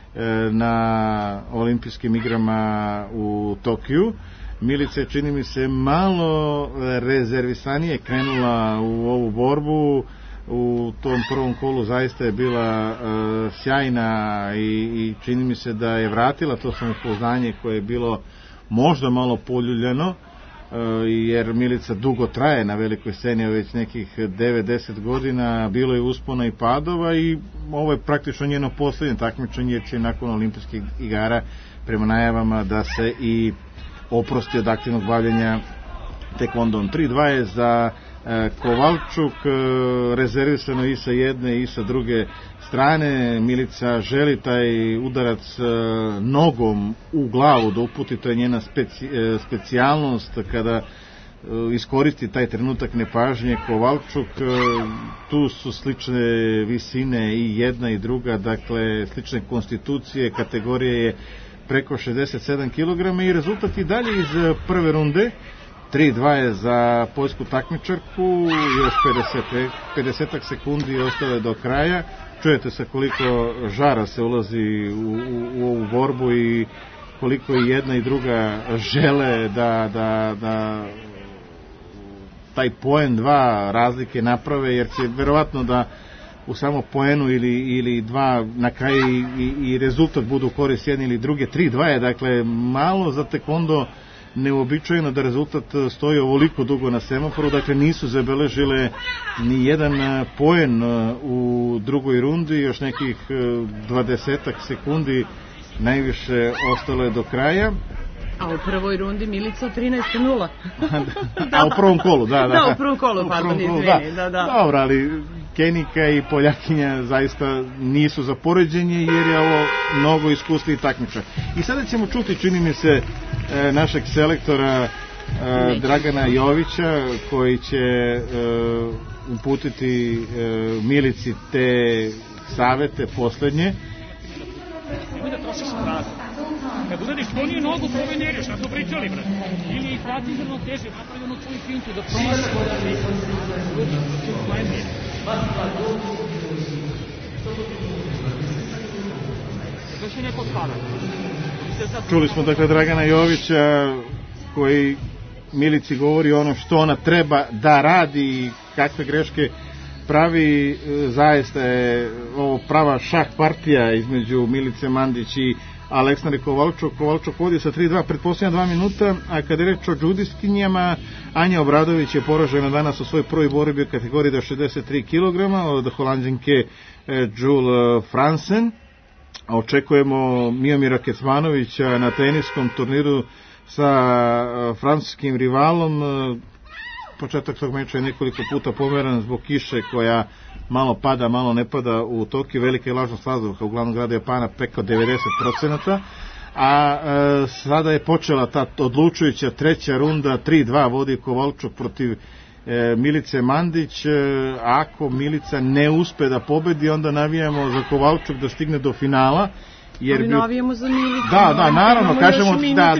na olimpijskim igrama u Tokiju. Milica je, čini mi se, malo rezervisanije krenula u ovu borbu. U tom prvom kolu zaista je bila sjajna i čini mi se da je vratila to samopouzdanje koje je bilo možda malo poljuljeno, jer Milica dugo traje na velikoj sceni, već nekih 9-10 godina, bilo je uspona i padova i ovo je praktično njeno poslednje takmičenje, jer će nakon olimpijskih igara prema najavama da se i oprosti od aktivnog bavljenja tekvondom. 3-2 je za Kovalčuk, rezervisano i sa jedne i sa druge strane. Milica želi taj udarac nogom u glavu da uputi, to je njena specijalnost, kada iskoristi taj trenutak nepažnje. Kovalčuk, tu su slične visine i jedna i druga, dakle slične konstitucije, kategorije je preko 67 kg i rezultat i dalje iz prve runde. 3-2 je za poljsku takmičarku, još 50 sekundi ostale do kraja. Čujete sa koliko žara se ulazi u ovu borbu i koliko i jedna i druga žele da taj poen 2 razlike naprave, jer će verovatno da u samo poenu ili dva na kraju i rezultat budu korist jedne ili druge. 3-2 je, dakle, malo za tekvondo neobičajno da rezultat stoji ovoliko dugo na semaforu, dakle nisu zabeležile ni jedan poen u drugoj rundi, još nekih 20 sekundi najviše ostalo je do kraja. A u prvoj rundi Milica 13-0. A u prvom kolu, da. Da, u prvom kolu, pardon, izvini. Da. Dobro, ali Kenika i Poljakinja zaista nisu za poređenje, jer je ovo mnogo iskusniji takmičar. I sada ćemo čuti, čini mi se, našeg selektora Dragana Jovića, koji će uputiti Milici te savete poslednje. Nemoj da trošiš frazu. Kad uradiš ponije nogu, probaj ne ideš, na to pričali, brate. Ili izbaci zrno teže, napravi ono tvoju fintu, da promaš. Još je neko skada. Čuli smo dakle Dragana Jovića, koji Milici govori ono što ona treba da radi i kakve greške pravi. Zaista je ovo prava šah partija između Milice Mandić i Aleksandre Kovalčuk. Kovalčuk vodi sa 3-2 pretposljednja 2 minuta, a kada je reč o džudiskinjama, Anja Obradović je poražena danas u svojoj prvoj borbi u kategoriji do 63 kg od Holandžanke Jules Fransen. Očekujemo Miomira Kecmanovića na teniskom turniru sa francuskim rivalom. Početak tog meča je nekoliko puta pomeran zbog kiše koja malo pada, malo ne pada u Tokiju. Velika je vlažnost vazduha u glavnom gradu Japana preko 90%. A sada je počela ta odlučujuća treća runda, 3-2 vodi Kovalčuk protiv Milice Mandić. Ako Milica ne uspe da pobedi, onda navijamo za Kovalčuk da stigne do finala. Ali navijamo za Milicu. Da, naravno, kažemo,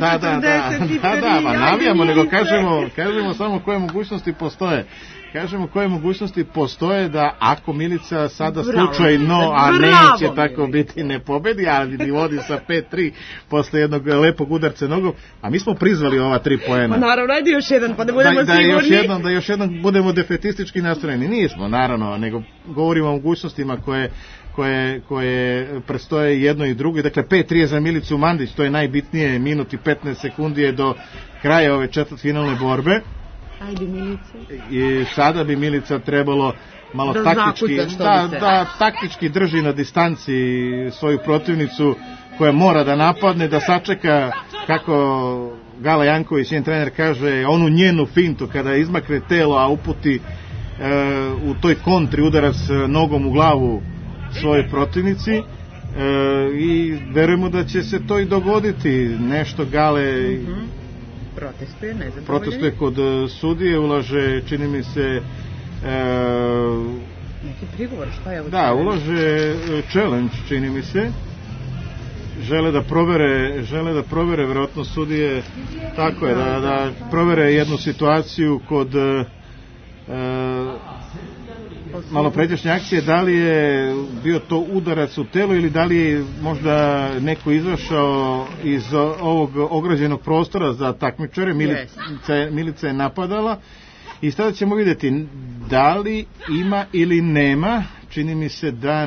navijamo, nego kažemo samo koje mogućnosti postoje. Kažemo koje mogućnosti postoje da ako Milica sada slučajno, a neće tako biti, ne pobedi, ali vodi sa 5-3 posle jednog lepog udarca nogom, a mi smo prizvali ova 3 poena. Naravno, ajde još jedan, pa da budemo sigurni. Da još jednom budemo defetistički nastrojeni. Nismo, naravno, nego govorimo o mogućnostima koje predstoje jedno i drugo. Dakle, 5-3 je za Milicu Mandić, to je najbitnije, minut i 15 sekundi je do kraja ove četvrtfinalne borbe. Ajde, Milica. I sada bi Milica trebalo malo taktički drži na distanci svoju protivnicu koja mora da napadne, da sačeka, kako Gala Janković, njen trener, kaže, onu njenu fintu kada izmakne telo, a uputi u toj kontri udarac nogom u glavu svoje protivnici. I verujemo da će se to i dogoditi. Nešto Gale protestuje kod sudije, ulaže, čini mi se, neki prigovor, šta je ovo? Da, ulaže challenge, čini mi se. Žele da provere verovatno sudije, tako je, da provere jednu situaciju kod malopređašnje akcije, da li je bio to udarac u telo ili da li je možda neko izašao iz ovog ograđenog prostora za takmičare. Milica je napadala i sada ćemo vidjeti da li ima ili nema. Čini mi se da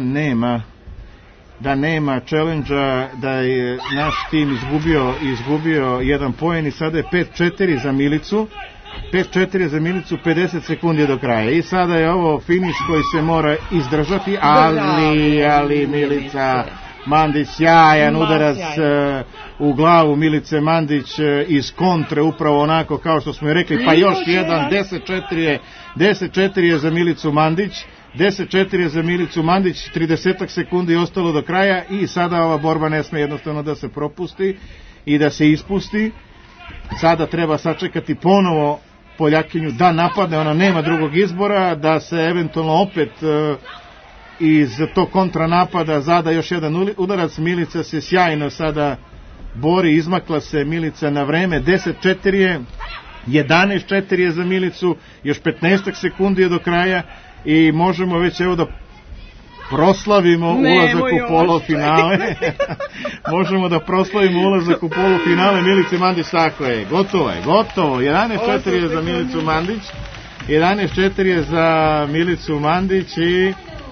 nema challenge-a, da je naš tim izgubio jedan poen i sada je 5-4 za Milicu. 5-4 za Milicu, 50 sekundi do kraja. I sada je ovo finiš koji se mora izdržati, ali Milica Mandić, sjajan udarac u glavu Milice Mandić iz kontre, upravo onako kao što smo i rekli, pa još jedan, 10-4 je za Milicu Mandić. 10-4 je za Milicu Mandić, 30 sekundi je ostalo do kraja i sada ova borba ne sme jednostavno da se propusti i da se ispusti. Sada treba sačekati ponovo Poljakinju da napadne, ona nema drugog izbora, da se eventualno opet iz tog kontranapada zada još jedan udarac. Milica se sjajno sada bori, izmakla se Milica na vreme. 10-4 je, 11-4 je za Milicu, još 15 sekundi je do kraja i možemo već evo da proslavimo ulazak u polufinale. Možemo da proslavimo ulazak u polufinale Milice Mandić, tako je. Gotovo. 11-4 je za Milicu Mandić. 11-4 je za Milicu Mandić i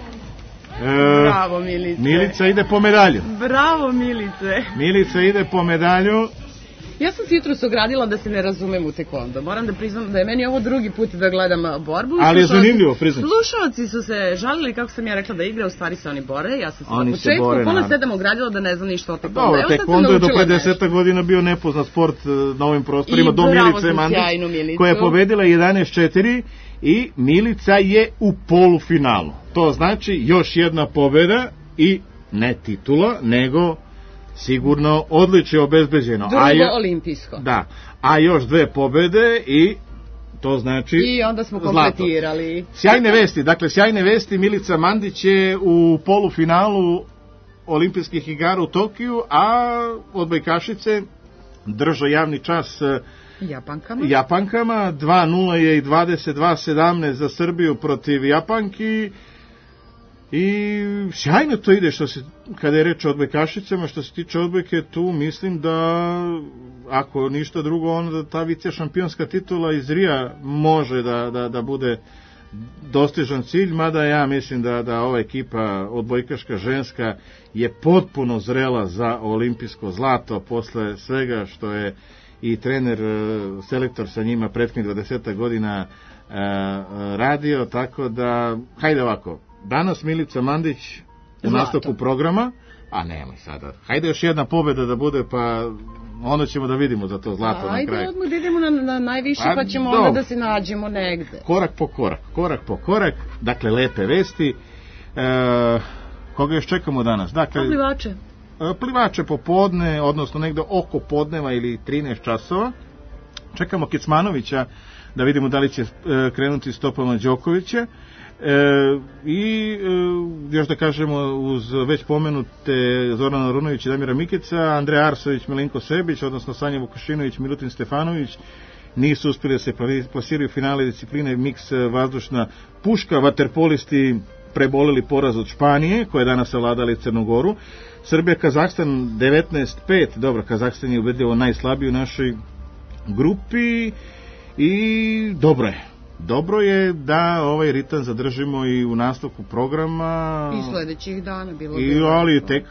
bravo Milice. Milica ide po medalju. Bravo Milice. Milica ide po medalju. Ja sam se jutros ogradila da se ne razumem u taekwondo. Moram da priznam da je meni ovo drugi put da gledam borbu. Ali je zanimljivo, priznam. Slušalci su se žalili kako sam ja rekla da igra, u stvari se oni bore. Ja sam se na početku pola 7 ogradila da ne znam ništa o taekwondo. Dobro, taekwondo je do 50 godina bio nepoznat sport na ovim prostorima. Do Milice Mandić, koja je pobedila 11-4 i Milica je u polufinalu. To znači još jedna pobeda i ne titula, nego sigurno odličje obezbeđeno. Drugo olimpijsko. Da, a još 2 pobede i to znači i onda smo kompletirali. Sjajne vesti, Milica Mandić je u polufinalu olimpijskih igara u Tokiju, a odbojkašice drža javni čas Japankama. 2-0 je i 22-17 za Srbiju protiv Japanki. I sjajno to ide kada je reč o odbojkašicama. Što se tiče odbojke, tu mislim da ako ništa drugo, onda ta vice šampionska titula iz Rija može da bude dostižan cilj, mada ja mislim da ova ekipa odbojkaška ženska je potpuno zrela za olimpijsko zlato posle svega što je i trener, selektor sa njima prethodnih 20 godina radio, tako da hajde ovako, danas Milica Mandić u nastavku programa, a nemoj sada, hajde još jedna pobjeda da bude, pa onda ćemo da vidimo za to zlato na kraju. Ajde odmah da idemo na najviše, pa ćemo onda da se nađemo negde. Korak po korak, dakle lepe vesti. Koga još čekamo danas? Dakle, plivače popodne, odnosno negde oko podneva ili 13 časova. Čekamo Kecmanovića da vidimo da li će krenuti stopama Đokovića. I još da kažemo, uz već pomenute Zorana Runović i Damira Mikeca, Andreja Arsović, Milenko Sebić, odnosno Sanja Vukašinović, Milutin Stefanović nisu uspjeli da se plasiraju finale discipline miks vazdušna puška. Vaterpolisti prebolili poraz od Španije, koja je danas savladala Crnogoru. Srbija, Kazahstan 19-5, dobro, Kazahstan je ubedljivo najslabiji u našoj grupi i dobro je da ovaj ritam zadržimo i u nastavku programa. I sledećih dana bilo ali tek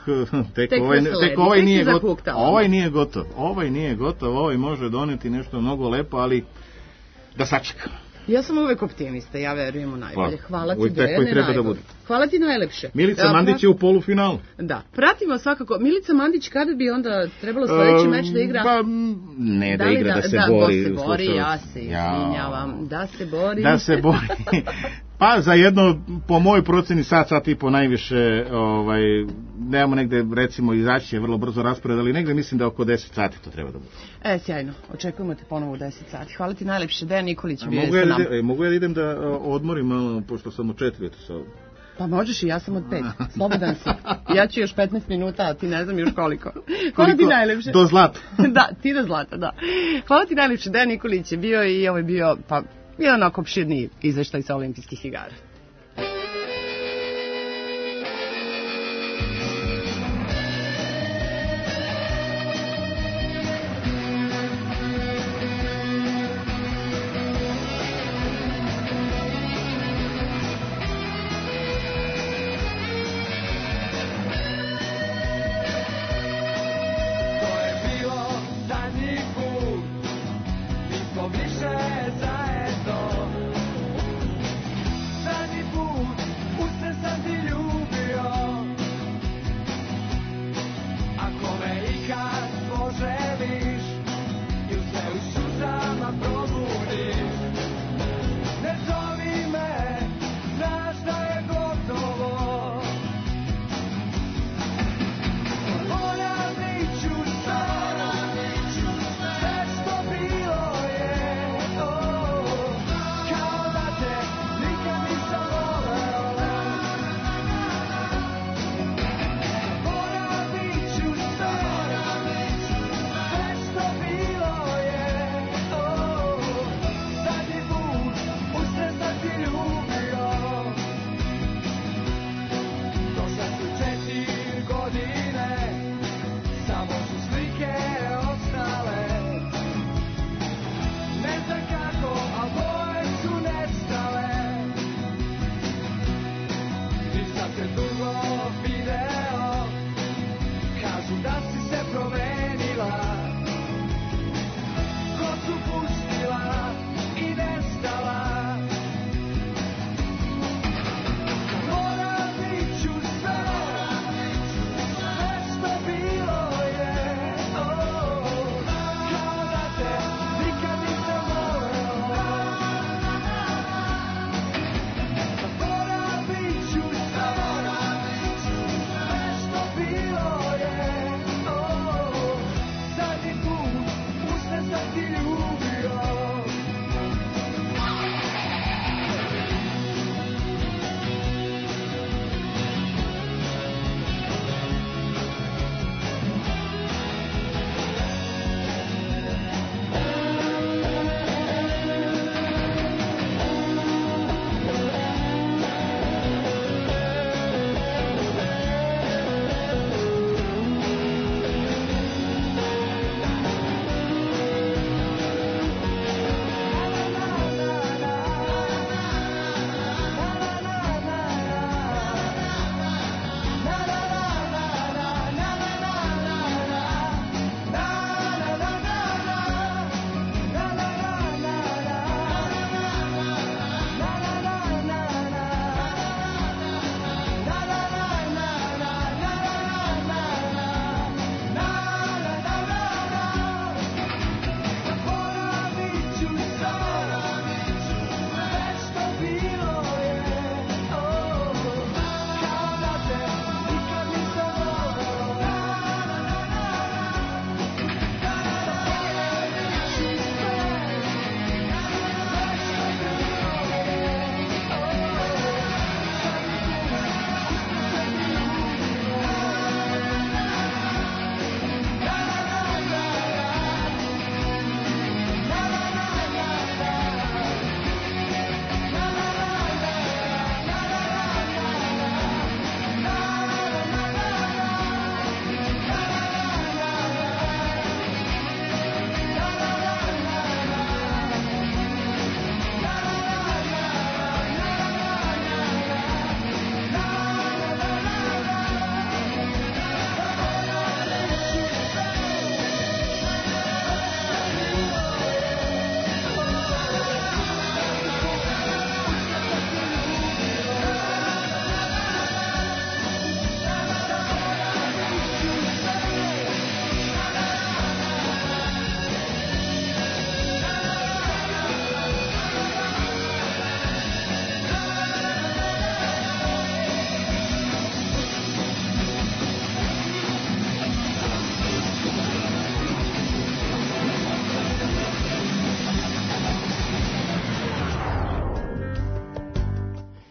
ovaj nije gotov. Ovaj može doneti nešto mnogo lepo, ali da sačekamo. Ja sam uvek optimista, ja verujem u najbolje. Hvala ti, Dejane, najbolje. Hvala ti najlepše. Milica Mandić je u polufinalu. Da, pratimo svakako. Milica Mandić, kada bi onda trebalo sledeći meč da igra? Pa, ne da igra, da se bori. Ja se izvinjavam. Da se bori. Pa za jedno, po mojoj proceni, sat i po najviše, nemamo negde, recimo, izaći je vrlo brzo raspored, ali negde mislim da oko 10 sati to treba da bude. Sjajno, očekujemo te ponovo u 10 sati. Hvala ti najlepše, Dejan Nikolić bio je sa nama. Mogu ja da idem da odmorim malo, pošto sam u 4 sa ovdje? Pa možeš i ja sam od 5, slobodan si. Ja ću još 15 minuta, a ti ne znam još koliko. Hvala ti najlepše. Do zlata. Da, ti do zlata, da. Hvala ti najlepše, Dejan Nikolić je bio i ovo je bio, pa, jedan onako opširniji izveštaj sa olimpijskih igara. Više zajedno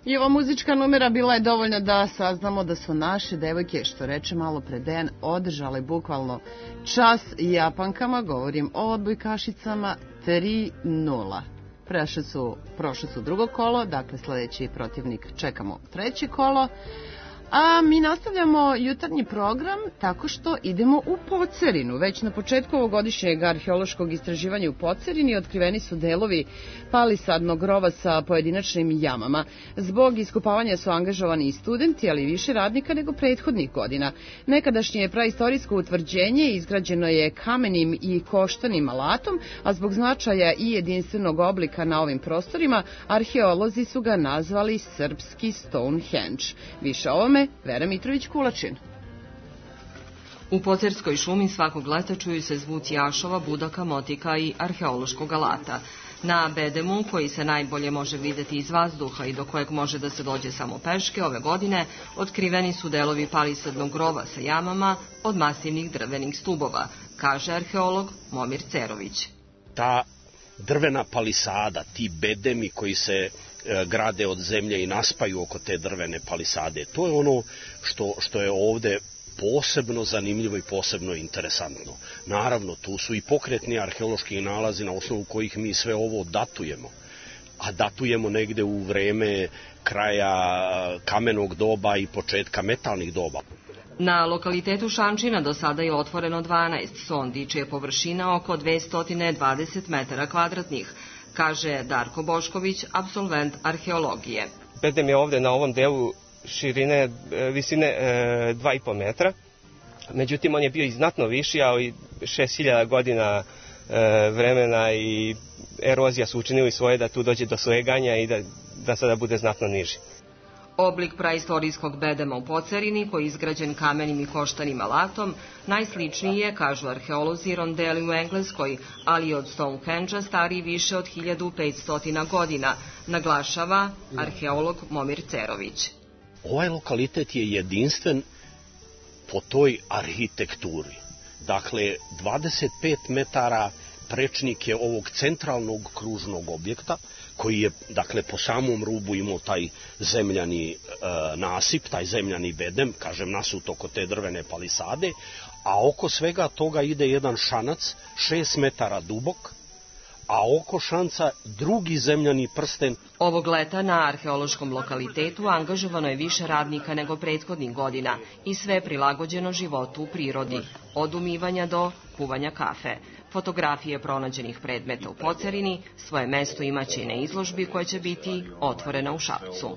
I ova muzička numera bila je dovoljna da saznamo da su naše devojke, što reče malo pre Dejan, održale bukvalno čas Japankama, govorim o odbojkašicama, 3-0. Prošle su drugo kolo, dakle sledeći protivnik čekamo treće kolo. A mi nastavljamo jutarnji program tako što idemo u Pocerinu. Već na početku ovogodišnjeg arheološkog istraživanja u Pocerini otkriveni su delovi palisadnog rova sa pojedinačnim jamama. Zbog iskopavanja su angažovani i studenti, ali i više radnika nego prethodnih godina. Nekadašnje praistorijsko utvrđenje izgrađeno je kamenim i koštanim alatom, a zbog značaja i jedinstvenog oblika na ovim prostorima, arheolozi su ga nazvali srpski Stonehenge. Više o ovome Vera Mitrović-Kulačin. U Pocerskoj šumi svakog leta čuju se zvuci ašova, budaka, motika i arheološkog alata. Na bedemu, koji se najbolje može videti iz vazduha i do kojeg može da se dođe samo peške, ove godine otkriveni su delovi palisadnog rova sa jamama od masivnih drvenih stubova, kaže arheolog Momir Cerović. Ta drvena palisada, ti bedemi koji se grade od zemlje i naspaju oko te drvene palisade. To je ono što je ovde posebno zanimljivo i posebno interesantno. Naravno, tu su i pokretni arheološki nalazi na osnovu kojih mi sve ovo datujemo. A datujemo negde u vreme kraja kamenog doba i početka metalnih doba. Na lokalitetu Šančina do sada je otvoreno 12 sondi, čija je površina oko 220 metara kvadratnih, kaže Darko Bošković, apsolvent arheologije. Bedem je ovde na ovom delu visine 2,5 metra, međutim on je bio i znatno viši, ali 6000 godina vremena i erozija su učinili svoje da tu dođe do sleganja i da sada bude znatno niži. Oblik praistorijskog bedema u Pocerini, koji je izgrađen kamenim i koštanim alatom, najsličniji je, kažu arheolozi, rondeli u Engleskoj, ali od Stonehenge stariji više od 1500 godina, naglašava arheolog Momir Cerović. Ovaj lokalitet je jedinstven po toj arhitekturi. Dakle, 25 metara prečnik je ovog centralnog kružnog objekta, koji je, dakle, po samom rubu imao taj zemljani nasip, taj zemljani bedem, kažem, nasut oko te drvene palisade, a oko svega toga ide jedan šanac, 6 metara dubok, a oko šanca drugi zemljani prsten. Ovog leta na arheološkom lokalitetu angažovano je više radnika nego prethodnih godina i sve prilagođeno životu u prirodi, od umivanja do kuvanja kafe. Fotografije pronađenih predmeta u Pocerini svoje mesto imaće i na izložbi koja će biti otvorena u Šapcu.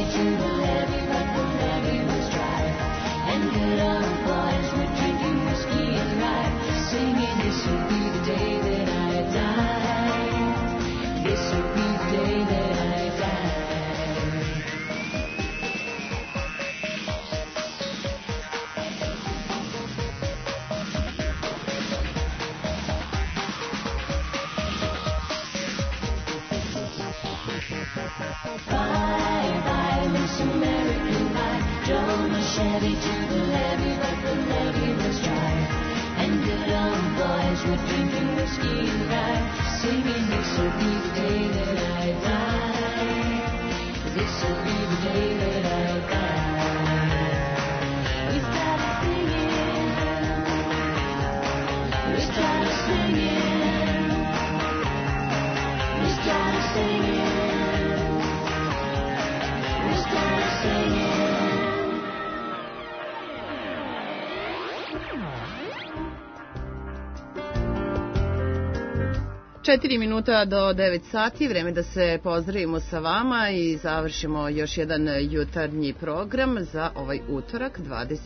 Četiri minuta do 9 sati, vreme da se pozdravimo sa vama i završimo još jedan jutarnji program za ovaj utorak,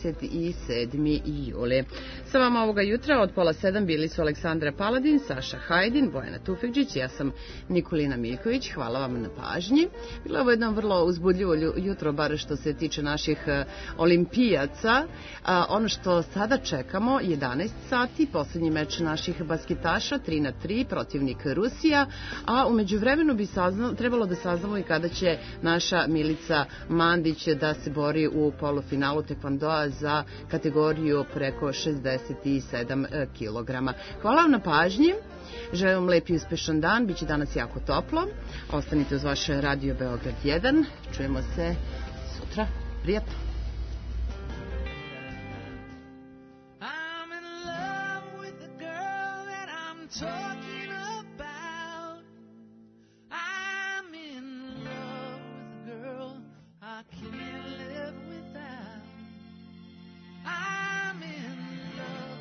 27. juli. Sa vama ovoga jutra od pola 7 bili su Aleksandra Paladin, Saša Hajdin, Bojana Tufekđić, ja sam Nikolina Miljković, hvala vam na pažnji. Bilo je ovo jedno vrlo uzbudljivo jutro, bar što se tiče naših olimpijaca. Ono što sada čekamo, 11 sati, poslednji meč naših basketaša, 3-3, protivnik Rusija, a u međuvremenu bi trebalo da saznamo i kada će naša Milica Mandić da se bori u polufinalu tekvandoa za kategoriju preko 67 kilograma. Hvala vam na pažnji, želim vam lep i uspešan dan, bit će danas jako toplo, ostanite uz vaš Radio Beograd 1, čujemo se sutra, prijatno.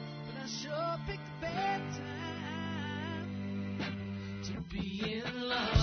Be in love.